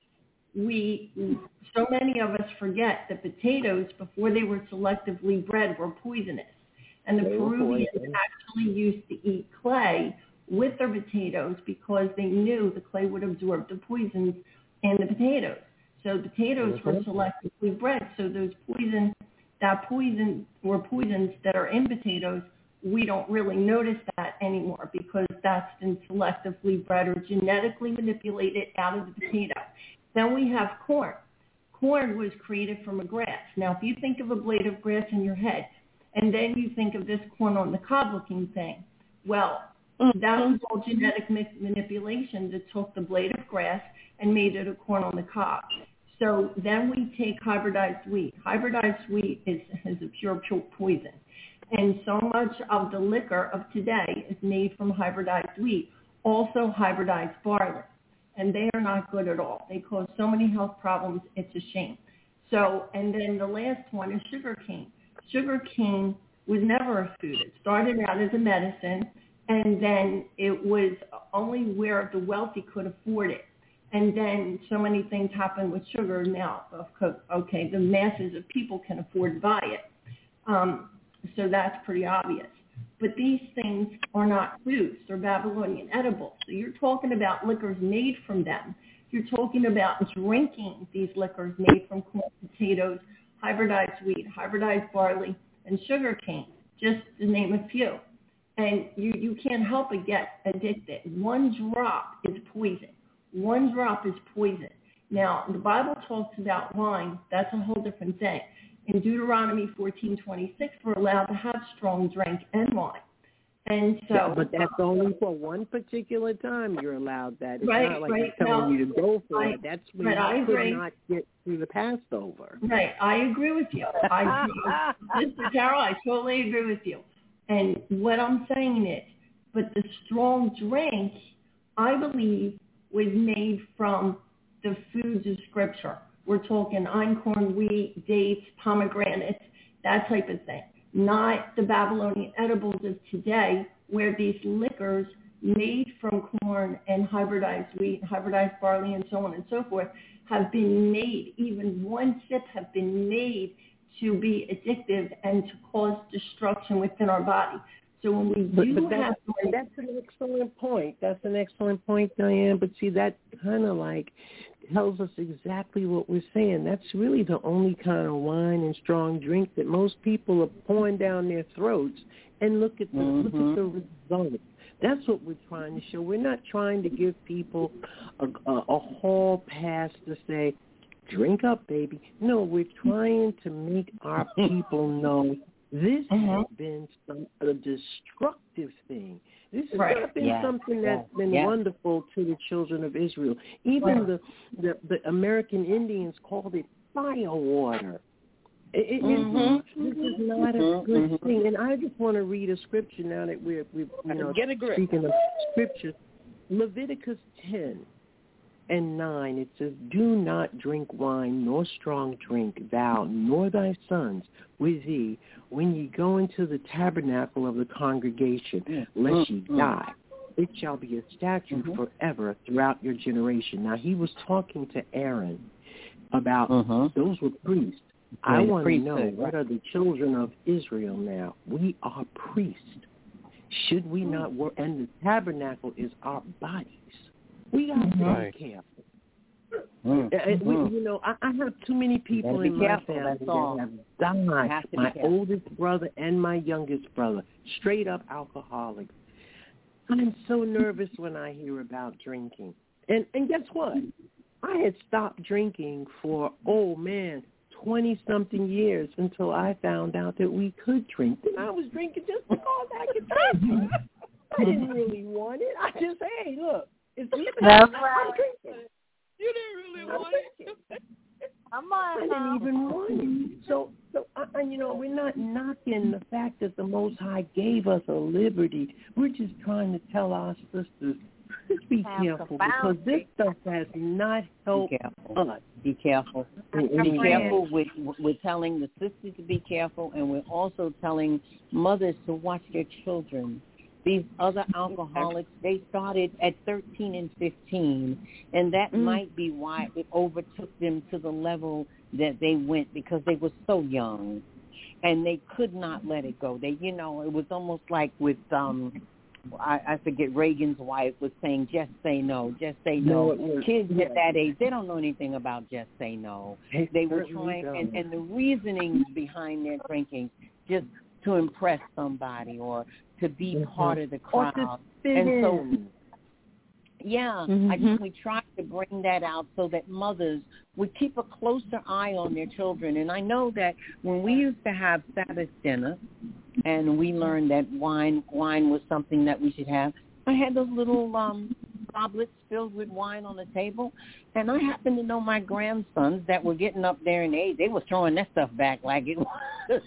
Speaker 1: so many of us forget that potatoes, before they were selectively bred, were poisonous. And the Peruvians actually used to eat clay with their potatoes because they knew the clay would absorb the poisons in the potatoes. So potatoes were selectively bred. So those poisons that are in potatoes, we don't really notice that anymore because that's been selectively bred or genetically manipulated out of the potato. Then we have corn. Corn was created from a grass. Now, if you think of a blade of grass in your head, and then you think of this corn on the cob looking thing, well, that was all genetic manipulation that took the blade of grass and made it a corn on the cob. So then we take hybridized wheat. Hybridized wheat is a pure poison. And so much of the liquor of today is made from hybridized wheat, also hybridized barley. And they are not good at all. They cause so many health problems, it's a shame. So, and then the last one is sugar cane. Sugar cane was never a food. It started out as a medicine, and then it was only where the wealthy could afford it. And then so many things happen with sugar now. Okay, the masses of people can afford to buy it. So that's pretty obvious. But these things are not foods. They're Babylonian edibles. So you're talking about liquors made from them. You're talking about drinking these liquors made from corn, potatoes, hybridized wheat, hybridized barley, and sugar cane, just to name a few. And you can't help but get addicted. One drop is poison. One drop is poison. Now, the Bible talks about wine. That's a whole different thing. In Deuteronomy 14:26, we're allowed to have strong drink and wine. And so,
Speaker 3: yeah, but that's only for one particular time you're allowed that. It's not like they're telling you to go for it. That's when you could not get through the Passover.
Speaker 1: Right. I agree with you. Mr. Carol, I totally agree with you. And what I'm saying is, but the strong drink, I believe, was made from the foods of Scripture. We're talking einkorn, wheat, dates, pomegranates, that type of thing. Not the Babylonian edibles of today, where these liquors made from corn and hybridized wheat, hybridized barley, and so on and so forth, have been made, even one sip have been made to be addictive and to cause destruction within our body. So when we
Speaker 3: that's an excellent point. That's an excellent point, Diane. But see, that kind of like tells us exactly what we're saying. That's really the only kind of wine and strong drink that most people are pouring down their throats. And look at the result. That's what we're trying to show. We're not trying to give people a hall pass to say, drink up, baby. No, we're trying to make our people know this has been a destructive thing. This has not been something that's been wonderful to the children of Israel. Even the American Indians called it fire water. This is not a good thing. And I just want to read a scripture now that we're speaking of scripture. Leviticus 10:9, it says, do not drink wine nor strong drink, thou nor thy sons with thee, when ye go into the tabernacle of the congregation, lest ye die. It shall be a statute forever throughout your generation. Now, he was talking to Aaron about those were priests. I want to know, what are the children of Israel now? We are priests. Should we not work? And the tabernacle is our bodies. We got to be careful. I have too many people in my family that have died. My oldest brother and my youngest brother, straight up alcoholics. I'm so nervous when I hear about drinking. And guess what? I had stopped drinking for, 20-something years until I found out that we could drink. And I was drinking just because I could drink. I didn't really want it. I just, hey, look, it's legal.
Speaker 4: That's
Speaker 3: I'm drinking. You didn't really want it. I didn't even want it. So we're not knocking the fact that the Most High gave us a liberty. We're just trying to tell our sisters, just be careful, because this stuff has not helped us.
Speaker 8: Be careful. Be careful. We're telling the sisters to be careful, and we're also telling mothers to watch their children. These other alcoholics, they started at 13 and 15, and that might be why it overtook them to the level that they went, because they were so young, and they could not let it go. They, it was almost like with I forget, Reagan's wife was saying, just say no, just say no. Kids at that age, they don't know anything about just say no. They were trying, and the reasoning behind their drinking, just to impress somebody or to be part of the crowd. And so, we try to bring that out so that mothers would keep a closer eye on their children. And I know that when we used to have Sabbath dinner, and we learned that wine was something that we should have, I had those little goblets filled with wine on the table, and I happened to know my grandsons that were getting up there in age, they were throwing that stuff back like it was,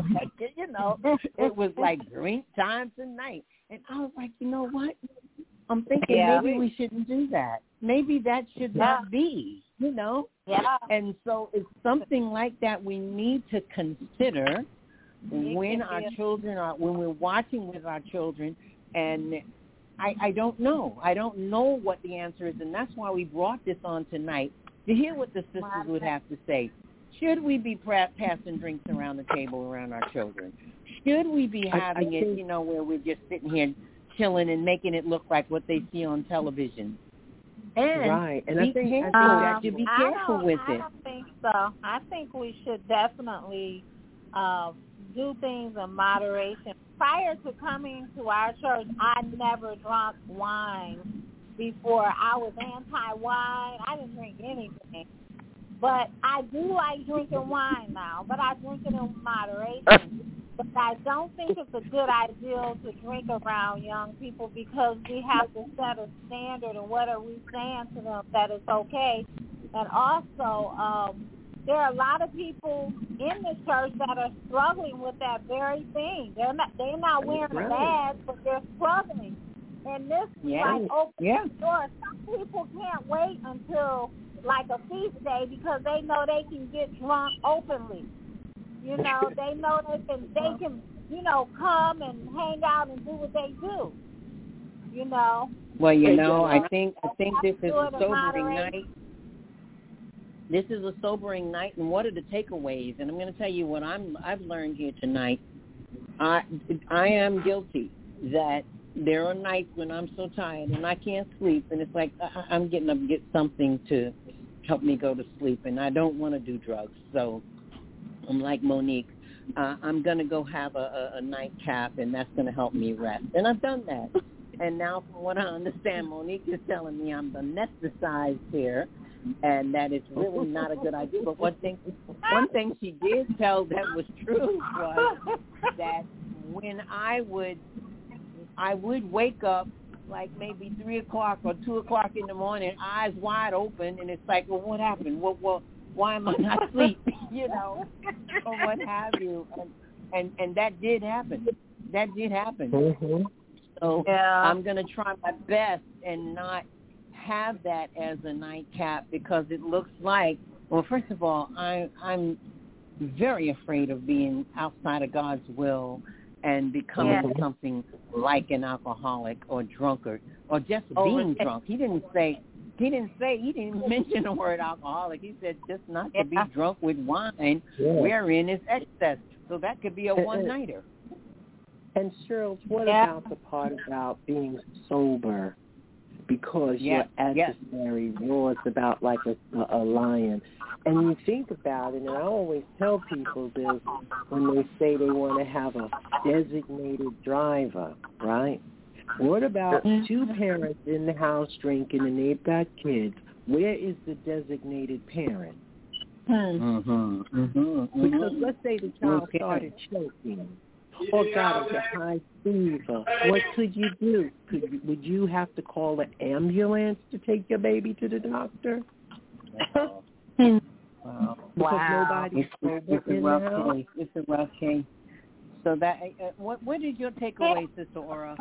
Speaker 8: it was like drink time tonight. And I was like, you know what? I'm thinking maybe we shouldn't do that. Maybe that should not be, Yeah. And so it's something like that we need to consider when our children when we're watching with our children. And I don't know. I don't know what the answer is, and that's why we brought this on tonight, to hear what the sisters would have to say. Should we be passing drinks around the table around our children? Should we be having it, where we're just sitting here chilling and making it look like what they see on television? And
Speaker 3: I think
Speaker 8: be careful with it.
Speaker 12: I don't think so. I think we should definitely do things in moderation. Prior to coming to our church, I never drank wine before. I was anti-wine. I didn't drink anything. But I do like drinking wine now, but I drink it in moderation. But I don't think it's a good idea to drink around young people because we have to set a standard, and what are we saying to them that it's okay? And also, there are a lot of people in the church that are struggling with that very thing. They're not wearing a badge, but they're struggling. And this opens the door. Some people can't wait until like a feast day because they know they can get drunk openly. They know they can come and hang out and do what they do.
Speaker 8: Well, I think this is a sobering night. This is a sobering night, and what are the takeaways? And I'm going to tell you what I've learned here tonight. I am guilty that there are nights when I'm so tired and I can't sleep, and it's like I'm getting up and get something to help me go to sleep, and I don't want to do drugs. So I'm like Monique. I'm going to go have a nightcap, and that's going to help me rest. And I've done that. And now from what I understand, Monique is telling me I'm anesthetized here, and that it's really not a good idea. But one thing she did tell that was true was that when I would wake up like maybe 3 o'clock or 2 o'clock in the morning, eyes wide open, and it's like, well, what happened? Well, why am I not asleep? Or what have you? And that did happen. That did happen.
Speaker 3: Mm-hmm.
Speaker 8: So I'm going to try my best and not have that as a nightcap because it looks like, well, first of all, I'm very afraid of being outside of God's will and becoming something like an alcoholic or drunkard or just being drunk. He didn't mention the word alcoholic. He said just not to be drunk with wine wherein is excess. So that could be a one-nighter.
Speaker 3: And Cheryl, what about the part about being sober? Because your adversary roars about like a lion. And you think about it, and I always tell people this when they say they want to have a designated driver, right? What about two parents in the house drinking and they've got kids? Where is the designated parent? Because let's say the child started choking or got a high fever. What could you do? Would you have to call an ambulance to take your baby to the doctor? Because nobody's sober in the house.
Speaker 8: It's a rough case. So that what is your takeaway, Sister Aura?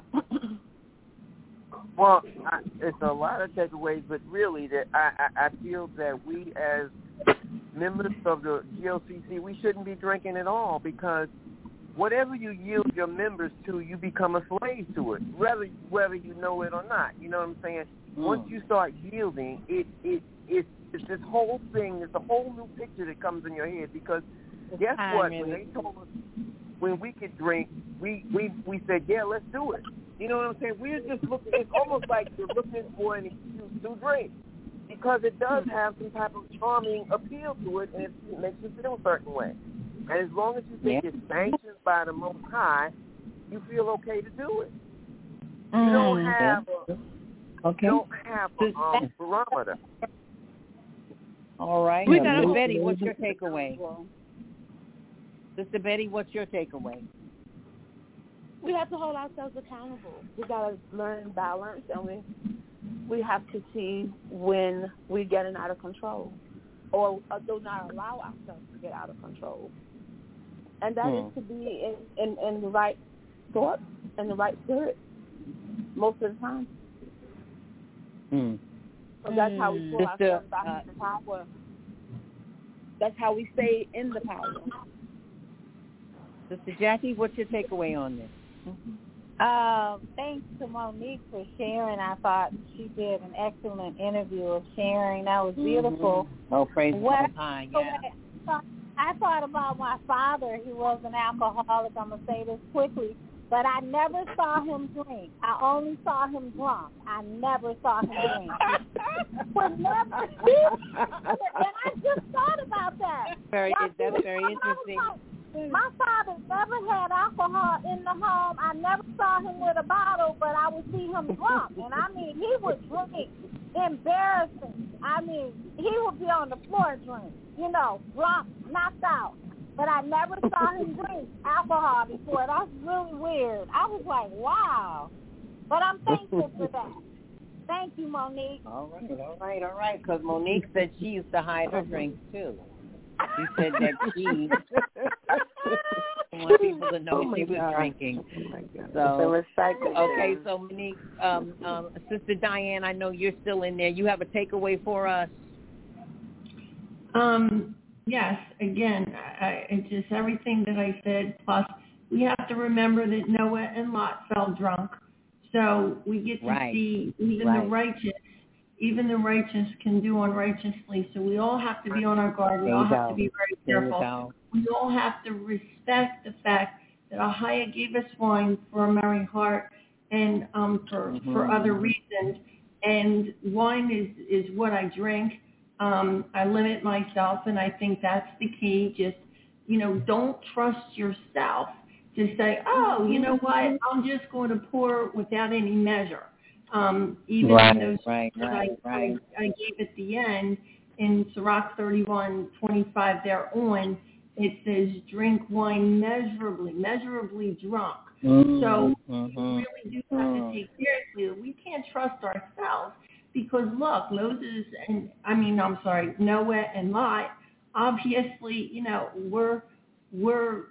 Speaker 6: Well, it's a lot of takeaways, but really that I feel that we as members of the GLCC, we shouldn't be drinking at all because whatever you yield your members to, you become a slave to it, whether you know it or not. You know what I'm saying? Once you start yielding, it's this whole thing. It's a whole new picture that comes in your head because guess what? When they told us when we could drink, we said, yeah, let's do it. You know what I'm saying? We're just looking. It's almost like you're looking for an excuse to drink because it does have some type of charming appeal to it, and it makes you feel a certain way. And as long as you think it's sanctioned by the Most High, you feel okay to do it. You don't have a barometer.
Speaker 8: All right. Sister Betty, what's your takeaway? Sister Betty, what's your takeaway?
Speaker 5: We have to hold ourselves accountable. We got to learn balance, and we have to see when we're getting out of control or do not allow ourselves to get out of control. And that is to be in the right thought and the right spirit most of the time. So that's how we pull ourselves back into power. That's how we stay in the power.
Speaker 8: Sister Jackie, what's your takeaway on this?
Speaker 12: Thanks to Monique for sharing. I thought she did an excellent interview of sharing. That was beautiful.
Speaker 8: Mm-hmm. Oh, praise God. Yeah.
Speaker 12: I thought about my father. He was an alcoholic. I'm going to say this quickly. But I never saw him drink. I only saw him drunk. I never saw him drink. But never. And I just thought about that.
Speaker 8: That's very interesting.
Speaker 12: My father never had alcohol in the home. I never saw him with a bottle, but I would see him drunk. And I mean, he would drink embarrassing. I mean, he would be on the floor drink, drunk, knocked out. But I never saw him drink alcohol before. That's really weird. I was like, wow. But I'm thankful for that. Thank you, Monique.
Speaker 8: All right. Because Monique said she used to hide her drinks, too. She said that she didn't want people to know she was drinking.
Speaker 7: Oh, my God.
Speaker 8: So, okay, so Monique, Sister Diane, I know you're still in there. You have a takeaway for us?
Speaker 1: Yes, again, it's just everything that I said, plus we have to remember that Noah and Lot fell drunk. So we get to see even the righteous can do unrighteously. So we all have to be on our guard. We all have to be very careful. We all have to respect the fact that Ahia gave us wine for a merry heart and for other reasons. And wine is what I drink. I limit myself, and I think that's the key. Just, don't trust yourself to say, oh, you know what, I'm just going to pour without any measure. Even in those I gave at the end, in Sirach 31:25 thereon, it says, drink wine measurably drunk. So we really do have to take seriously that we can't trust ourselves. Because look, Noah and Lot, obviously, we're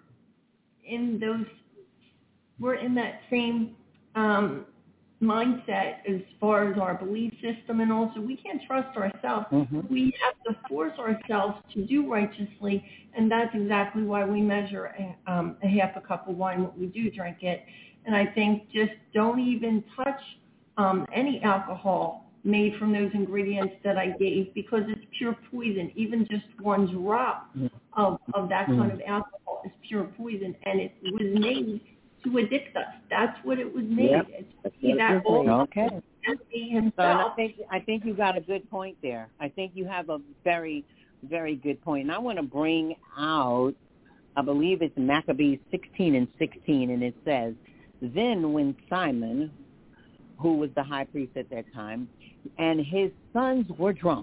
Speaker 1: in that same mindset as far as our belief system, and also we can't trust ourselves. We have to force ourselves to do righteously, and that's exactly why we measure a half a cup of wine when we do drink it. And I think just don't even touch any alcohol made from those ingredients that I gave, because it's pure poison. Even just one drop of that kind of alcohol is pure poison, and it was made to addict us. That's what it was made. It's
Speaker 8: okay.
Speaker 1: Himself.
Speaker 8: So I think you got a good point there. I think you have a very, very good point. And I want to bring out, I believe it's Maccabees 16:16, and it says, then when Simon, who was the high priest at that time, and his sons were drunk,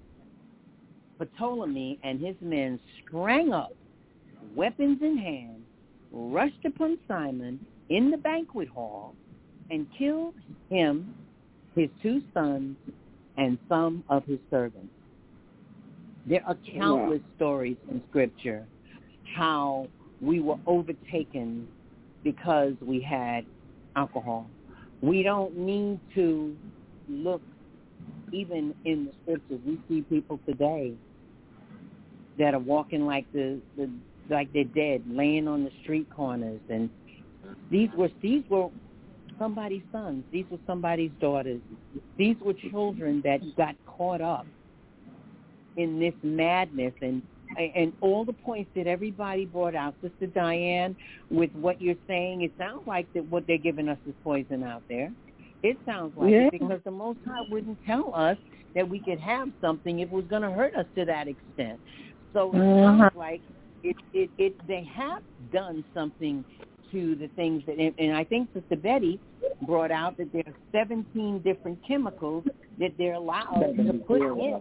Speaker 8: Ptolemy and his men sprang up, weapons in hand, rushed upon Simon in the banquet hall, and killed him, his 2 sons, and some of his servants. There are countless stories in Scripture how we were overtaken because we had alcohol. We don't need to look even in the Scriptures. We see people today that are walking like like they're dead, laying on the street corners, and these were somebody's sons. These were somebody's daughters. These were children that got caught up in this madness, and all the points that everybody brought out. Sister Diane, with what you're saying, it sounds like that what they're giving us is poison out there. It sounds like it, because the Most High wouldn't tell us that we could have something if it was going to hurt us to that extent. So it sounds like they have done something to the things that, and I think Sister Betty brought out that there are 17 different chemicals that they're allowed to put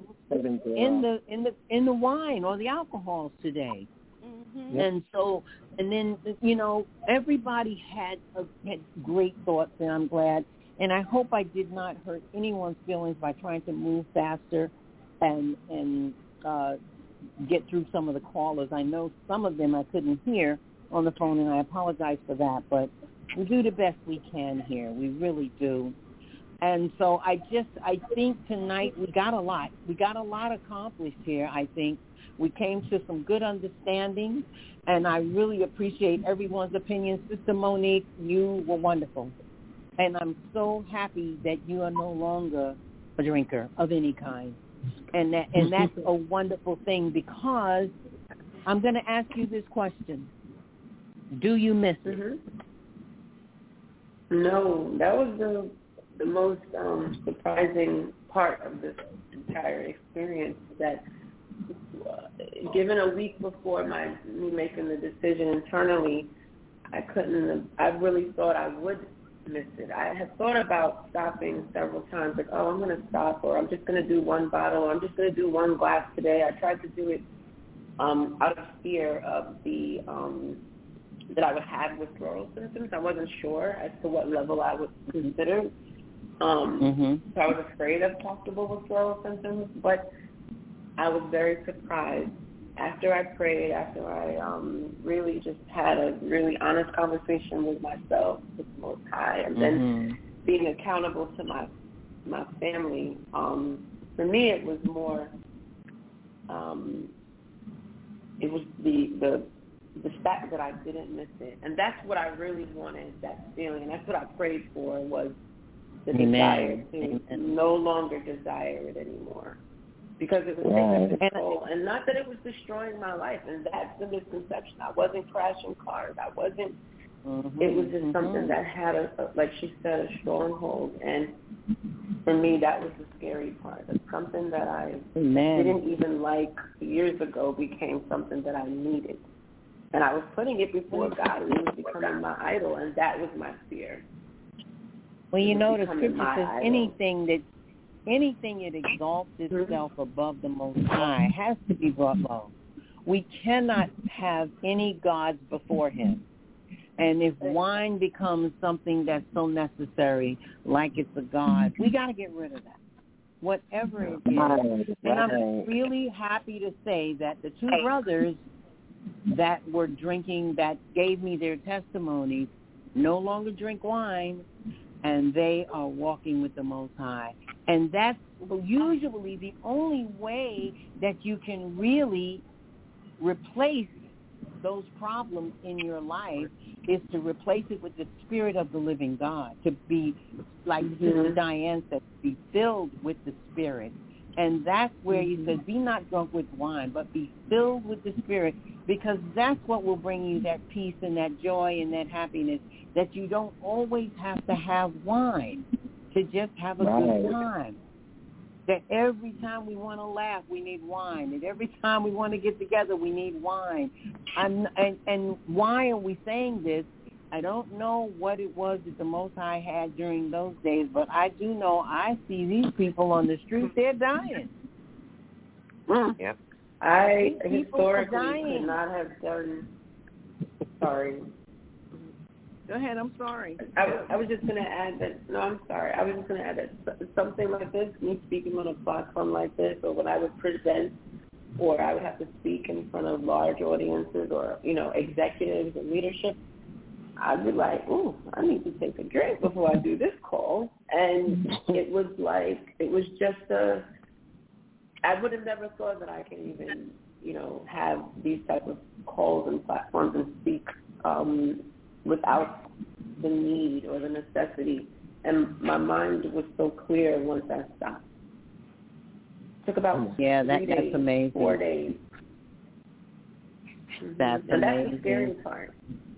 Speaker 8: in the wine or the alcohols today. And so, and then, everybody had great thoughts, and I'm glad. And I hope I did not hurt anyone's feelings by trying to move faster and get through some of the callers. I know some of them I couldn't hear on the phone, and I apologize for that. But we do the best we can here. We really do. And so I think tonight we got a lot. We got a lot accomplished here, I think. We came to some good understanding, and I really appreciate everyone's opinion. Sister Monique, you were wonderful. And I'm so happy that you are no longer a drinker of any kind. And that's a wonderful thing, because I'm going to ask you this question. Do you miss it?
Speaker 7: No, that was the most surprising part of this entire experience, that given a week before me making the decision internally, I really thought I would miss it. I had thought about stopping several times, like, I'm going to stop, or I'm just going to do one bottle, or I'm just going to do one glass today. I tried to do it out of fear of the that I would have withdrawal symptoms. I wasn't sure as to what level I would consider. So I was afraid of possible withdrawal symptoms, but I was very surprised. After I prayed, after I really just had a really honest conversation with myself, with the Most High, and then being accountable to my family, for me it was more, it was the fact that I didn't miss it. And that's what I really wanted, that feeling. And that's what I prayed for, was the desire to no longer desire it anymore. Because it was taking control. And not that it was destroying my life. And that's the misconception. I wasn't crashing cars. I wasn't. It was just something that had, like she said, a stronghold. And for me, that was the scary part. It's something that I didn't even like years ago became something that I needed. And I was putting it before God, and it was becoming my idol, and that was my fear.
Speaker 8: Well, you know, the scripture says anything it exalts itself above the Most High has to be brought low. We cannot have any gods before him. And if wine becomes something that's so necessary, like it's a god, we got to get rid of that, whatever it is. And I'm really happy to say that the two brothers that were drinking, that gave me their testimonies, no longer drink wine, and they are walking with the Most High. And that's usually the only way that you can really replace those problems in your life, is to replace it with the Spirit of the living God, to be, like Sister Diane said, to be filled with the Spirit. And that's where he says, be not drunk with wine, but be filled with the Spirit, because that's what will bring you that peace and that joy and that happiness, that you don't always have to have wine to just have a good time. That every time we want to laugh, we need wine. And every time we want to get together, we need wine. And why are we saying this? I don't know what it was that the Most High had during those days, but I do know I see these people on the street, they're dying.
Speaker 6: Yeah.
Speaker 7: I historically could not have done, sorry.
Speaker 8: Go ahead, I'm sorry.
Speaker 7: I was just going to add that, no, I'm sorry. I was just going to add that something like this, me speaking on a platform like this, or when I would present, or I would have to speak in front of large audiences, or, executives and leadership, I'd be like, ooh, I need to take a drink before I do this call. And it was just I would have never thought that I could even, have these type of calls and platforms and speak without the need or the necessity. And my mind was so clear once I stopped. It took about 3 days,
Speaker 8: that's amazing.
Speaker 7: 4 days.
Speaker 8: That's
Speaker 7: and
Speaker 8: amazing.
Speaker 7: That's the scary part.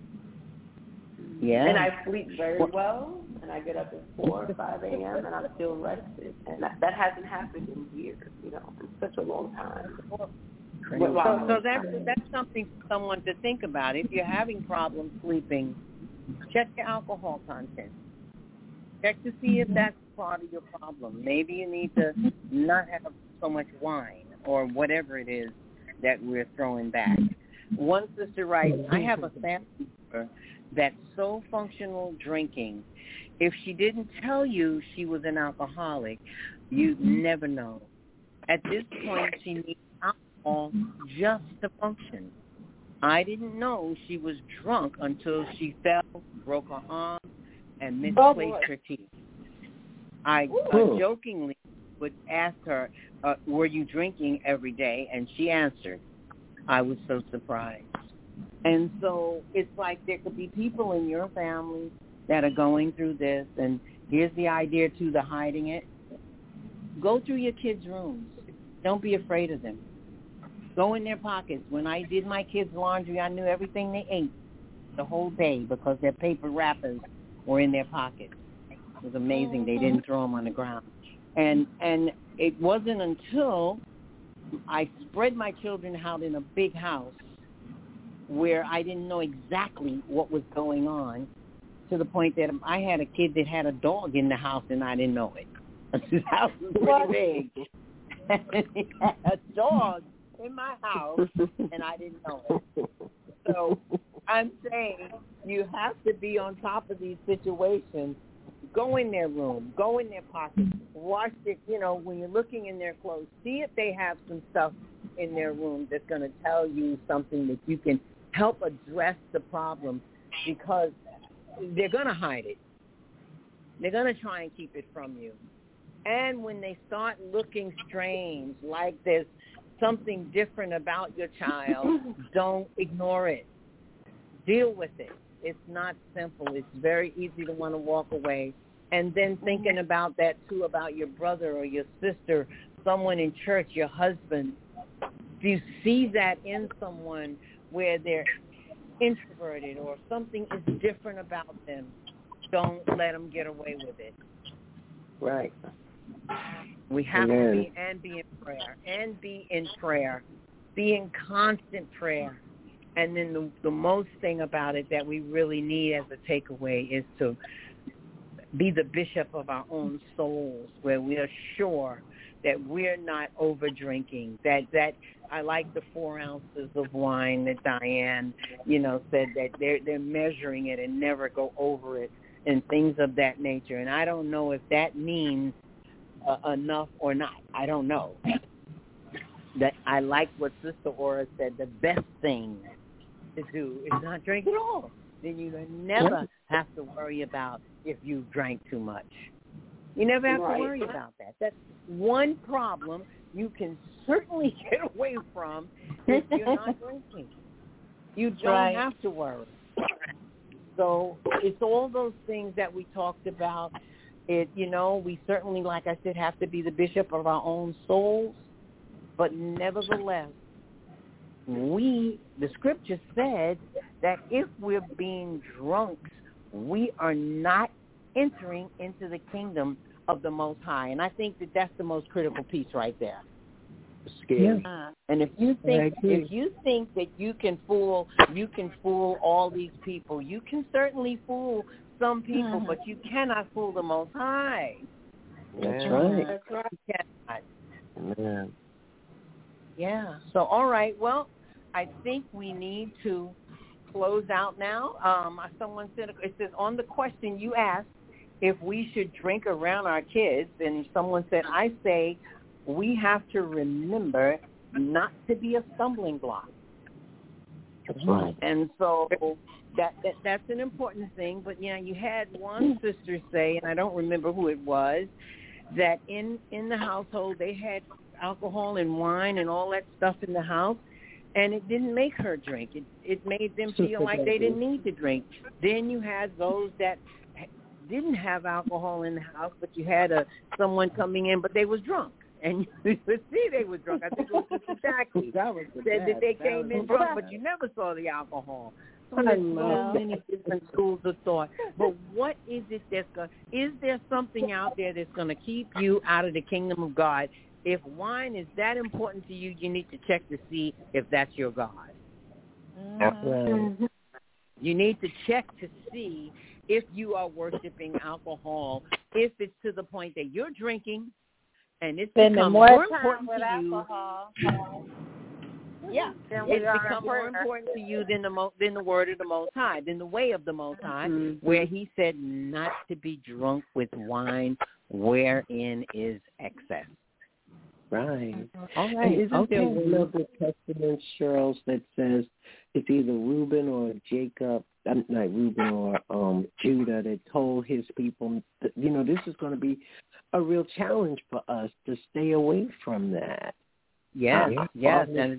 Speaker 8: Yeah.
Speaker 7: And I sleep very well, and I get up at 4 or 5 a.m., and I feel rested. And that hasn't happened in years, in such a long time.
Speaker 8: So that's something for someone to think about. If you're having problems sleeping, check your alcohol content. Check to see if that's part of your problem. Maybe you need to not have so much wine or whatever it is that we're throwing back. One sister writes, I have a family member that's so functional drinking. If she didn't tell you she was an alcoholic, you'd never know. At this point, she needs alcohol just to function. I didn't know she was drunk until she fell, broke her arm, and misplaced her teeth. I jokingly would ask her, were you drinking every day? And she answered. I was so surprised. And so it's like there could be people in your family that are going through this, and here's the idea, too, the hiding it. Go through your kids' rooms. Don't be afraid of them. Go in their pockets. When I did my kids' laundry, I knew everything they ate the whole day because their paper wrappers were in their pockets. It was amazing. They didn't throw them on the ground. And it wasn't until I spread my children out in a big house where I didn't know exactly what was going on, to the point that I had a kid that had a dog in the house and I didn't know it. His house was pretty big. And he had a dog in my house and I didn't know it. So I'm saying you have to be on top of these situations. Go in their room, go in their pockets, watch it, when you're looking in their clothes, see if they have some stuff in their room that's going to tell you something that you can help address the problem, because they're going to hide it. They're going to try and keep it from you. And when they start looking strange, like there's something different about your child, don't ignore it. Deal with it. It's not simple. It's very easy to want to walk away. And then thinking about that, too, about your brother or your sister, someone in church, your husband. If you see that in someone where they're introverted or something is different about them, don't let them get away with it.
Speaker 3: Right.
Speaker 8: We have to be in prayer. Be in constant prayer. And then the most thing about it that we really need as a takeaway is to be the bishop of our own souls, where we are sure that we're not over drinking. That I like the 4 ounces of wine that Diane, said that they're measuring it and never go over it and things of that nature. And I don't know if that means enough or not. I don't know. That I like what Sister Aura said. The best thing to do is not drink at all. Then you never have to worry about if you drank too much. You never have to worry about that. That's one problem you can certainly get away from if you're not drinking. You don't have to worry. So it's all those things that we talked about. We certainly, like I said, have to be the bishop of our own souls. But nevertheless, the scripture said that if we're being drunks, we are not entering into the kingdom of the Most High. And I think that that's the most critical piece right there.
Speaker 3: Scary.
Speaker 8: And if you think that you can fool all these people, you can certainly fool some people, but you cannot fool the Most High.
Speaker 3: That's right.
Speaker 5: That's right.
Speaker 8: You cannot.
Speaker 3: Man.
Speaker 8: Yeah. So, all right. Well, I think we need to close out now. Someone said, it says, on the question you asked if we should drink around our kids, and someone said, I say we have to remember not to be a stumbling block.
Speaker 3: That's right.
Speaker 8: And so that's an important thing. But, you had one sister say, and I don't remember who it was, that in the household they had alcohol and wine and all that stuff in the house, and it didn't make her drink. It made them feel like they didn't need to drink. Then you had those that didn't have alcohol in the house, but you had someone coming in, but they was drunk. And you could see they were drunk. I think it was Sister Jackie said that they came in drunk, but you never saw the alcohol. So there's so many different schools of thought. But what is it is there something out there that's going to keep you out of the kingdom of God? If wine is that important to you, you need to check to see if that's your God.
Speaker 3: Mm-hmm.
Speaker 8: You need to check to see if you are worshiping alcohol, if it's to the point that you're drinking and it's become more important to you. Yeah, it's become more important to you than the word of the Most High, than the way of the Most High, where He said not to be drunk with wine, wherein is excess.
Speaker 3: Right.
Speaker 8: All right.
Speaker 3: And isn't there one of the testaments, Charles, that says it's either Reuben or Jacob, not Reuben or Judah, that told his people, this is going to be real challenge for us to stay away from that.
Speaker 8: Yes. And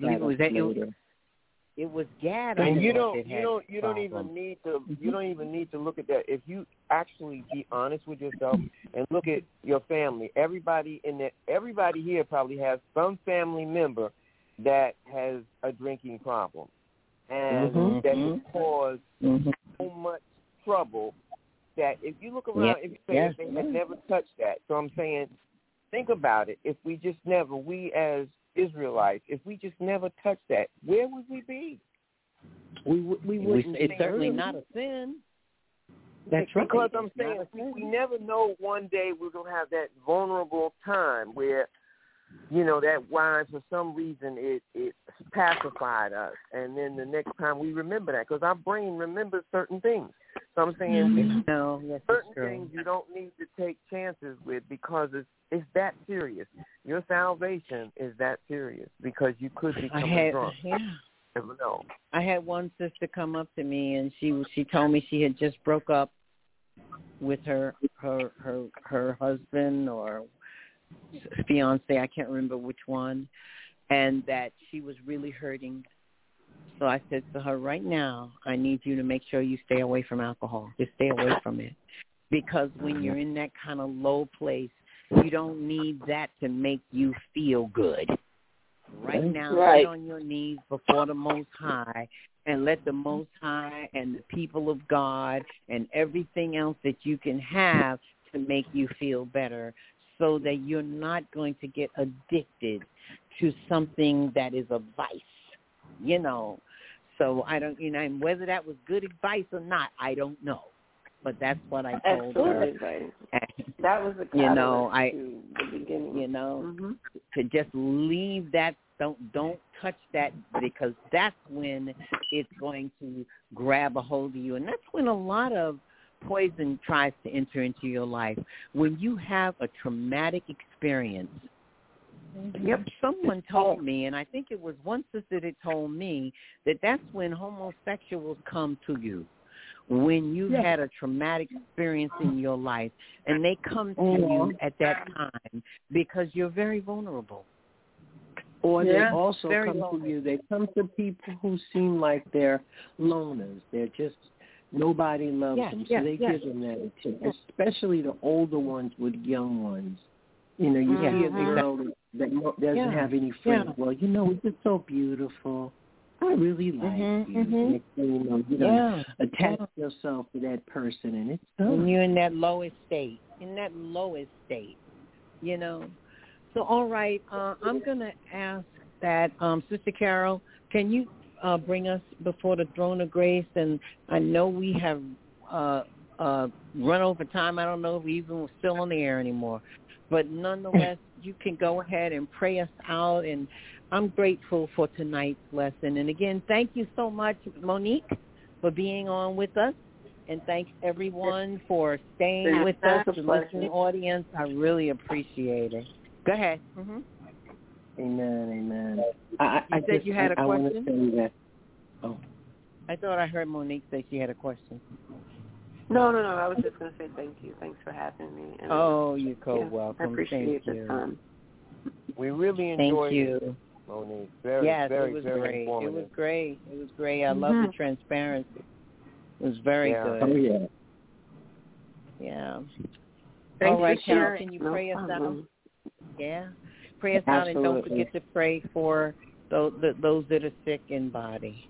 Speaker 8: it was Gad.
Speaker 6: And you don't even need to look at that. If you actually be honest with yourself and look at your family, everybody here probably has some family member that has a drinking problem, and that has caused so much trouble that if you look around, if you say if they had never touched that. So I'm saying, think about it. If we just never, we as Israelites, if we just never touched that, where would we be?
Speaker 8: We wouldn't. It's certainly not a sin.
Speaker 3: That's right.
Speaker 6: Because I'm saying we never know. One day we're gonna have that vulnerable time where, that wine for some reason it pacified us, and then the next time we remember that because our brain remembers certain things. So I'm saying certain things you don't need to take chances with because it's that serious. Your salvation is that serious because you could become a drunk. Never know.
Speaker 8: I had one sister come up to me and she told me she had just broke up with her husband or fiance, I can't remember which one, and that she was really hurting. So I said to her, right now, I need you to make sure you stay away from alcohol. Just stay away from it. Because when you're in that kind of low place, you don't need that to make you feel good. Right now, get on your knees before the Most High and let the Most High and the people of God and everything else that you can have to make you feel better so that you're not going to get addicted to something that is a vice, So I don't, and whether that was good advice or not, I don't know. But that's what I told her.
Speaker 7: Advice. That was the catalyst to the beginning.
Speaker 8: To just leave that, don't touch that because that's when it's going to grab a hold of you. And that's when a lot of poison tries to enter into your life. When you have a traumatic experience. Someone told me, and I think it was one sister that told me that that's when homosexuals come to you. When you had a traumatic experience in your life, and they come to you at that time because you're very vulnerable.
Speaker 3: Or they also come to you. They come to people who seem like they're loners. They're just, nobody loves them, so they give them that attention, especially the older ones with young ones. You see a girl that doesn't have any friends. Well, it's just so beautiful. I really like you. You attach yourself to that person, and it's so.
Speaker 8: When you're in that lowest state, So, all right, I'm going to ask that, Sister Carol, can you bring us before the throne of grace? And I know we have run over time. I don't know if we even were still on the air anymore. But nonetheless, you can go ahead and pray us out. And I'm grateful for tonight's lesson. And again, thank you so much, Monique, for being on with us. And thanks, everyone, for staying with us, the listening audience. I really appreciate it. Go ahead.
Speaker 3: Amen.
Speaker 8: You said you had a question?
Speaker 3: I want to say that. Oh.
Speaker 8: I thought I heard Monique say she had a question.
Speaker 7: No. I was just going to say thank you. Thanks for having me. And
Speaker 8: you're welcome.
Speaker 7: I appreciate
Speaker 8: thank
Speaker 7: the time.
Speaker 6: We really enjoyed
Speaker 8: it,
Speaker 6: Monique. Very
Speaker 8: great.
Speaker 6: informative.
Speaker 8: It was great. I love the transparency. It was very good.
Speaker 3: Oh, yeah.
Speaker 8: Yeah.
Speaker 7: Thanks
Speaker 8: all right,
Speaker 7: for sharing.
Speaker 8: Can you pray us out? Yeah. Pray us out, and don't forget to pray for those that are sick in body.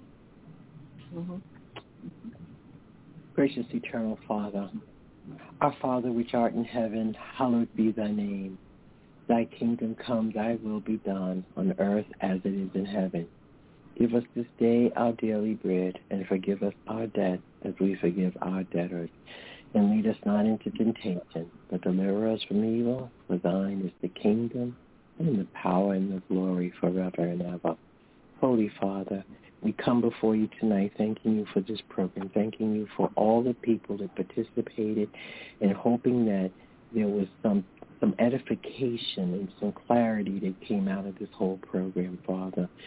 Speaker 3: Gracious eternal Father, our Father which art in heaven, hallowed be thy name. Thy kingdom come, thy will be done, on earth as it is in heaven. Give us this day our daily bread, and forgive us our debt as we forgive our debtors. And lead us not into temptation, but deliver us from evil. For thine is the kingdom, and the power, and the glory forever and ever. Holy Father, we come before you tonight thanking you for this program, thanking you for all the people that participated, and hoping that there was some edification and some clarity that came out of this whole program, Father.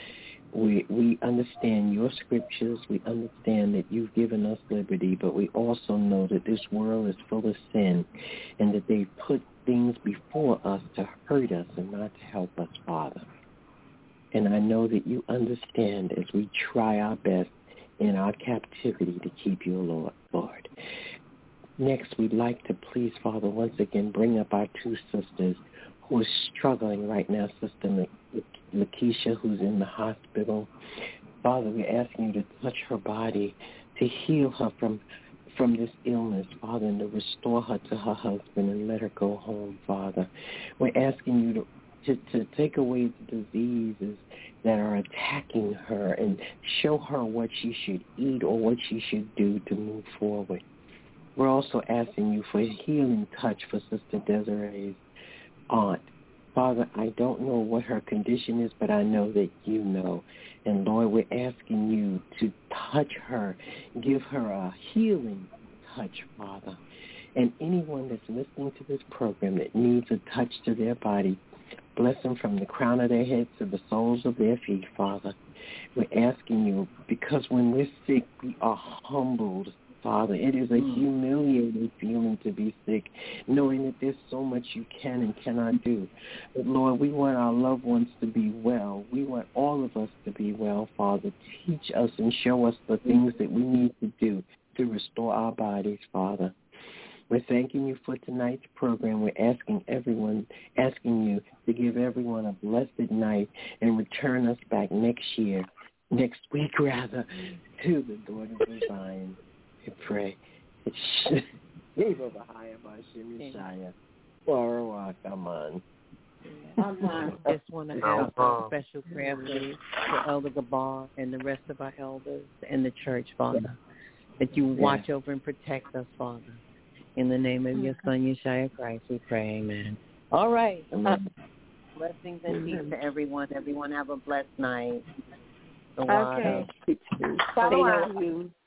Speaker 3: We understand your scriptures. We understand that you've given us liberty, but we also know that this world is full of sin and that they put things before us to hurt us and not to help us, Father. And I know that you understand as we try our best in our captivity to keep you, Lord. Next, we'd like to please, Father, once again bring up our two sisters who are struggling right now, Sister Lakeisha, who's in the hospital. Father, we're asking you to touch her body, to heal her from this illness, Father, and to restore her to her husband and let her go home, Father. We're asking you to take away the diseases that are attacking her and show her what she should eat or what she should do to move forward. We're also asking you for a healing touch for Sister Desiree's aunt. Father, I don't know what her condition is, but I know that you know. And, Lord, we're asking you to touch her, give her a healing touch, Father. And anyone that's listening to this program that needs a touch to their body, bless them from the crown of their heads to the soles of their feet, Father. We're asking you, because when we're sick, we are humbled, Father. It is a humiliating feeling to be sick, knowing that there's so much you can and cannot do. But, Lord, we want our loved ones to be well. We want all of us to be well, Father. Teach us and show us the things that we need to do to restore our bodies, Father. We're thanking you for tonight's program. We're asking you to give everyone a blessed night and return us back next week, to the Daughters of Zion. We pray.
Speaker 8: I just want to have a special prayer for Elder Gabar and the rest of our elders and the church, Father, that you watch over and protect us, Father. In the name of your Son, Yeshua Christ, we pray, amen. All right. Blessings and peace to everyone. Everyone have a blessed night.
Speaker 7: Okay.
Speaker 5: Bye-bye.